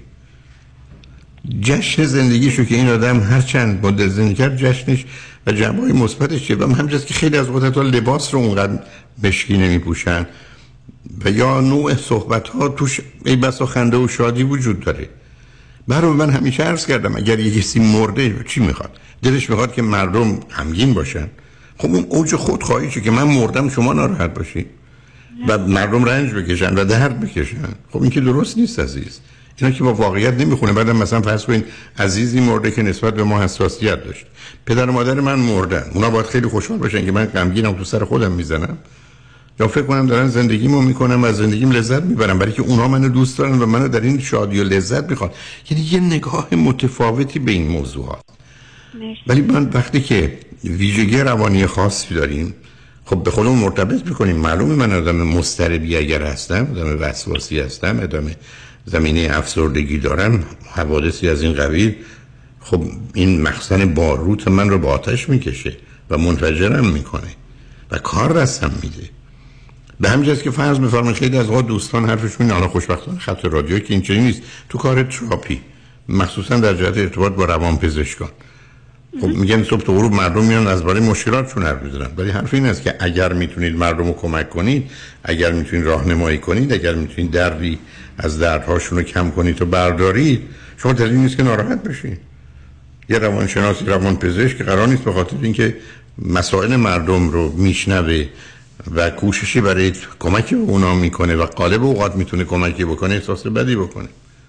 جشن زندگیش رو که این آدم هر چند مدت زندگی کرد جشنش و جنبه‌های مثبتش چیه. و همینجاست که خیلی از اوقات لباس رو اونقدر مشکی نمیپوشن و یا نوع صحبت ها توش ای بسا خنده و شادی وجود داره. برای من همیشه عرض کردم اگر یه کسی مرده چی میخواد؟ دلش میخواد که مردم غمگین باشن. خب اون اوج خودخواهیشه که من مردم شما ناراحت باشید و مردم رنج بکشن و درد بکشن. خب این که درست نیست عزیز. اینا که با واقعیت نمیخونه. بعدم مثلا فرض کنین عزیزی مرده که نسبت به ما حساسیت داشت، پدر و مادر من مردن، اونا باید خیلی خوشحال باشن که من غمگینم تو سر خودم میزنم یا فکر کنم دارن زندگیمو میکنم و از زندگیم لذت میبرم برای که اونا منو دوست دارن و منو در این شادی و لذت میخوان. یعنی یه نگاه متفاوتی به این موضوع هست. ولی من وقتی که ویژگی روانی خاصی داریم خب به خودمون مرتبط میکنیم. معلومه من آدم مضطربی اگر هستم، آدم وسواسی هستم، آدم زمینه افسردگی دارم، حوادثی از این قبیل، خب این مخزن باروت من رو با آتش میکشه و منفجرم میکنه و کار رسم میده. به همین جاست که فرض می‌فرمایید خیلی از اوقات دوستان حرفشون حالا خوشبختانه خط رادیویی که اینجوری نیست، تو کار تراپی مخصوصا در جهت ارتباط با روانپزشکان خب میگن صبح تا غروب مردم میان از برای مشکلاتشون حرف میزنن. ولی حرف این است که اگر میتونید مردم رو کمک کنید، اگر میتونید راهنمایی کنید، اگر میتونید دردی از دردهاشون رو کم کنید و بردارید، شما دلیل نیست که ناراحت بشید. یه روانشناس، روانپزشک که قرار نیست به خاطر اینکه مسائل مردم رو میشنوه و کوششی برای کمک به اونا میکنه و غالب اوقات میتونه کمکی بکنه، احساس بدی بکنه.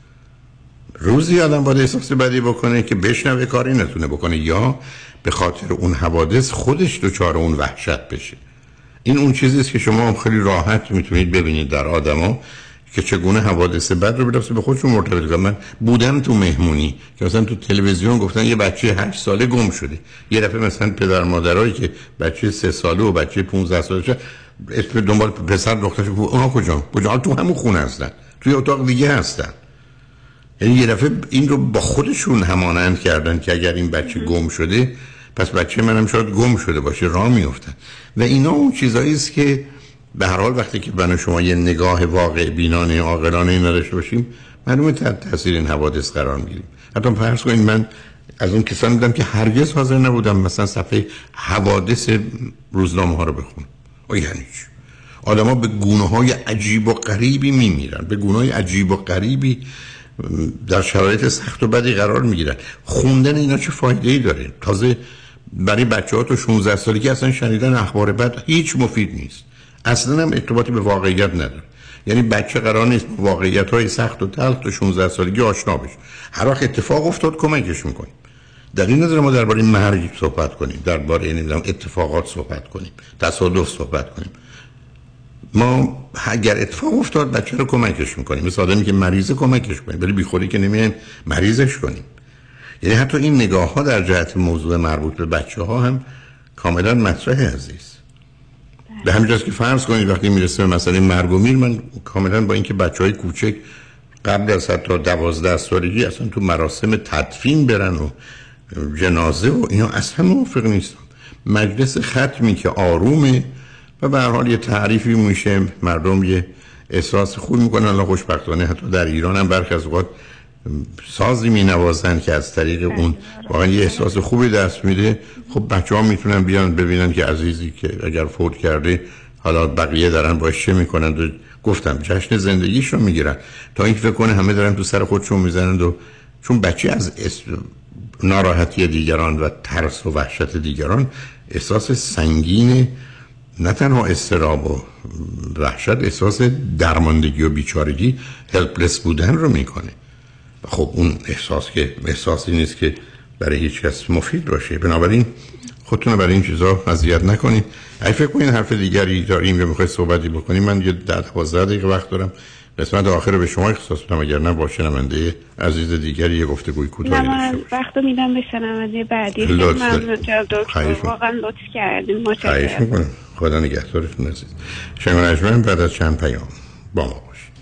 روزی آدم باید احساس بدی بکنه که بشنوه کاری نتونه بکنه یا به خاطر اون حوادث خودش دچار اون وحشت بشه. این اون چیزی است که شما هم خیلی راحت میتونید ببینید در آدما که چگونه حوادث بد رو به خودشون مرتبط کنن. من بودم تو مهمونی که مثلا تو تلویزیون گفتن یه بچه هشت ساله گم شده، یه دفعه مثلا پدر مادرایی که بچه سه ساله و بچه پانزده ساله اسم دنبال پسر دخترش، اونا کجا؟ کجا؟ تو همون خونه هستن، توی اتاق دیگه هستن. یعنی یه دفعه این رو با خودشون همانند کردن که اگر این بچه گم شده پس بچه منم شاید گم شده باشه، راه میافتن. و اینا اون چیزایی است که به هر حال وقتی که بنا شما یه نگاه واقع بینانه عاقلانه این داشته باشیم معلومه تحت تاثیر این حوادث قرار میگیریم. حتی فرض کنید من از اون کسانی بودم که هرگز حاضر نبودم مثلا صفحه حوادث روزنامه ها رو بخونم. او یعنی چی؟ آدم‌ها به گونه‌های عجیب و غریبی میمیرن، به گونه‌های عجیب و غریبی در شرایط سخت و بدی قرار میگیرن. خوندن اینا چه فایده‌ای داره؟ تازه برای بچه‌ها تو شانزده سالگی اصلا شنیدن اخبار بد هیچ مفید نیست، اصلا هم ارتباطی به واقعیت نداره. یعنی بچه قرار نیست با واقعیت‌های سخت و تلخ تو شانزده سالگی آشنا بشه. هر وقت اتفاق افتاد کمکش می‌کنیم. در این نظر ما درباره مرگ صحبت کنیم، درباره نمیدونم اتفاقات صحبت کنیم، تصادف صحبت کنیم. ما اگر اتفاق افتاد بچه رو کمکش میکنیم، مثل آدمی که مریضه کمکش کنیم، ولی بیخودی که نمیایم مریضش کنیم. یعنی حتی این نگاه ها در جهت موضوع مربوط به بچه ها هم کاملا مطرحه عزیز. به همین جاست که فرض کنید وقتی میرسه به مسئله مرگ و میر، من کاملا با اینکه بچه های کوچک قبل از حتی دوازده سالگی اصلا تو مراسم تدفین برن و جنازه و اینا اصلا موافق نیستم. مجلس ختمی که آرومه و به هر حال یه تعریفی میشه، مردم یه احساس خوب میکنن. الله خوشبختانه حتی در ایران هم برخی از اوقات سازی مینوازن که از طریق اون واقعا یه احساس خوبی دست میده. خب بچه‌ها میتونن بیان ببینن که عزیزی که اگر فوت کرده حالا بقیه دارن باش چه میکنن و گفتم جشن زندگیش رو میگیرن، تا اینکه فکر کنه همه دارن تو سر خودشون میزنن و چون بچه از ناراحتی دیگران و ترس و وحشت دیگران احساس سنگین، نه تنها اضطراب و وحشت، احساس درماندگی و بیچارگی، هلپلس بودن رو میکنه. خب اون احساس که احساسی نیست که برای هیچ کس مفید باشه. بنابراین خودتون رو برای این چیزا اذیت نکنید. اگه فکر کنید حرف دیگری داریم یا میخواید صحبتی بکنیم، من یه ده دوازده دقیقه وقت دارم. قسمت آخر رو به شما اختصاص میدم، اگر نه با شنونده عزیز دیگری یه گفتگوی کوتاهی داشته باشیم. وقت رو میدم به شنونده بعدی. ممنون جناب دکتر، واقعا لطف کردین. متشکرم. خواهش میکنم. خدا نگهدارتون عزیز. شنگ و نجمن بعد از چند پیام با ما باشید.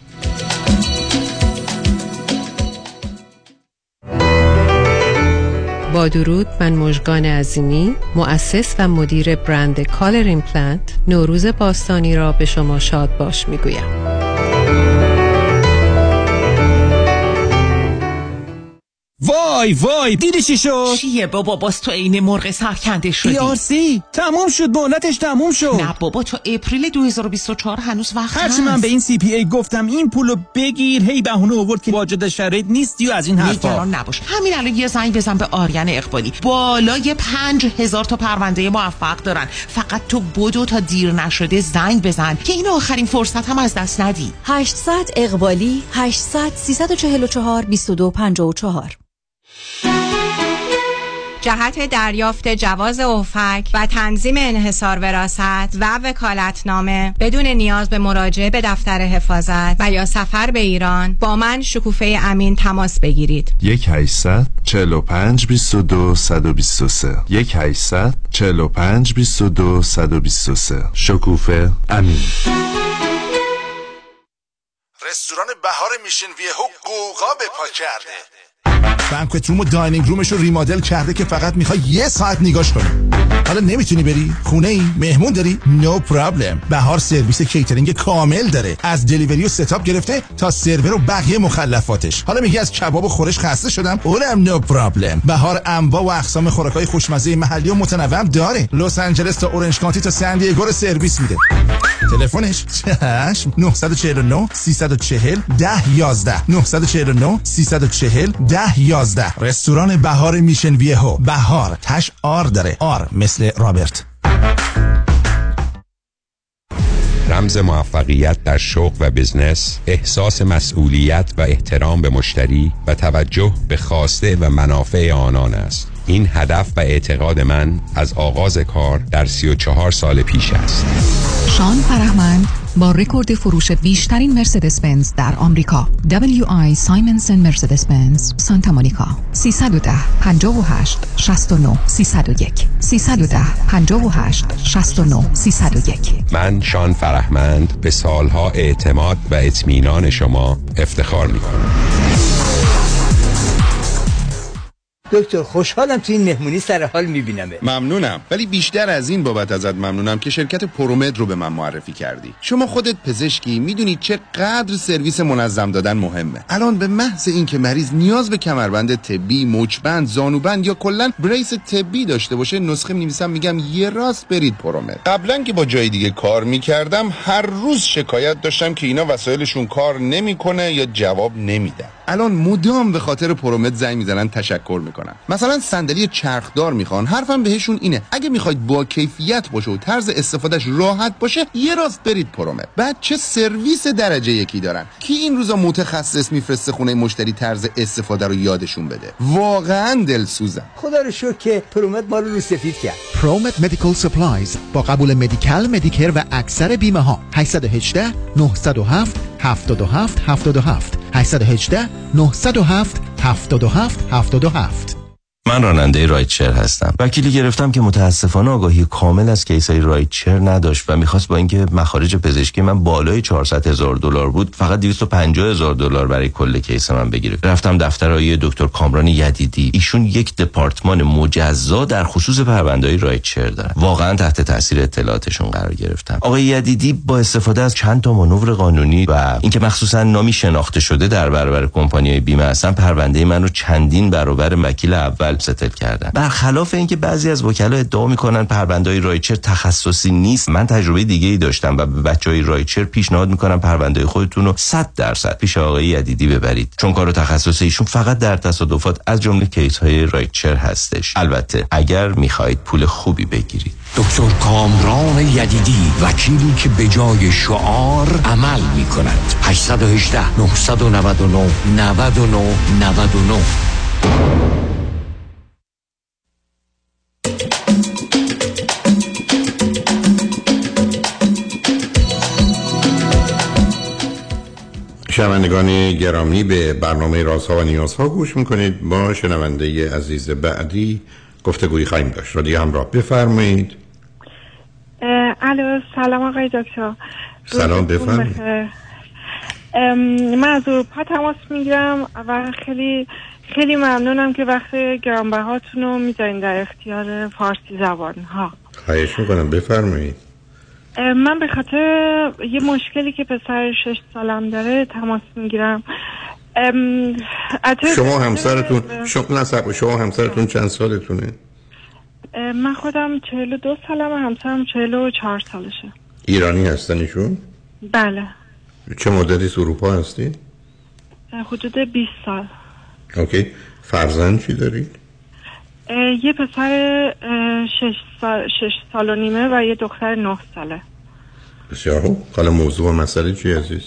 با درود، من مژگان عظیمی، مؤسس و مدیر برند کالر ایمپلنت، نوروز باستانی را به شما شاد باش میگویم. وای وای دیدی چی شد؟ چیه بابا؟ باز تو عین مرغ سرکنده شدی. ای آر سی تموم شد، مهلتش تموم شد. نه بابا، تو اپریل دو هزار و بیست و چهار هنوز وقت هست. هرچی من به این سی پی ای گفتم این پولو بگیر، هی بهونه آورد که واجد شرایط نیستی و از این حرفا. نگران نباش، همین الان یه زنگ بزن به آریان اقبالی، بالای پنج هزار تا پرونده موفق دارن. فقط تو بدو تا دیر نشده زنگ بزن که این آخرین فرصت هم از دست ندی. هشتصد اقبالی، هشتصد سیصد و چهل و چهار بیست و دو پنجاه و چهار. جهت دریافت جواز اوفک و تنظیم انحصار وراثت و وکالتنامه بدون نیاز به مراجعه به دفتر حفاظت و یا سفر به ایران با من شکوفه امین تماس بگیرید. یک هشتصد چهل و پنج بیست و دو صد و بیست و سه یک هشتصد چهل و پنج بیست و دو صد و بیست و سه. شکوفه امین. رستوران بهار میشن ویهو قوقا به پا کرده. بانکوت روم و داینینگ رومش رو ریمادل کرده که فقط میخوای یه ساعت نگاش کنی. حالا نمیتونی بری؟ خونه ای؟ مهمون داری؟ نو no پرابلم. بهار سرویس کیترینگ کامل داره، از دلیوری و ستاپ گرفته تا سرور و بقیه مخلفاتش. حالا میگی از کباب و خورش خسته شدم؟ اونم نو no پرابلم. بهار انواع و اقسام خوراکای خوشمزه محلی و متنوع داره. لس آنجلس تا اورنج کانتی تا سن دیگو رو سرویس میده. تلفنش چشم نه چهار نه سه چهار صفر ده یازده نه چهار نه سه چهار صفر ده یازده. رستوران بهار میشن ویهو. بهار تش آر داره، آر مثل رابرت. رمز موفقیت در شغل و بزنس، احساس مسئولیت و احترام به مشتری و توجه به خواسته و منافع آنان است. این هدف و اعتقاد من از آغاز کار در سی و چهار سال پیش است. شان فرهمند با رکورد فروش بیشترین مرسدس بنز در آمریکا، دبلیو آی سایمنسن مرسدس بنز سانتا مونیکا. سیصد و ده پنجاه و هشت شصت و نه سیصد و یک سیصد و ده پنجاه و هشت شصت و نه سیصد و یک. من شان فرهمند به سالها اعتماد و اطمینان شما افتخار می‌کنم. دکتر خوشحالم تو این مهمونی سر حال میبینمه. ممنونم، ولی بیشتر از این بابت ازت ممنونم که شرکت پرومد رو به من معرفی کردی. شما خودت پزشکی، میدونی چقدر سرویس منظم دادن مهمه. الان به محض این که مریض نیاز به کمربند طبی، مچبند، زانوبند یا کلا بریس طبی داشته باشه، نسخه می‌نویسم میگم یه راست برید پرومد. قبلا که با جای دیگه کار میکردم هر روز شکایت داشتم که اینا وسایلشون کار نمیکنه یا جواب نمیدن. الان مدام به خاطر پرومد زنگ میزنن تشکر میکنن. مثلا صندلی چرخدار میخوان، حرفم بهشون اینه اگه میخواید با کیفیت باشه و طرز استفادهش راحت باشه یه راست برید پرومد. بعد چه سرویس درجه یکی دارن. کی این روزا متخصص میفرسته خونه مشتری طرز استفاده رو یادشون بده؟ واقعا دلسوزم. خدا رو شکر که پرومد ما رو رو سفید کرد. پرومد مدیکال سپلایز با قبول مدیکال، مدیکر و اکثر بیمه ها. هشت یک هشت نه صفر هفت هفت هفت هفت هفت هشت یک هشت نه صفر هفت هفت هفت هفت هفت. من راننده رایتشر هستم. وکیلی گرفتم که متاسفانه آگاهی کامل از کیسای رایتشر نداشت و میخواست با اینکه مخارج پزشکی من بالای چهارصد هزار دلار بود فقط دویست و پنجاه هزار دلار برای کل کیس من بگیره. رفتم دفتر آقای دکتر کامران یدیدی. ایشون یک دپارتمان مجزا در خصوص پرونده‌های رایتشر دارن. واقعا تحت تاثیر اطلاعاتشون قرار گرفتم. آقای یدیدی با استفاده از چند تا مانور قانونی و اینکه مخصوصا نامی شناخته شده در برابر کمپانی‌های بیمه هستن، پرونده منو چندین برابر وکیل اول ستل کردن. برخلاف اینکه بعضی از وکلا ادعا میکنن پرونده‌های رایتشر تخصصی نیست، من تجربه دیگه‌ای داشتم و به بچهای رایتشر پیشنهاد میکنم پرونده خودتون رو صد درصد پیش آقای یدیدی ببرید، چون کار تخصصی ایشون فقط در تصادفات از جمله کیس‌های رایتشر هستش. البته اگر میخواهید پول خوبی بگیرید. دکتر کامران یدیدی، وکیلی که به جای شعار عمل میکند. هشت یک هشت نه نه نه نه نه نه نه. شنوندگان گرامی، به برنامه رازها و نیازها گوش میکنید. با شنونده عزیز بعدی گفتگویی خواهیم داشت. رادیو همراه، بفرمایید. الو، سلام آقای دکتر. سلام، بفرمایید. من از اروپا تماس میگیرم و خیلی خیلی ممنونم که وقت گرانبهاتون رو میذارین در اختیار فارسی زبان ها. خواهش میکنم، بفرمایید. من به خاطر یه مشکلی که پسر شش سالم داره تماس میگیرم. شما همسرتون شما نصب شما همسرتون چند سالتونه؟ من خودم چهل و دو سالمه، همسرم چهل و چهار سالشه. ایرانی هستن ایشون؟ بله. چه مدتی اروپا هستی؟ حدود بیست سال. اوکی. فرزند چی دارید؟ یه پسر شش سال, شش سال و نیمه و یه دختر نه ساله. بسیار خوب. حالا موضوع و مسئله چی عزیز؟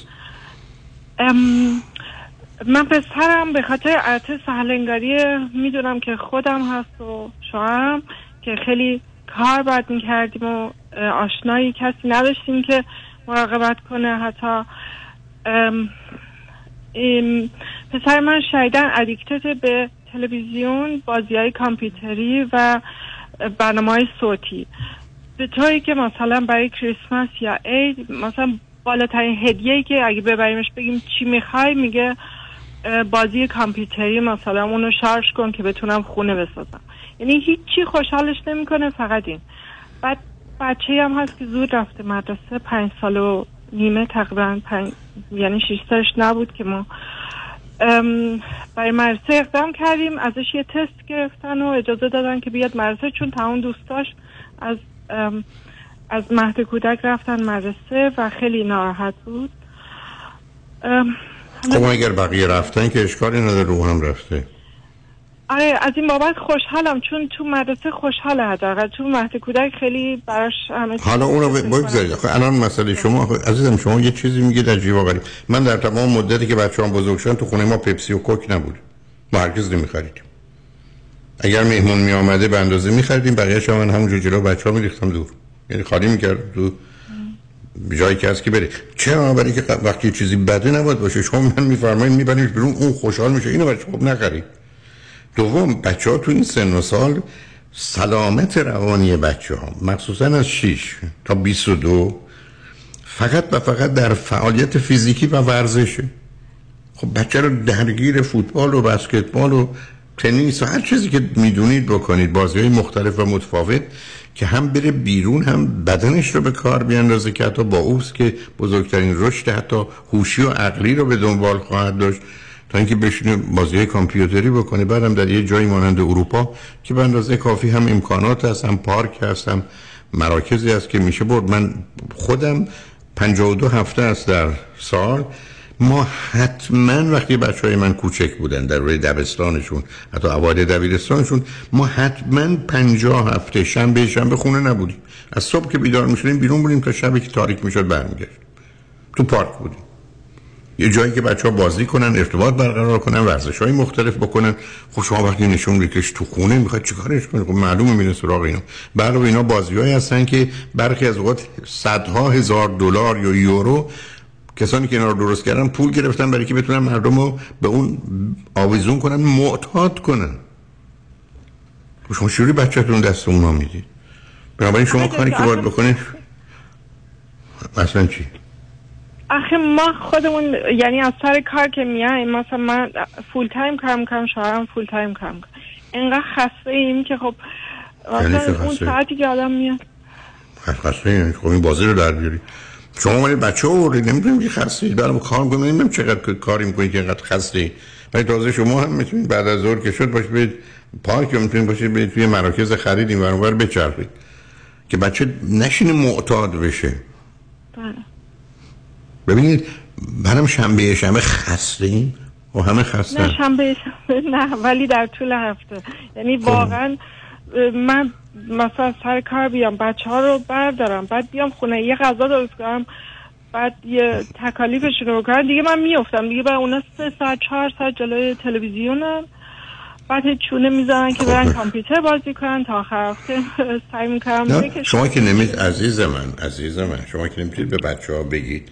من پسرم به خاطر ارتش سهلنگاری میدونم که خودم هست و شوهرم که خیلی کار باید میکردیم و آشنایی کسی نداشتیم که مراقبت کنه. حتی پسر من شایدن ادیکتد به تلویزیون، بازی‌های کامپیوتری و برنامه‌های صوتی، به طوری که مثلا برای کریسمس یا عید مثلا بالاترین هدیه‌ای که اگه ببریمش بگیم چی میخوای، میگه بازی کامپیوتری مثلا اونو شارژ کن که بتونم خونه بسازم. یعنی هیچی خوشحالش نمیکنه، فقط این. بعد بچه‌ای هم هست که زود رفته مدرسه، پنج سال و نیمه تقریبا، پنج یعنی شش سالش نبود که ما برای مدرسه اقدام کردیم. ازش یه تست گرفتن و اجازه دادن که بیاد مدرسه، چون تمام دوستاش از از مهد کودک رفتن مدرسه و خیلی ناراحت بود. خب اگر بقیه رفتن که اشکالی نداره، رو هم رفته. آره، از این بابت خوشحالم، چون تو مدرسه خوشحاله، حداقل تو مهد کودک خیلی براش همه. حالا اونو بگذارید. خب الان مسئله شما عزیزم، شما یه چیزی میگید عجیب و غریب. من در تمام مدتی که بچه‌ام بزرگ شدن تو خونه ما پپسی و کوک نبود. ما هرگز نمی‌خریدیم. اگر مهمون می آمده به اندازه می‌خریدیم، بقیه‌اش من همونجوری جلو بچه‌ها می‌ریختم دور. یعنی خالی می‌کرد تو جایی که هست که بره. چرا؟ برای که وقتی چیزی بده نباید باشه. شما من می‌فرمایید می‌برید بیرون، اون خوشحال میشه. اینو بچه‌ها خب نخرید. دوم، بچه ها تو این سن و سال سلامت روانی بچه ها مخصوصا از شش تا بیست و دو فقط و فقط در فعالیت فیزیکی و ورزشه. خب بچه رو درگیر فوتبال و بسکتبال و تنیس و هر چیزی که میدونید بکنید، بازی های مختلف و متفاوت که هم بره بیرون هم بدنش رو به کار بیاندازه، که حتی با اوست که بزرگترین رشد حتی هوشی و عقلی رو به دنبال خواهد داشت، تا اینکه بشینه بازی کامپیوتری بکنه. بعدم در یه جایی مانند اروپا که به اندازه کافی هم امکانات هست، هم پارک هست، هم مراکزی هست که میشه برد. من خودم پنجاه و دو هفته است در سال، ما حتما وقتی بچهای من کوچک بودن در روی دبستانشون، حتی اوایل دبیرستانشون، ما حتما پنجاه هفته شنبه شنبه خونه نبودیم. از صبح که بیدار میشدیم بیرون بودیم تا شب که تاریک میشد برمیگشت. تو پارک بودیم، یه جایی که بچه‌ها بازی کنن، ارتباط برقرار کنن، ورزش‌های مختلف بکنن. خب شما وقتی نشون میدیش تو خونه میخواد چیکارش کنه؟ خب معلومه میره سراغ اینا. برای اینا بازی‌هایی هستن که برخی از اوقات صدها هزار دلار یا یورو کسانی که اینا رو درست کردن پول گرفتن برای که بتونن مردم رو به اون آویزون کنن، معتاد کنن. شما چجوری بچه‌تون دست اونا میدید؟ بنابراین شما کاری که باید بکنید مثلا چی؟ آخه ما خودمون یعنی از سر کار که میایم، مثلا من فول تایم کار میکنم، شوهرم فول تایم کار میکنه، اینقدر خسته ایم که خب مثلا اون ساعتی که آدم میاد خسته ایم. خب این بازی رو در بیاری. شما ولی بچه ها رو نمیدونیم که خسته اید، برام کار میکنم، نمیدونم چقدر کاری میکنید که اینقدر خسته اید. ولی تازه شما هم میتونید بعد از ظهر که شد باشید برید پارک، یا میتونید باشید برید توی مراکز خرید این ور اون ور بچرخید که بچه نشینه معتاد بشه. بله. ببینید منم شنبه شنبه خسته ایم و همه خسته. نه شنبه شنبه نه، ولی در طول هفته. یعنی واقعا من مثلا سر کار بیام، بچه ها رو بردارم، بعد بیام خونه یه غذا درست کنم، بعد یه تکالیفشون رو بکنم، دیگه من میافتم دیگه. بعد اونا سه ساعت چهار ساعت جلوی تلویزیونن، بعد چونه میذارن که برن کامپیوتر بازی کنن تا آخر هفته. سعی میکنم شما که نمید عزیز من عزیز من شما که نمیتونید به بچه ها بگید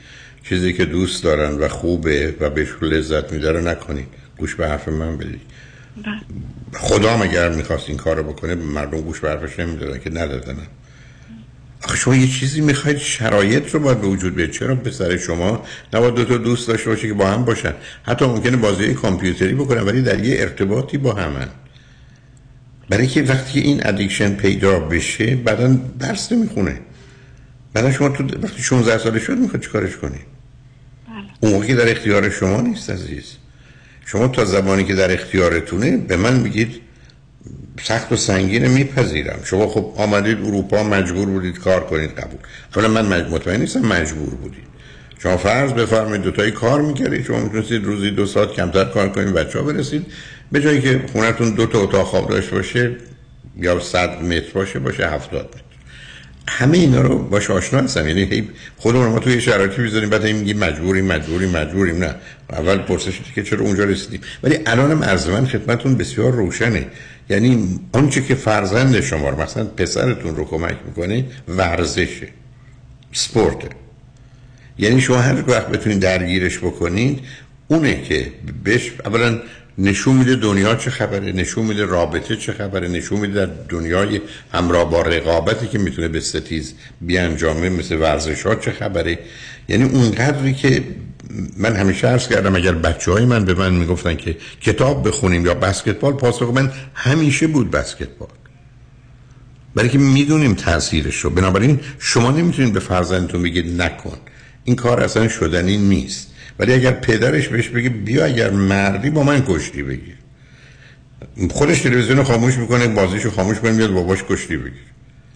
چیزی که دوست دارن و خوبه و بهش لذت میده رو نکنید، گوش به حرف من بدید. خدا اگر میخواست این کار رو بکنه مردم گوش به حرفش نمیدادن که ندادن. آخه شما یه چیزی میخواید، شرایط رو باید به وجود بیاد. چرا پسر شما نباید دو تا دوست داشته باشه که با هم باشن؟ حتی ممکنه بازی کامپیوتری بکنن ولی در یه ارتباطی با همن. برای که وقتی این ادیکشن پیدا بشه بعداً درس نمیخونه. بعدا شما تو وقتی شانزده ساله شد میخواد چیکارش کنی؟ اون موقعی در اختیار شما نیست عزیز. شما تا زمانی که در اختیارتونه به من میگید سخت و سنگین میپذیرم. شما خب آمدید اروپا، مجبور بودید کار کنید، قبول. حالا من مطمئن نیستم مجبور بودید. شما فرض بفرمایید دو تایی کار میکردید، شما میتونستید روزی دو ساعت کمتر کار کنید، بچه‌ها برسید به جایی که خونتون دو تا اتاق خواب داشته باشه یا صد متر باشه باشه هفتاد متر. همه اینا رو باش آشنا هستم. یعنی خودمون ما توی شرایطی میذاریم بعد میگیم مجبوریم مجبوریم مجبوریم. نه، اول پرسش که چرا اونجا رسیدیم. ولی الانم عرض من خدمتتون بسیار روشنه. یعنی آنچه که فرزند شما رو مثلا پسرتون رو کمک میکنه ورزشه، سپورته. یعنی شما هر وقت بتونید درگیرش بکنید اونه که بهش اولا نشون میده دنیا چه خبره، نشون میده رابطه چه خبره، نشون میده در دنیای همراه با رقابتی که میتونه به ستیز بیانجامه مثل ورزش ها چه خبره. یعنی اونقدری که من همیشه عرض کردم اگر بچه های من به من میگفتن که کتاب بخونیم یا بسکتبال، پاسخ من همیشه بود بسکتبال، برای که میدونیم تاثیرش رو. بنابراین شما نمیتونید به فرزندتون بگید نکن، این کار اصلا شدنی نیست. ولی اگر پدرش بهش بگه بیا اگر مردی با من کشتی بگیر، خودش تلویزیون رو خاموش میکنه، بازیشو خاموش کنه، میاد باباش کشتی بگیر.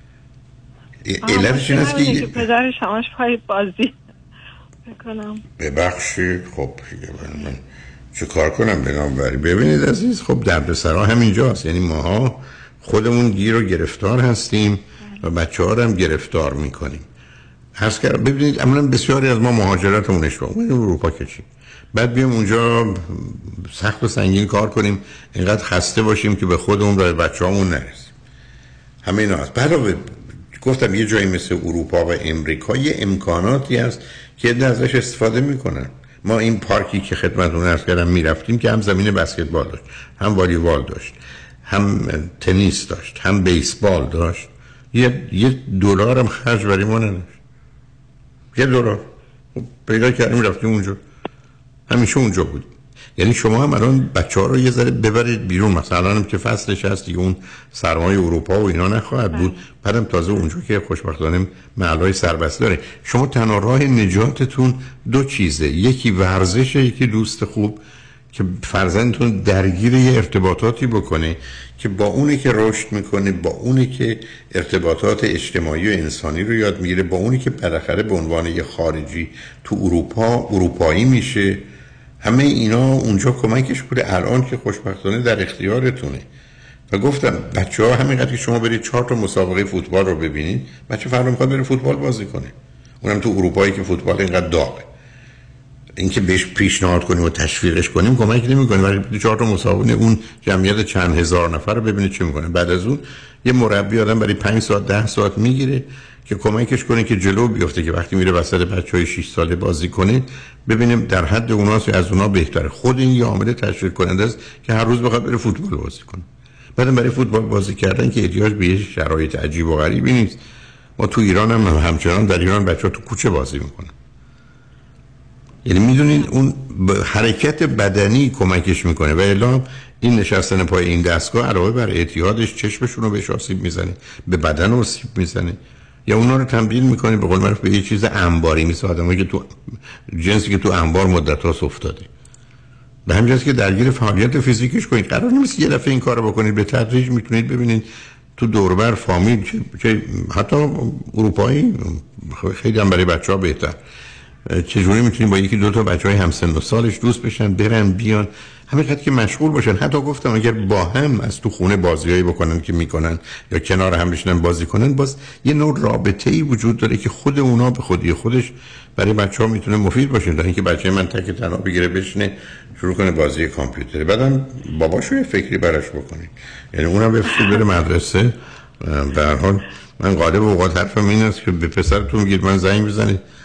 علتش این است که پدرش همش پای بازی بکنم. ببخشید خب من چه کار کنم بنابراین ببینید عزیز، خب دردسرا همینجاست. یعنی ماها خودمون گیر و گرفتار هستیم و بچه ها رو هم گرفتار میکنیم. هست که ببینید عملا بسیاری از ما مهاجرتمون اشتباه بود. اروپا که چی؟ بعد بیام اونجا سخت و سنگین کار کنیم، اینقدر خسته باشیم که به خودمون و بچه‌هامون نرسیم. همه اینا هست. بعد گفتم یه جایی مثل اروپا و امریکا یه امکاناتی هست که ازش استفاده میکنن. ما این پارکی که خدمتتون عرض کردم میرفتیم که هم زمین بسکتبال داشت، هم والیبال داشت، هم تنیس داشت، هم بیسبال داشت. یه یه دلار هم خرج برای ما نداشت. یه دلار پیدا کردیم رفتیم اونجا، همیشه اونجا بود. یعنی شما هم الان بچه ها رو یه ذره ببرید بیرون، مثلا هم که فصلش هست دیگه اون سرمایه اروپا و اینا نخواهد بود، بعدم تازه اونجا که خوشبختانه محلهای سربسته داره. شما تنها راه نجاتتون دو چیزه، یکی ورزشه، یکی دوست خوب که فرزندتون درگیر یه ارتباطاتی بکنه که با اونه که رشد میکنه، با اونه که ارتباطات اجتماعی و انسانی رو یاد میگیره، با اونه که بالاخره به عنوان یه خارجی تو اروپا اروپایی میشه. همه اینا اونجا کمکش بوده. الان که خوشبختانه در اختیارتونه. و گفتم بچه ها همینقدر که شما برید چهار تا مسابقه فوتبال رو ببینید، بچه فردا میخواد بره فوتبال بازی کنه، اونم تو اروپایی که فوتبال اینقدر داغه. اینکه بهش پیشنهاد کنیم و تشویقش کنیم کمک نمی‌کنه. ولی چهار تا مسابقه اون جمعیت چند هزار نفر رو ببینید چه می‌کنه. بعد از اون یه مربی آدم برای پنج ساعت ده ساعت میگیره که کمکش کنه که جلو بیفته، که وقتی میره وسط بچهای شش ساله بازی کنه ببینیم در حد اوناست از اونا بهتره. خود این یه عامل تشویق کننده است که هر روز بخواد بره فوتبال بازی کنه. بعدم برای فوتبال بازی کردن که احتیاج به یه شرایط عجیب و غریبی نیست. ما تو ایران هم همچنان در ایران بچه‌ها تو کوچه بازی میکنن. یعنی میدونید اون حرکت بدنی کمکش میکنه و الا این نشستن پای این دستگاه علاوه بر اعتیادش چشمشون رو بهش آسیب میزنه، به بدن آسیب میزنه، یا اونا رو تبدیل میکنه به قول معروف به یه چیز انباری، مثل آدمایی که تو جنسی که تو انبار مدت‌هاست افتاده. به همین جاست که درگیر فعالیت فیزیکیش کنید. قرار نیست یه دفعه این کارو بکنید، به تدریج میتونید ببینید تو دوربر فامیل که حتی اروپایی خیلی هم برای بچه‌ها بهتر چجوری میتونیم با یکی دو تا بچهای همسن و سالش دوست بشن، برن بیان، همینقدر که مشغول باشن. حتی گفتم اگر با هم از تو خونه بازیایی بکنن که میکنن یا کنار هم بشینن بازی کنن، باز یه نوع رابطه‌ای وجود داره که خود اونا به خودی خودش برای بچه‌ها میتونه مفید باشه. تا اینکه بچه من تک تنها بگیره بشینه شروع کنه بازی کامپیوتر، بعدم باباشو یه فکری براش بکنید، یعنی اونم بفرستید بره مدرسه. به هر حال من غالب اوقات حرفم این است که به پسرتون میگید من زنگ بزنید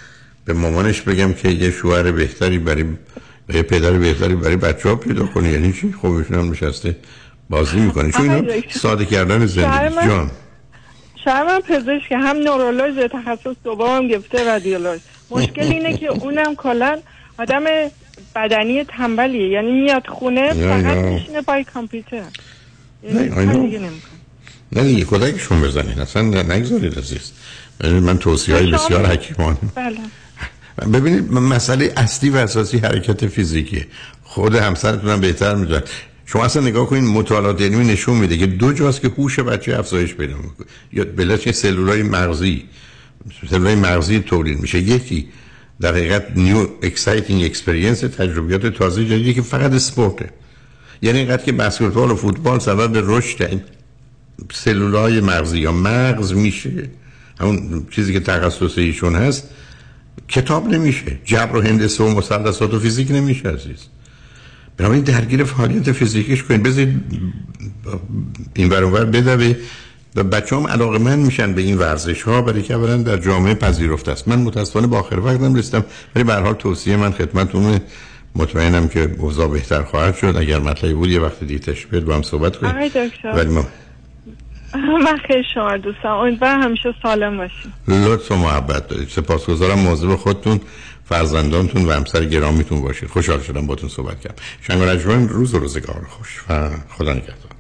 به مامانش بگم که یه شوهر بهتری برای یه پدر بهتری برای بچه‌ها پیدا کنه؟ یعنی چی؟ خب ایشون هم نشسته بازی میکنه. چون اینا ساده کردن زندگی. جان شاید من پزشک هم نورولوژ تخصص دوم گرفته رادیولوژ. مشکل اینه که اونم کلا آدم بدنی تنبلیه، یعنی میاد خونه فقط میشینه پای کامپیوتر. نه دیگه نمیکنه. نه دیگه کدایشون بزنید اصلا نگذارید عزیز. من توصیه های بسیار حکیمانه. بله. ببینید مسئله اصلی و اساسی حرکت فیزیکیه. خود همسرتون هم بهتر میدونن. شما اصلا نگاه کنید مطالعات علمی نشون میده که دو جاست که هوش بچه افزایش پیدا میکنه. یا بلاش سلولای مغزی سلولای مغزی تولید میشه. یکی در حقیقت نیو اکسایتینگ اکسپریانس، تجربیات تازه جدیدی که فقط اسپورته. یعنی اینقدر که بسکتبال و فوتبال سبب رشد این سلولای مغزی یا مغز میشه، همون چیزی که تخصص ایشون هست، کتاب نمیشه. جبر و هندسه و مثلثات و فیزیک نمیشه عزیز. بنابراین درگیر فعالیت فیزیکیش کنید. بذارید این ور اون ور بدوه و بچه‌ام علاقه‌مند میشن به این ورزش ها، برای که اولا در جامعه پذیرفته است. من متأسفانه با آخر وقت نرسیدم، ولی به هر حال توصیه من خدمتتون، مطمئنم که اوضاع بهتر خواهد شد. اگر مطلبی بود یه وقت دیگه تشبیه با هم صحبت کنیم. آقای دکتر ولی ما من خیلی شما دوستم، امیدوارم همیشه سالم باشین. لطف و محبت دارید. سپاسگزارم. مواظب خودتون، فرزندانتون و همسر گرامیتون باشید. خوشحال شدم باهاتون صحبت کردم. شنگ و رجوان، روز و روزگار خوش و خدا نگهدار.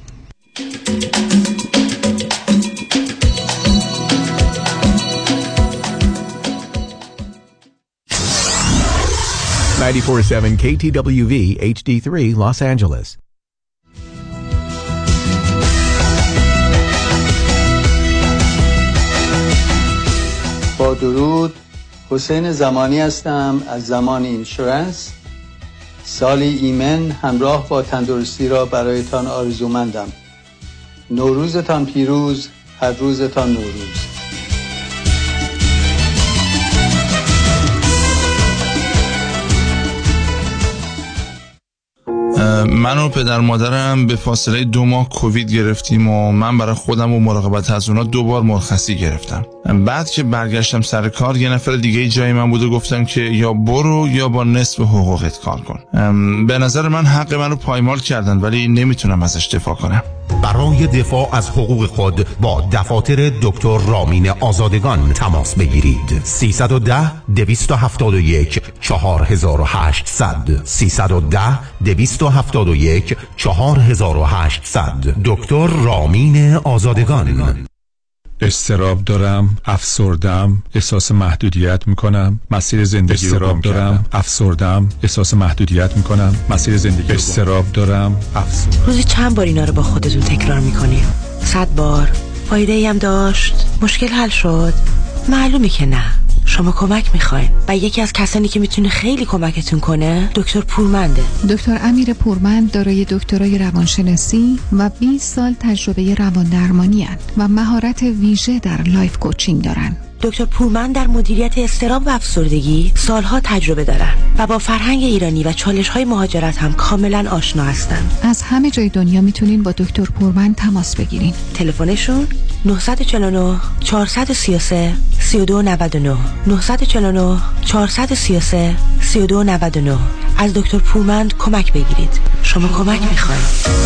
ninety-four point seven K T W V H D three Los Angeles. با درود، حسین زمانی هستم از زمانی اینشورنس. سالی ایمن همراه با تندرستی را برایتان آرزومندم. نوروزتان پیروز، هر روزتان نوروز. من و پدر مادرم به فاصله دو ماه کووید گرفتیم و من برای خودم و مراقبت از اونا دو بار مرخصی گرفتم. بعد که برگشتم سر کار یه نفر دیگه جای من بود و گفتم که یا برو یا با نصف حقوقت کار کن. به نظر من حق من رو پایمال کردن، ولی نمیتونم ازش دفاع کنم. برای دفاع از حقوق خود با دفاتر دکتر رامین آزادگان تماس بگیرید. سیصد و ده دویست و هفتاد و یک چهار هزار و هشتصد سیصد و ده دویست و هفتاد و یک چهار هزار و هشتصد. دکتر رامین آزادگان. استراب دارم، افسردم، احساس محدودیت میکنم، مسیر زندگی رو گم دارم، افسردم، احساس محدودیت میکنم، مسیر زندگی رو استراب دارم، افسردم. روزی چند بار اینا رو با خودتون تکرار میکنی؟ صد بار؟ فایده ای هم داشت؟ مشکل حل شد؟ معلومه که نه. شما کمک میخواین و یکی از کسانی که میتونه خیلی کمکتون کنه دکتر پورمنده. دکتر امیر پورمند دارای دکترای روانشناسی و بیست سال تجربه روان درمانی هستند و مهارت ویژه در لایف کوچینگ دارن. دکتر پورمند در مدیریت اضطراب و افسردگی سالها تجربه دارن و با فرهنگ ایرانی و چالش‌های مهاجرت هم کاملا آشنا هستن. از همه جای دنیا میتونین با دکتر پورمند تماس بگیرین. تلفنشون نه چهار نه چهار سه سه سه دو نه نه نه چهار نه چهار سه سه سه دو نه نه. از دکتر پورمند کمک بگیرید. شما کمک می‌خواید.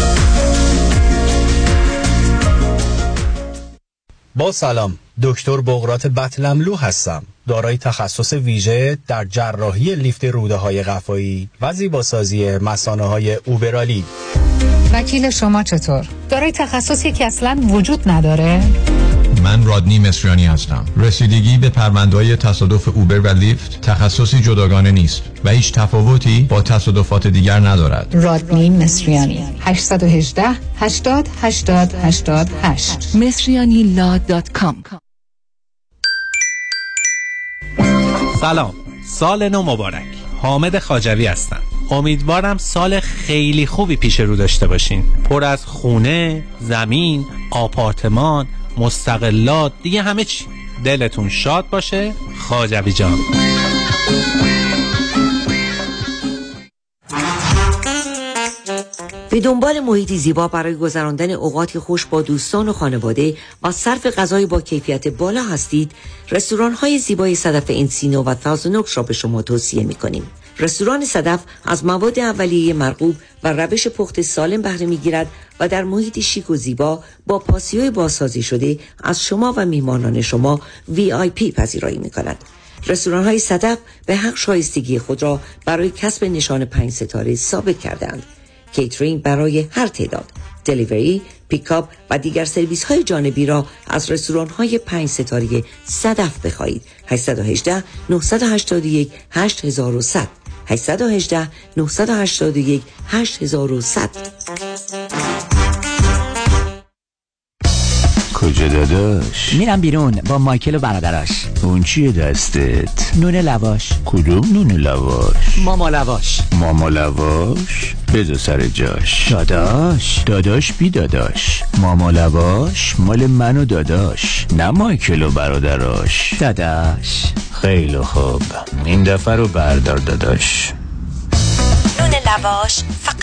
با سلام، دکتر بقراط بطلملو هستم. دارای تخصص ویژه در جراحی لیفت روده های قفایی و زیباسازی مثانه های اوبرالی. وکیل شما چطور؟ دارای تخصصی که اصلا وجود نداره؟ من رادنی مصریانی هستم. رسیدگی به پرونده‌های تصادف اوبر و لیفت تخصصی جداگانه نیست و هیچ تفاوتی با تصادفات دیگر ندارد. رادنی مصریانی هشت یک هشت هشتاد هشتاد هشتاد هشت مصریانی لا دات کام. سلام، سال نو مبارک. حامد خواجوی هستم. امیدوارم سال خیلی خوبی پیش رو داشته باشین، پر از خونه، زمین، آپارتمان، مستقلات، دیگه همه چی. دلتون شاد باشه. خواجوی جان. به دنبال محیطی زیبا برای گذراندن اوقات خوش با دوستان و خانواده و صرف غذای با کیفیت بالا هستید، رستوران‌های زیبای صدف انسینو و تازن اوکس را به شما توصیه می‌کنیم. رستوران صدف از مواد اولیه مرغوب و روش پخت سالم بهره می‌گیرد و در محیط شیک و زیبا با پاسیوی بازسازی شده از شما و میهمانان شما وی آی پی پذیرایی می‌کند. رستوران‌های صدف به حق شایستگی خود را برای کسب نشان پنج ستاره ثابت کردند. کیترینگ برای هر تعداد، دلیوری، پیکاپ و دیگر سرویس های جانبی را از رستوران های پنج ستاره صدف بخواهید. هشت یک هشت نه هشت یک هشت یک صفر صفر هشت یک هشت نه هشت یک هشت یک صفر صفر. کجا داداش؟ میرم بیرون با مایکل و برادراش. اون چیه دستت؟ نون لواش. کدوم نون لواش؟ ماما لواش. ماما لواش؟ بذار سر جاش. داداش داداش بی داداش. ماما لواش مال من و داداش، نه مایکل و برادراش. داداش خیلی خوب، این دفعه رو بردار داداش. نون لواش فقط